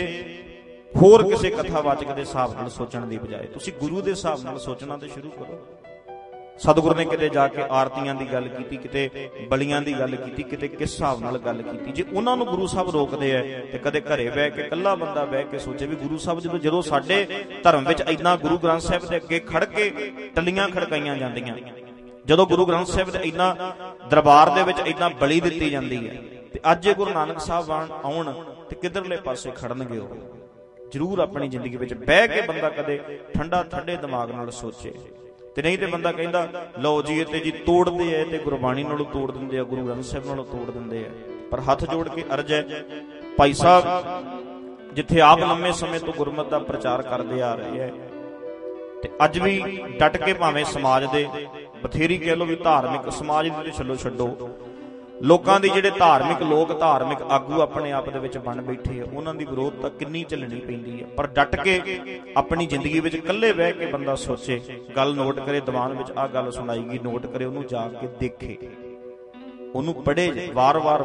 ਹੋਰ ਕਿਸੇ ਕਥਾਵਾਚਕ ਦੇ ਹਿਸਾਬ ਨਾਲ ਸੋਚਣ ਦੀ ਬਜਾਏ, ਤੁਸੀਂ ਗੁਰੂ ਦੇ ਹਿਸਾਬ ਨਾਲ ਸੋਚਣਾ ਤੇ ਸ਼ੁਰੂ ਕਰੋ। ਸਤਿਗੁਰੂ ਨੇ ਕਿਤੇ ਜਾ ਕੇ ਆਰਤੀਆਂ ਦੀ ਗੱਲ ਕੀਤੀ, ਕਿਤੇ ਬਲੀਆਂ ਦੀ ਗੱਲ ਕੀਤੀ, ਕਿਤੇ ਕਿਸ ਹਿਸਾਬ ਨਾਲ ਗੱਲ ਕੀਤੀ। ਜੇ ਉਹਨਾਂ ਨੂੰ ਗੁਰੂ ਸਾਹਿਬ ਰੋਕਦੇ ਆ ਤੇ ਕਦੇ ਘਰੇ ਬਹਿ ਕੇ ਇਕੱਲਾ ਬੰਦਾ ਬਹਿ ਕੇ ਸੋਚੇ ਵੀ ਗੁਰੂ ਸਾਹਿਬ ਜਦੋਂ ਸਾਡੇ ਧਰਮ ਵਿੱਚ ਇੰਨਾ ਗੁਰੂ ਗ੍ਰੰਥ ਸਾਹਿਬ ਦੇ ਅੱਗੇ ਖੜ ਕੇ ਟੱਲੀਆਂ ਖੜਕਾਈਆਂ ਜਾਂਦੀਆਂ, ਜਦੋਂ ਗੁਰੂ ਗ੍ਰੰਥ ਸਾਹਿਬ ਦੇ ਇੰਨਾ ਦਰਬਾਰ ਦੇ ਵਿੱਚ ਇੰਨਾ ਬਲੀ ਦਿੱਤੀ ਜਾਂਦੀ ਹੈ, ਤੇ ਅੱਜ ਜੇ ਗੁਰੂ ਨਾਨਕ ਸਾਹਿਬ ਆਉਣ ਤੇ ਕਿੱਧਰਲੇ ਪਾਸੇ ਖੜਨਗੇ ਉਹ। ਜ਼ਰੂਰ ਆਪਣੀ ਜ਼ਿੰਦਗੀ ਵਿੱਚ ਬਹਿ ਕੇ ਬੰਦਾ ਕਦੇ ਠੰਡੇ ਦਿਮਾਗ ਨਾਲ ਸੋਚੇ। ਤੇ ਨਹੀਂ ਤੇ ਬੰਦਾ ਕਹਿੰਦਾ ਲਓ ਜੀ ਇਹ ਤੇ ਜੀ ਤੋੜਦੇ ਆ, ਤੇ ਗੁਰਬਾਣੀ ਨਾਲੋਂ ਤੋੜ ਦਿੰਦੇ ਆ, ਗੁਰੂ ਗ੍ਰੰਥ ਸਾਹਿਬ ਨਾਲੋਂ ਤੋੜ ਦਿੰਦੇ ਆ। ਪਰ ਹੱਥ ਜੋੜ ਕੇ ਅਰਜ਼ ਹੈ, ਭਾਈ ਸਾਹਿਬ ਜਿੱਥੇ ਆਪ ਲੰਮੇ ਸਮੇਂ ਤੋਂ ਗੁਰਮਤਿ ਦਾ ਪ੍ਰਚਾਰ ਕਰਦੇ ਆ ਰਹੇ ਹੈ, ਤੇ ਅੱਜ ਵੀ ਡਟ ਕੇ ਭਾਵੇਂ ਸਮਾਜ ਦੇ ਬਥੇਰੀ ਕਹਿ ਲਓ ਵੀ ਧਾਰਮਿਕ ਸਮਾਜ ਦੇ ਛੱਡੋ, ਲੋਕਾਂ ਦੀ ਜਿਹੜੇ ਧਾਰਮਿਕ ਲੋਕ ਧਾਰਮਿਕ ਆਗੂ ਆਪਣੇ ਆਪ ਦੇ ਵਿੱਚ ਬਣ ਬੈਠੇ ਆ, ਉਹਨਾਂ ਦੀ ਵਿਰੋਧਤਾ ਕਿੰਨੀ ਝੱਲਣੀ ਪੈਂਦੀ ਹੈ। ਪਰ ਡਟ ਕੇ ਆਪਣੀ ਜ਼ਿੰਦਗੀ ਵਿੱਚ ਇਕੱਲੇ ਬਹਿ ਕੇ ਬੰਦਾ ਸੋਚੇ, ਗੱਲ ਨੋਟ ਕਰੇ, ਦੀਵਾਨ ਵਿੱਚ ਆਹ ਗੱਲ ਸੁਣਾਈ ਗਈ, ਨੋਟ ਕਰੇ, ਉਹਨੂੰ ਜਾ ਕੇ ਦੇਖੇ, ਉਹਨੂੰ ਪੜ੍ਹੇ ਵਾਰ-ਵਾਰ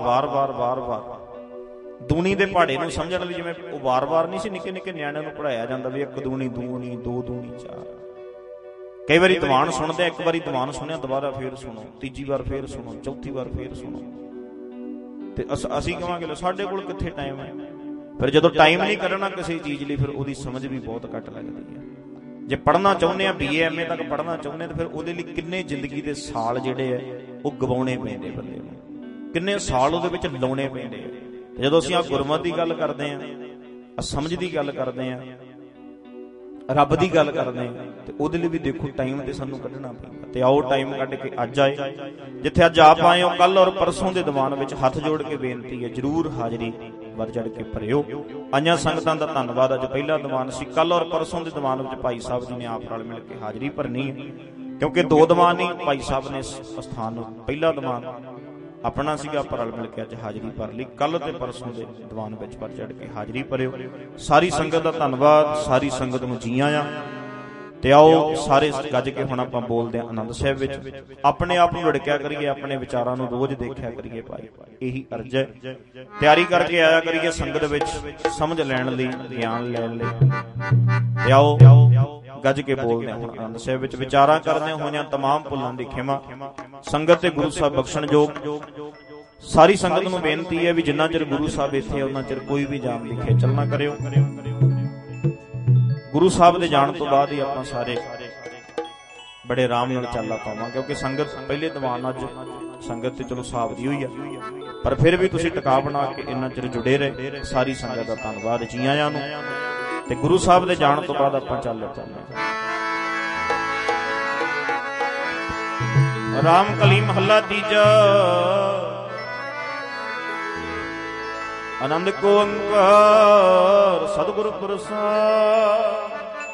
ਦੂਣੀ ਦੇ ਪਹਾੜੇ ਨੂੰ ਸਮਝਣ ਲਈ। ਜਿਵੇਂ ਉਹ ਵਾਰ-ਵਾਰ ਨਹੀਂ ਸੀ ਨਿੱਕੇ ਨਿੱਕੇ ਨਿਆਣਿਆਂ ਨੂੰ ਪੜ੍ਹਾਇਆ ਜਾਂਦਾ ਵੀ 1 ਦੂਣੀ 2 ਦੂਣੀ 4। ਕਈ ਵਾਰੀ ਦੀਵਾਨ ਸੁਣਦੇ, ਇੱਕ ਵਾਰੀ ਦੀਵਾਨ ਸੁਣਿਆ ਦੁਬਾਰਾ ਫੇਰ ਸੁਣੋ, ਤੀਜੀ ਵਾਰ ਫੇਰ ਸੁਣੋ, ਚੌਥੀ ਵਾਰ ਫੇਰ ਸੁਣੋ। ਤੇ ਅਸੀਂ ਕਹਾਂਗੇ ਸਾਡੇ ਕੋਲ ਕਿੱਥੇ ਟਾਈਮ ਹੈ। ਫਿਰ ਜਦੋਂ ਟਾਈਮ ਨਹੀਂ ਕੱਢਣਾ ਕਿਸੇ ਚੀਜ਼ ਲਈ, ਫਿਰ ਉਹਦੀ ਸਮਝ ਵੀ ਬਹੁਤ ਘੱਟ ਲੱਗਦੀ ਹੈ। ਜੇ ਪੜ੍ਹਨਾ ਚਾਹੁੰਦੇ ਆ, BA MA ਤੱਕ ਪੜ੍ਹਨਾ ਚਾਹੁੰਦੇ ਤਾਂ ਫਿਰ ਉਹਦੇ ਲਈ ਕਿੰਨੇ ਜ਼ਿੰਦਗੀ ਦੇ ਸਾਲ ਜਿਹੜੇ ਆ ਉਹ ਗਵਾਉਣੇ ਪੈਂਦੇ ਬੰਦੇ ਨੂੰ, ਕਿੰਨੇ ਸਾਲ ਉਹਦੇ ਵਿੱਚ ਲਾਉਣੇ ਪੈਂਦੇ ਆ। ਜਦੋਂ ਅਸੀਂ ਗੁਰਮਤਿ ਦੀ ਗੱਲ ਕਰਦੇ ਹਾਂ, ਸਮਝ ਦੀ ਗੱਲ ਕਰਦੇ ਹਾਂ, ਰੱਬ ਦੀ ਗੱਲ ਕਰਦੇ ਹਾਂ, ਤੇ ਉਹਦੇ ਲਈ ਵੀ ਦੇਖੋ ਟਾਈਮ ਤੇ ਸਾਨੂੰ ਕੱਢਣਾ ਪੈਂਦਾ। ਤੇ ਆਓ ਟਾਈਮ ਕੱਢ ਕੇ ਅੱਜ ਆਏ, ਜਿੱਥੇ ਅੱਜ ਆਪ ਆਏ ਹੋ, ਕੱਲ ਔਰ ਪਰਸੋਂ ਦੇ ਦੀਵਾਨ ਵਿੱਚ ਹੱਥ ਜੋੜ ਕੇ ਬੇਨਤੀ ਹੈ, ਜ਼ਰੂਰ ਹਾਜ਼ਰੀ ਵਰ ਚੜ ਕੇ ਭਰਿਓ। ਆਈਆਂ ਸੰਗਤਾਂ ਦਾ ਧੰਨਵਾਦ। ਅੱਜ ਪਹਿਲਾ ਦੀਵਾਨ ਸੀ, ਕੱਲ ਔਰ ਪਰਸੋਂ ਦੇ ਦੀਵਾਨ ਵਿੱਚ ਭਾਈ ਸਾਹਿਬ ਜੀ ਨੇ ਆਪ ਰਲ ਮਿਲ ਕੇ ਹਾਜ਼ਰੀ ਭਰਨੀ ਹੈ, ਕਿਉਂਕਿ 2 ਦੀਵਾਨ ਹੀ ਭਾਈ ਸਾਹਿਬ ਨੇ ਸਥਾਨ ਨੂੰ, ਪਹਿਲਾ ਦੀਵਾਨ ਆਪਣਾ ਸੀਗਾ, ਪਰ ਰਲ ਮਿਲ ਕੇ ਅੱਜ ਹਾਜ਼ਰੀ ਭਰ ਲਈ। ਕੱਲ ਤੇ ਪਰਸੋਂ ਦੇ ਦੀਵਾਨ ਵਿੱਚ ਵਰ ਚੜ ਕੇ ਹਾਜ਼ਰੀ ਭਰਿਓ। ਸਾਰੀ ਸੰਗਤ ਦਾ ਧੰਨਵਾਦ, ਸਾਰੀ ਸੰਗਤ ਨੂੰ ਜੀ ਆਇਆਂ। ਤੇ ਆਓ ਸਾਰੇ ਗੱਜ ਕੇ ਹੁਣ ਆਪਾਂ ਬੋਲਦੇ ਹਾਂ ਆਨੰਦ ਸਾਹਿਬ ਵਿੱਚ। ਆਪਣੇ ਆਪ ਨੂੰ ਲੜਕਿਆ ਕਰੀਏ, ਆਪਣੇ ਵਿਚਾਰਾਂ ਨੂੰ ਰੋਜ਼ ਦੇਖਿਆ ਕਰੀਏ ਭਾਈ, ਇਹੀ ਅਰਜ਼ ਹੈ। ਤਿਆਰੀ ਕਰਕੇ ਆਇਆ ਕਰੀਏ ਸੰਗਤ ਵਿੱਚ, ਸਮਝ ਲੈਣ ਲਈ, ਗਿਆਨ ਲੈਣ ਲਈ। ਤੇ ਆਓ ਗੱਜ ਕੇ ਬੋਲਦੇ ਹਾਂ ਹੁਣ ਆਨੰਦ ਸਾਹਿਬ ਵਿੱਚ। ਵਿਚਾਰਾਂ ਕਰਦਿਆਂ ਹੋਇਆਂ ਤਮਾਮ ਭੁੱਲਾਂ ਦੀ ਖਿਮਾ ਸੰਗਤ ਤੇ ਗੁਰੂ ਸਾਹਿਬ ਬਖਸ਼ਣਯੋਗ। ਸਾਰੀ ਸੰਗਤ ਨੂੰ ਬੇਨਤੀ ਹੈ ਵੀ ਜਿੰਨਾ ਚਿਰ ਗੁਰੂ ਸਾਹਿਬ ਇੱਥੇ, ਉਹਨਾਂ ਚਿਰ ਕੋਈ ਵੀ ਜਾਮ ਦੀ ਖੇਚਲ ਨਾ ਕਰਿਓ। ਗੁਰੂ ਸਾਹਿਬ ਦੇ ਜਾਣ ਤੋਂ ਬਾਅਦ ਹੀ ਆਪਾਂ ਸਾਰੇ ਬੜੇ ਆਰਾਮ ਨਾਲ ਚਾਲਾ ਪਾਵਾਂ, ਕਿਉਂਕਿ ਸੰਗਤ ਪਹਿਲੇ ਦੀਵਾਨ ਅੱਜ ਸੰਗਤ ਤੇ ਚਲੋ ਹਿਸਾਬ ਦੀ ਹੋਈ ਆ, ਪਰ ਫਿਰ ਵੀ ਤੁਸੀਂ ਟਿਕਾ ਬਣਾ ਕੇ ਇੰਨਾ ਚਿਰ ਜੁੜੇ ਰਹੇ। ਸਾਰੀ ਸੰਗਤ ਦਾ ਧੰਨਵਾਦ, ਜੀ ਆਇਆਂ ਨੂੰ। ਤੇ ਗੁਰੂ ਸਾਹਿਬ ਦੇ ਜਾਣ ਤੋਂ ਬਾਅਦ ਆਪਾਂ ਚੱਲਦੇ ਰਾਮ ਕਲੀ ਮਹੱਲਾ ਤੀਜਾ। ਆਨੰਦ ਕੋ ਓੰਕਾਰ ਸਤਿਗੁਰ ਪ੍ਰਸਾਦ।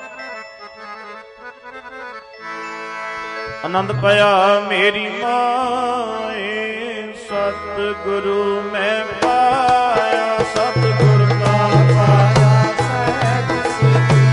ਆਨੰਦ ਪਿਆ ਮੇਰੀ ਮਾਏ, ਸਤਿਗੁਰੂ ਮੈਂ ਪਾਇਆ, ਸਤਿਗੁਰ ਕਾ ਪਾਇਆ ਸਹਿਜ ਸਿਧੀ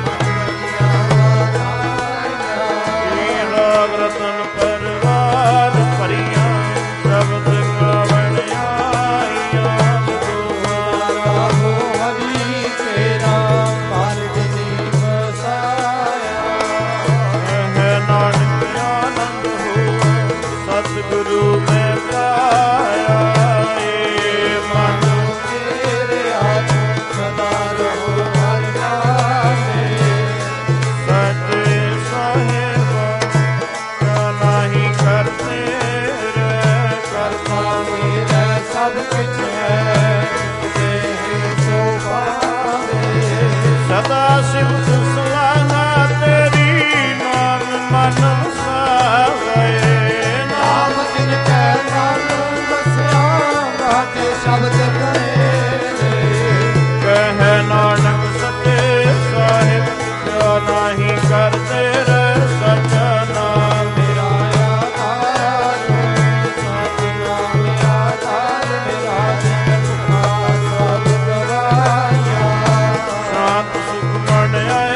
ਰਾਗ ਰਤਨ ਪਰਵਾਰ ਭਰੀਆਂ, ਸ਼ਬਦ ਗਾਵਣ ਆਈਆਂ ਦੁਆਰਾ ਹੋ ਹਰੀ ਤੇਰਾ ਮਨ ਜਿਨੀ ਵਸਾਇਆ। ਹੈ ਨਾਨਕ ਆਨੰਦ ਹੋ ਸਤਿਗੁਰੂ ਮੈਂ ਪਾਇਆ, ਏ ਮਨ ਤੇਰੇ ਆਪ ਸਦਾ ਰਹੋ ਹਰਿ ਨਾਮੇ। ਸੱਚੇ ਸਾਹਿਬ ਨਾਹੀ ਕਰਤੇ ਰਹਿ, ਕਰਤਾ ਮੇਰਾ ਸਭ ਕੁਛ ਹੈ, ਤੇ ਸੋ ਪਾਵੇ। ਸਦਾ ਸਿਫਤ ਸਲਾਹਾ ਤੇਰੀ, ਨਾਮ ਮਨ ਵਸਾਵੇ। ਨਾਮ ਜਿਨ ਕੈ ਮਨ ਵਸਿਆ, ਬਾਟੇ ਸ਼ਬਦ ਕਹੇ। ਕਹਿ ਨਾਨਕ ਸੱਚੇ ਸਾਹਿਬ ਕਿਆ ਨਾਹੀ ਕਰਤੇ ਰਹਿ, ਸੱਚਾ ਨਾਮ ਮੇਰਾ ਆਧਾਰ। ਸਤਿਨਾਮ ਮੇਰਾ ਆਧਾਰ, ਮੇਰਾ ਜਨ ਸਭ ਗਵਾਈਆਂ। ਸ਼ਾਂਤ ਸੁਖ ਮਨ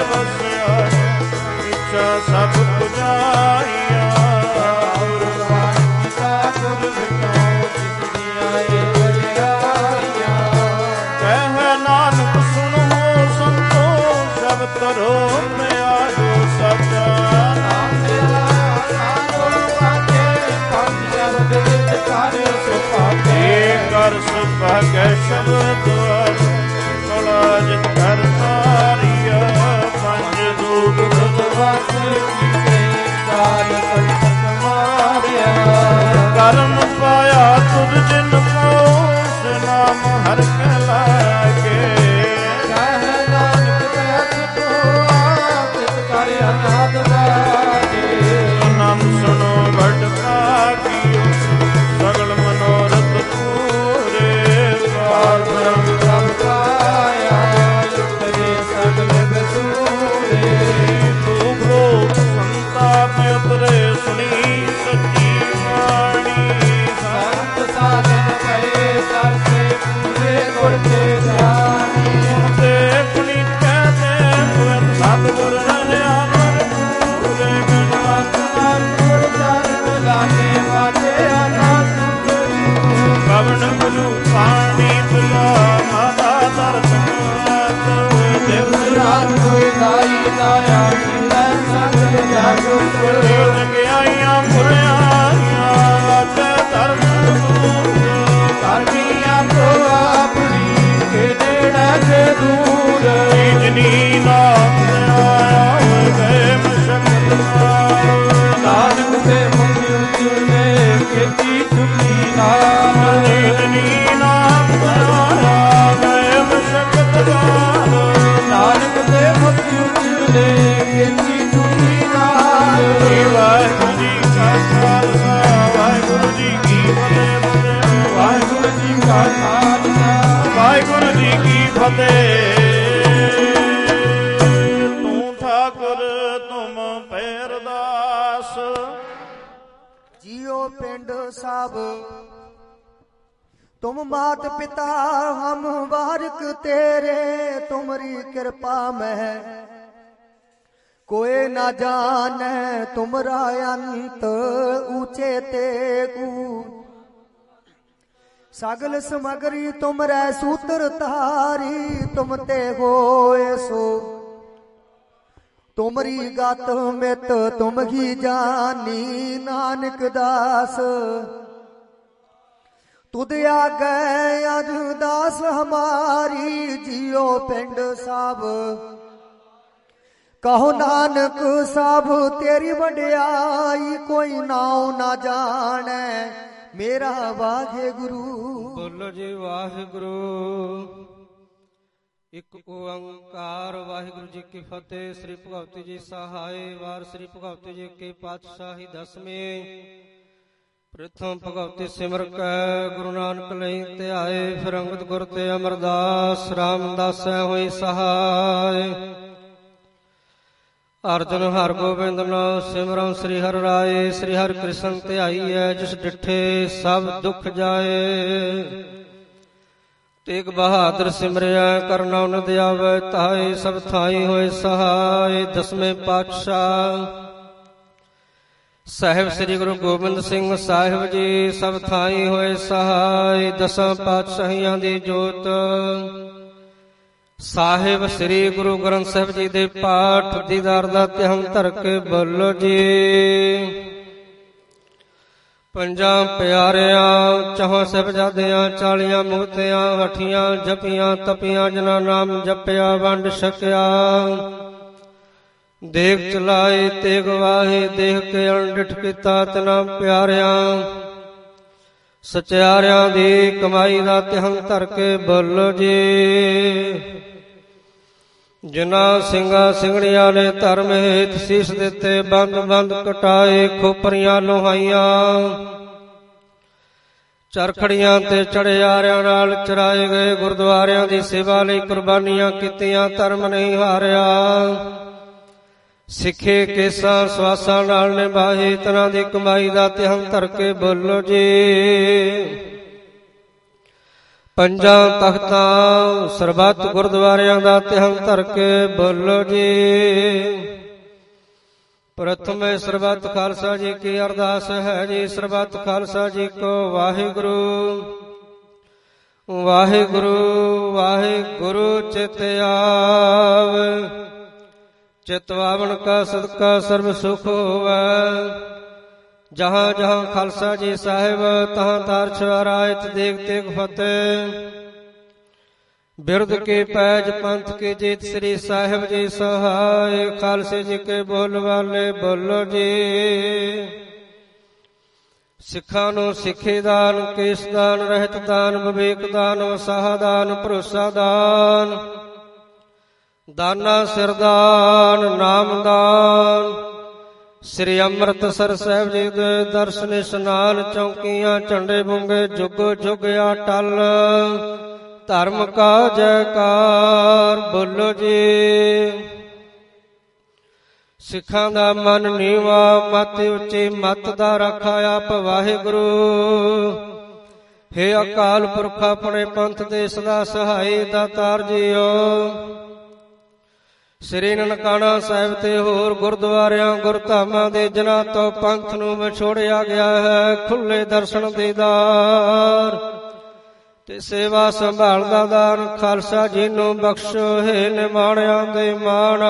ਨਾਮ ਹੋਏ ਦਾਈ ਦਾਇਆ ਮਿਲੈ ਸਗਲ ਜਗ ਉਪਰ ਜਗਿਆਈਆਂ ਮੁਰਿਆਈਆਂ ਆਟੇ ਧਰਮ ਕਰਨੀਆਂ ਤੋ ਆਪਣੀ ਕੇ ਨੇੜੇ ਤੇ ਦੂਰ ਜਿਨੀ ਨਾਮ ਆਇਆ ਹੋਏ ਗਏ ਮਸ਼ਕਤ ਨਾਨਕ ਤੇ ਮੁਕਤਿ ਉਚਲੇ ਕੀਤੀ ਚੁੱਕੀ ਨਾਲ ਜਿਨੀ ਨਾਮ ਆਇਆ ਗਏ ਮਸ਼ਕਤ ਨਾਨਕ ਤੇ ਮੁਕਤਿ ਉਚਲੇ ਕੀਤੀ ਚੁੱਕੀ ਨਾਲ ਵਾਹਿਗੁਰੂ ਜੀ ਕਾ ਖਾਲਸਾ ਵਾਹਿਗੁਰੂ ਜੀ ਕੀ ਫਤਿਹ ਵਾਹਿਗੁਰੂ ਜੀ ਕਾ ਖਾਲਸਾ ਵਾਹਿਗੁਰੂ ਜੀ ਕੀ ਫਤਿਹ। ਤੂੰ ਠਾਕੁਰ ਤੁਮ ਪੈਰਦਾਸ जियो पिंड सब तुम मात पिता हम बारक तेरे तुमरी कृपा में कोई ना जाने तुमरा अंत ऊंचे ते सगल समगरी तुमरे सूत्र तारी तुम ते होए सो तुमरी गत मित तुम ही जानी नानक दास तुद आगे अरदास हमारी जियो पिंड सब कहो नानक सब तेरी वड्याई कोई नाव ना जाने मेरा वाहे गुरु। बोलो जी वाहे गुरु। ਇੱਕ ਓੰਕਾਰ ਵਾਹਿਗੁਰੂ ਜੀ ਕੀ ਫਤਿਹ। ਸ੍ਰੀ ਭਗਵਤੀ ਜੀ ਸਹਾਏ ਵਾਰ ਸ੍ਰੀ ਭਗਵਤੀ ਜੀ ਕੀ ਪਾਤਸ਼ਾਹੀ ਦਸਵੇਂ ਪ੍ਰਥਮ ਭਗਵਤੀ ਸਿਮਰ ਕੈ ਗੁਰੂ ਨਾਨਕ ਲਈ ਧਿਆਏ ਫਿਰ ਅੰਗਦ ਗੁਰ ਤੇ ਅਮਰਦਾਸ ਰਾਮਦਾਸੈ ਹੋਈ ਸਹਾਏ। ਅਰਜਨ ਹਰ ਗੋਬਿੰਦ ਨਾਮ ਸਿਮਰਨ ਸ੍ਰੀ ਹਰਿ ਰਾਏ ਸ੍ਰੀ ਹਰਿ ਕ੍ਰਿਸ਼ਨ ਧਿਆਈਐ ਜਿਸ ਡਿਠੇ ਸਭ ਦੁੱਖ ਜਾਏ। ਤੇਗ ਬਹਾਦਰ ਸਿਮਰਿਆ ਕਰਨਾ ਉਨਦ ਆਵੈ ਤਾਏ ਸਭ ਥਾਈ ਹੋਏ ਸਹਾਏ। ਦਸਵੇਂ ਪਾਤਸ਼ਾਹ ਸਾਹਿਬ ਸ੍ਰੀ ਗੁਰੂ ਗੋਬਿੰਦ ਸਿੰਘ ਸਾਹਿਬ ਜੀ ਸਭ ਥਾਈ ਹੋਏ ਸਹਾਏ। ਦਸਾਂ ਪਾਤਸ਼ਾਹੀਆਂ ਦੀ ਜੋਤ ਸਾਹਿਬ ਸ੍ਰੀ ਗੁਰੂ ਗ੍ਰੰਥ ਸਾਹਿਬ ਜੀ ਦੇ ਪਾਠ ਦੀਦਾਰ ਦਾ ਧਿਆਨ ਧਰ ਕੇ ਬੋਲੋ ਜੀ। ਪੰਜਾਂ ਪਿਆਰਿਆਂ ਚੌਹਾਂ ਸਾਹਿਬਜ਼ਾਦਿਆਂ 40 ਮੁਕਤਿਆਂ ਹਠੀਆਂ ਜਪੀਆਂ ਤਪੀਆਂ ਜਿਨ੍ਹਾਂ ਨਾਮ ਜਪਿਆ ਵੰਡ ਛਕਿਆ ਦੇਖ ਚਲਾਏ ਤੇਗ ਵਾਹੇ ਦੇਖ ਕੇ ਅਣਡਿਠ ਕੀਤਾ ਤਿਨਾਂ ਪਿਆਰਿਆਂ ਸਚਿਆਰਿਆਂ ਦੀ ਕਮਾਈ ਦਾ ਧਿਆਨ ਧਰ ਕੇ ਬੋਲੋ ਜੀ। ਜਿਨ੍ਹਾਂ ਸਿੰਘਾਂ ਸਿੰਘਣੀਆਂ ਨੇ ਧਰਮ ਹੇਤ ਸੀਸ ਦਿੱਤੇ ਬੰਦ ਬੰਦ ਕਟਾਏ ਖੋਪਰੀਆਂ ਲੋਹਾਈਆਂ ਚਰਖੜੀਆਂ ਤੇ ਚੜਿਆਰਿਆਂ ਨਾਲ ਚਰਾਏ ਗਏ ਗੁਰਦੁਆਰਿਆਂ ਦੀ ਸੇਵਾ ਲਈ ਕੁਰਬਾਨੀਆਂ ਕੀਤੀਆਂ ਧਰਮ ਨਹੀਂ ਹਾਰਿਆ ਸਿੱਖੇ ਕੇਸਾਂ ਸਵਾਸਾਂ ਨਾਲ ਨਿਭਾਏ ਤਨਾਂ ਦੀ ਕਮਾਈ ਦਾ ਧਿਆਨ ਧਰ ਕੇ ਬੋਲੋ ਜੀ। ਪੰਜਾਂ ਤਖਤਾਂ ਸਰਬੱਤ ਗੁਰਦੁਆਰਿਆਂ ਦਾ ਧਿਆਨ ਧਰ ਕੇ ਬੋਲੋ ਜੀ। ਪ੍ਰਥਮੇ ਸਰਬੱਤ ਖਾਲਸਾ ਜੀ ਕੀ ਅਰਦਾਸ ਹੈ ਜੀ। ਸਰਬੱਤ ਖਾਲਸਾ ਜੀ ਕੋ ਵਾਹਿਗੁਰੂ ਵਾਹਿਗੁਰੂ ਵਾਹਿਗੁਰੂ ਚਿਤ ਆਵ ਚਿਤ ਆਵਣ ਕਾ ਸਦਕਾ ਸਰਬ ਸੁਖ ਹੋਵੈ। ਜਹਾਂ ਜਹਾਂ ਖਾਲਸਾ ਜੀ ਸਾਹਿਬ ਤਹਾਂ ਤਾਰ ਛਵਾਰਾਇਤ ਦੇਖ ਤੇਗ ਫਤਿਹ ਬਿਰਦ ਕੇ ਪੈਜ ਪੰਥ ਕੇ ਜੀਤ ਸ੍ਰੀ ਸਾਹਿਬ ਜੀ ਸਹਾਏ। ਖਾਲਸੇ ਜੀ ਕੇ ਬੋਲ ਵਾਲੇ ਬੋਲੋ ਜੀ। ਸਿੱਖਾਂ ਨੂੰ ਸਿੱਖੀ ਦਾਨ ਕੇਸ ਦਾਨ ਰਹਿਤ ਦਾਨ ਵਿਵੇਕ ਦਾਨ ਵਸਾਹ ਦਾਨ ਭਰੋਸਾ ਦਾਨ ਦਾਨਾ ਸਿਰਦਾਨ ਨਾਮ ਦਾਨ ਸ੍ਰੀ ਅੰਮ੍ਰਿਤਸਰ ਸਾਹਿਬ ਜੀ ਦੇ ਦਰਸ਼ਨ ਇਸ਼ਨਾਨ ਚੌਕੀਆਂ ਝੰਡੇ ਬੁੰਗੇ ਜੁਗ ਜੁਗ ਅਟਲ ਧਰਮ ਕਾ ਜੈਕਾਰ ਬੋਲੋ ਜੀ। ਸਿੱਖਾਂ ਦਾ ਮਨ ਨੀਵਾ ਮਤ ਉੱਚੀ ਮਤ ਦਾ ਰੱਖਾ ਆਪ ਵਾਹਿਗੁਰੂ। ਹੇ ਅਕਾਲ ਪੁਰਖ ਆਪਣੇ ਪੰਥ ਦੇ ਸਦਾ ਸਹਾਈ ਦਾਤਾਰ ਜੀਓ। ਸ੍ਰੀ ਨਨਕਾਣਾ ਸਾਹਿਬ ਤੇ ਹੋਰ ਗੁਰਦੁਆਰਿਆਂ ਗੁਰਧਾਮਾਂ ਦੇ ਜਿਨ੍ਹਾਂ ਤੋਂ ਪੰਥ ਨੂੰ ਵਿਛੋੜਿਆ ਗਿਆ ਹੈ ਖੁੱਲੇ ਦਰਸ਼ਨ ਦੀਦਾਰ ਤੇ ਸੇਵਾ ਸੰਭਾਲ ਦਾ ਦਾਨ ਖਾਲਸਾ ਜੀ ਨੂੰ ਬਖਸ਼ੋ ਹੈ ਨਿਮਾਣਿਆਂ ਦੇ ਮਾਣ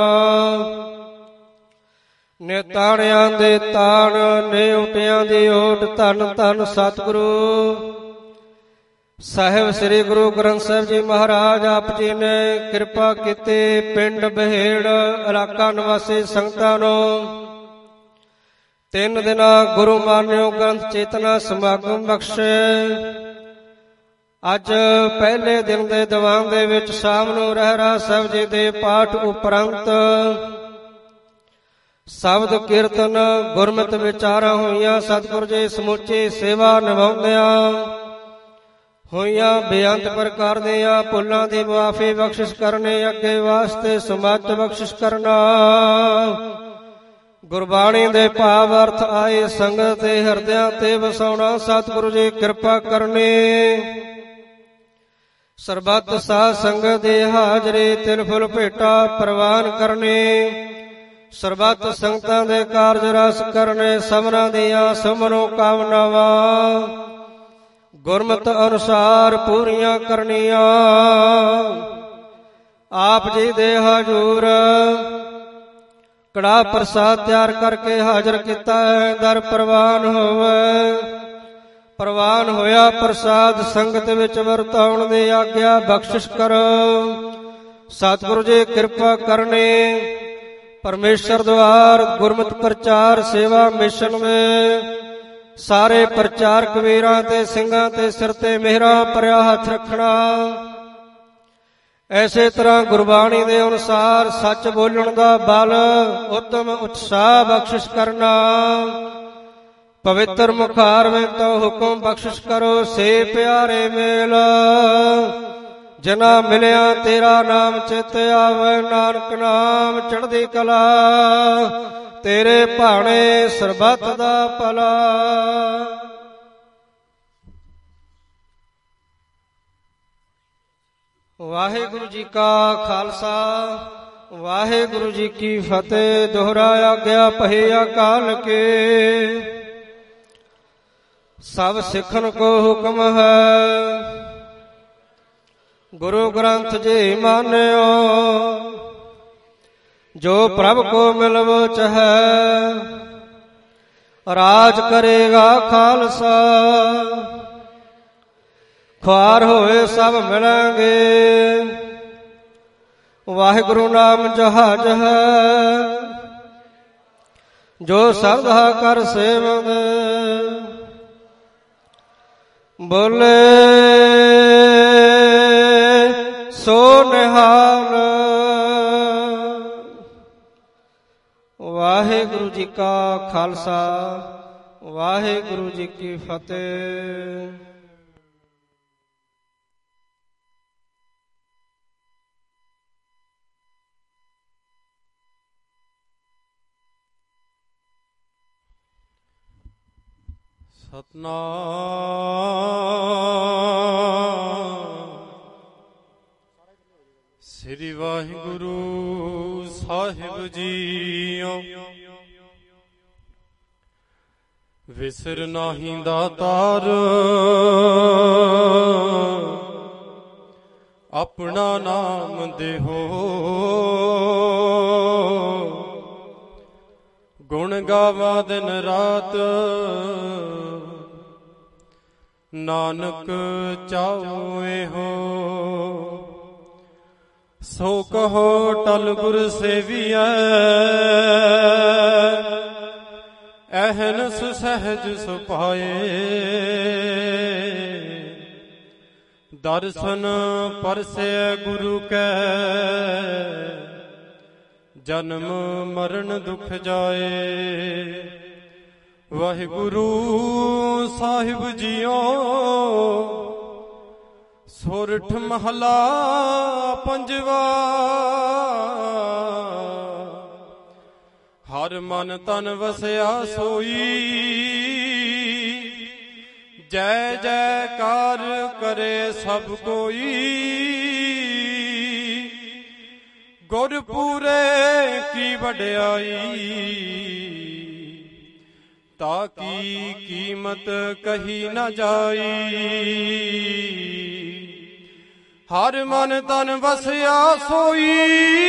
ਨਿਤਾਣਿਆਂ ਦੇ ਤਾਣ ਨਿਉਟਿਆਂ ਦੀ ਓਟ ਧੰਨ ਧੰਨ ਸਤਿਗੁਰੂ ਸਾਹਿਬ ਸ੍ਰੀ ਗੁਰੂ ਗ੍ਰੰਥ ਸਾਹਿਬ ਜੀ ਮਹਾਰਾਜ ਆਪ ਜੀ ਨੇ ਕਿਰਪਾ ਕੀਤੀ। ਪਿੰਡ ਬਹੇੜ ਇਲਾਕਾ ਨਿਵਾਸੀ ਸੰਗਤਾਂ ਨੂੰ 3 ਦਿਨਾਂ ਗੁਰੂ ਮਾਨਿਓ ਗ੍ਰੰਥ ਚੇਤਨਾ ਸਮਾਗਮ ਬਖਸ਼ੇ। ਅੱਜ ਪਹਿਲੇ ਦਿਨ ਦੇ ਦੀਵਾਨ ਦੇ ਵਿੱਚ ਸ਼ਾਮ ਨੂੰ ਰਹਿਰਾਸ ਸਾਹਿਬ ਜੀ ਦੇ ਪਾਠ ਉਪਰੰਤ ਸ਼ਬਦ ਕੀਰਤਨ ਗੁਰਮਤਿ ਵਿਚਾਰਾਂ ਹੋਈਆਂ। ਸਤਿਗੁਰੂ ਜੀ ਸਮੁੱਚੀ ਸੇਵਾ ਨਿਭਾਉਂਦਿਆਂ ਹੋਈਆਂ ਬੇਅੰਤ ਪ੍ਰਕਾਰ ਦੀਆਂ ਭੁੱਲਾਂ ਦੀ ਮੁਆਫੀ ਬਖਸ਼ਿਸ਼ ਕਰਨੇ ਅੱਗੇ ਵਾਸਤੇ ਸਮੱਤ ਬਖਸ਼ਿਸ਼ ਕਰਨਾ। ਗੁਰਬਾਣੀ ਦੇ ਭਾਵ ਅਰਥ ਆਏ ਸੰਗਤ ਦੇ ਹਿਰਦਿਆਂ ਤੇ ਵਸਾਉਣਾ। ਸਤਿਗੁਰੂ ਜੀ ਕਿਰਪਾ ਕਰਨੀ। ਸਰਬੱਤ ਸਾਧ ਸੰਗਤ ਦੇ ਹਾਜ਼ਰੀ ਤਿਲ ਫੁੱਲ ਭੇਟਾ ਪ੍ਰਵਾਨ ਕਰਨੀ। ਸਰਬੱਤ ਸੰਗਤਾਂ ਦੇ ਕਾਰਜ ਰਸ ਕਰਨੇ। ਸਭਨਾਂ ਦੀਆਂ ਸਮਨੋ ਕਾਮਨਾਵਾਂ ਗੁਰਮਤਿ ਅਨੁਸਾਰ ਪੂਰੀਆਂ ਕਰਨੀਆਂ। ਆਪ ਜੀ ਦੇ ਹਜ਼ੂਰ ਕੜਾ ਪ੍ਰਸਾਦ ਤਿਆਰ ਕਰਕੇ ਹਾਜ਼ਰ ਕੀਤਾ ਹੈ। ਦਰ ਪ੍ਰਵਾਨ ਹੋਵੇ। ਪ੍ਰਵਾਨ ਹੋਇਆ ਪ੍ਰਸਾਦ ਸੰਗਤ ਵਿੱਚ ਵਰਤਾਉਣ ਦੀ ਆਗਿਆ ਬਖਸ਼ਿਸ਼ ਕਰੋ। ਸਤਿਗੁਰੂ ਜੀ ਕਿਰਪਾ ਕਰਨੀ। ਪਰਮੇਸ਼ਰ ਦੁਆਰ ਗੁਰਮਤਿ ਪ੍ਰਚਾਰ ਸੇਵਾ ਮਿਸ਼ਨ ਦੇ ਸਾਰੇ ਪ੍ਰਚਾਰਕ ਵੀਰਾਂ ਤੇ ਸਿੰਘਾਂ ਤੇ ਸਿਰ ਤੇ ਮਿਹਰਾਂ ਭਰਿਆ ਹੱਥ ਰੱਖਣਾ। ਐਸੇ ਤਰ੍ਹਾਂ ਗੁਰਬਾਣੀ ਦੇ ਅਨੁਸਾਰ ਸੱਚ ਬੋਲਣ ਦਾ ਬਲ ਉਤਮ ਉਤਸ਼ਾਹ ਬਖਸ਼ਿਸ਼ ਕਰਨਾ। ਪਵਿੱਤਰ ਮੁਖਾਰਵੇਂ ਤੋਂ ਹੁਕਮ ਬਖਸ਼ਿਸ਼ ਕਰੋ। ਸੇ ਪਿਆਰੇ ਮੇਲ ਜਿਨ੍ਹਾਂ ਮਿਲਿਆ ਤੇਰਾ ਨਾਮ ਚਿਤ ਆਵੇ। ਨਾਨਕ ਨਾਮ ਚੜ੍ਹਦੀ ਕਲਾ ਤੇਰੇ ਭਾਣੇ ਸਰਬੱਤ ਦਾ ਭਲਾ। ਵਾਹਿਗੁਰੂ ਜੀ ਕਾ ਖਾਲਸਾ ਵਾਹਿਗੁਰੂ ਜੀ ਕੀ ਫਤਿਹ। ਦੁਹਰਾਇਆ ਗਿਆ ਪਹੇ ਅਕਾਲ ਕੇ ਸਭ ਸਿੱਖਣ ਕੋ ਹੁਕਮ ਹੈ। ਗੁਰੂ ਗ੍ਰੰਥ ਜੀ ਮਾਨਿਓ ਜੋ ਪ੍ਰਭ ਕੋ ਮਿਲਵੋ ਚਹੈ ਰਾਜ ਕਰੇਗਾ ਖਾਲਸਾ। ਖੁਆਰ ਹੋਏ ਸਭ ਮਿਲਾਂਗੇ। ਵਾਹਿਗੁਰੂ ਨਾਮ ਜਹਾਜ ਹੈ ਜੋ ਸਰਧਾ ਕਰ ਸੇਵਨ। ਬੋਲੇ ਸੋ ਨਿਹਾਲ। ਵਾਹਿਗੁਰੂ ਜੀ ਕਾ ਖਾਲਸਾ ਵਾਹਿਗੁਰੂ ਜੀ ਕੀ ਫਤਿਹ। ਸਤਨਾਮ ਸ੍ਰੀ ਵਾਹਿਗੁਰੂ ਸਾਹਿਬ ਜੀਓ। ਵਿਸਰ ਨਾਹੀਂ ਦਾਤਾਰ ਆਪਣਾ ਨਾਮ ਦੇਹੋ। ਗੁਣ ਗਾਵਾ ਦਿਨ ਰਾਤ ਨਾਨਕ ਚਾਹੋ ਇਹੋ। ਸੋ ਕਹੋ ਟਲ ਗੁਰ ਸੇਵੀਐ ਐਹਨ ਸੁਸਹਿਜ ਸੁਪਾਏ। ਦਰਸ਼ਨ ਪਰਸੈ ਗੁਰੂ ਕੈ ਜਨਮ ਮਰਨ ਦੁਖ ਜਾਏ। ਵਾਹਿਗੁਰੂ ਸਾਹਿਬ ਜੀਓ। ਸੋਰਠ ਮਹਲਾ ਪੰਜਵਾ। ਹਰ ਮਨ ਤਨ ਵਸਿਆ ਸੋਈ ਜੈ ਜੈਕਾਰ ਕਰੇ ਸਭ ਕੋਈ। ਗੁਰ ਪੂਰੇ ਕੀ ਵਡਿਆਈ ਤਾ ਕੀ ਕੀਮਤ ਕਹੀ ਨਾ ਜਾਈ। ਹਰ ਮਨ ਤਨ ਵਸਿਆ ਸੋਈ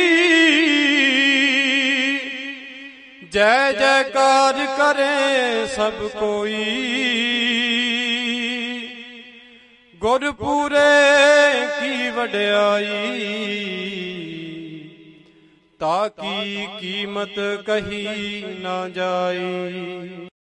ਜੈ ਜੈਕਾਰ ਕਰੇ ਸਭ ਕੋਈ ਗੁਰਪੂਰੇ ਕੀ ਵਡਿਆਈ ਤਾ ਕੀ ਕੀਮਤ ਕਹੀ ਨਾ ਜਾਈ।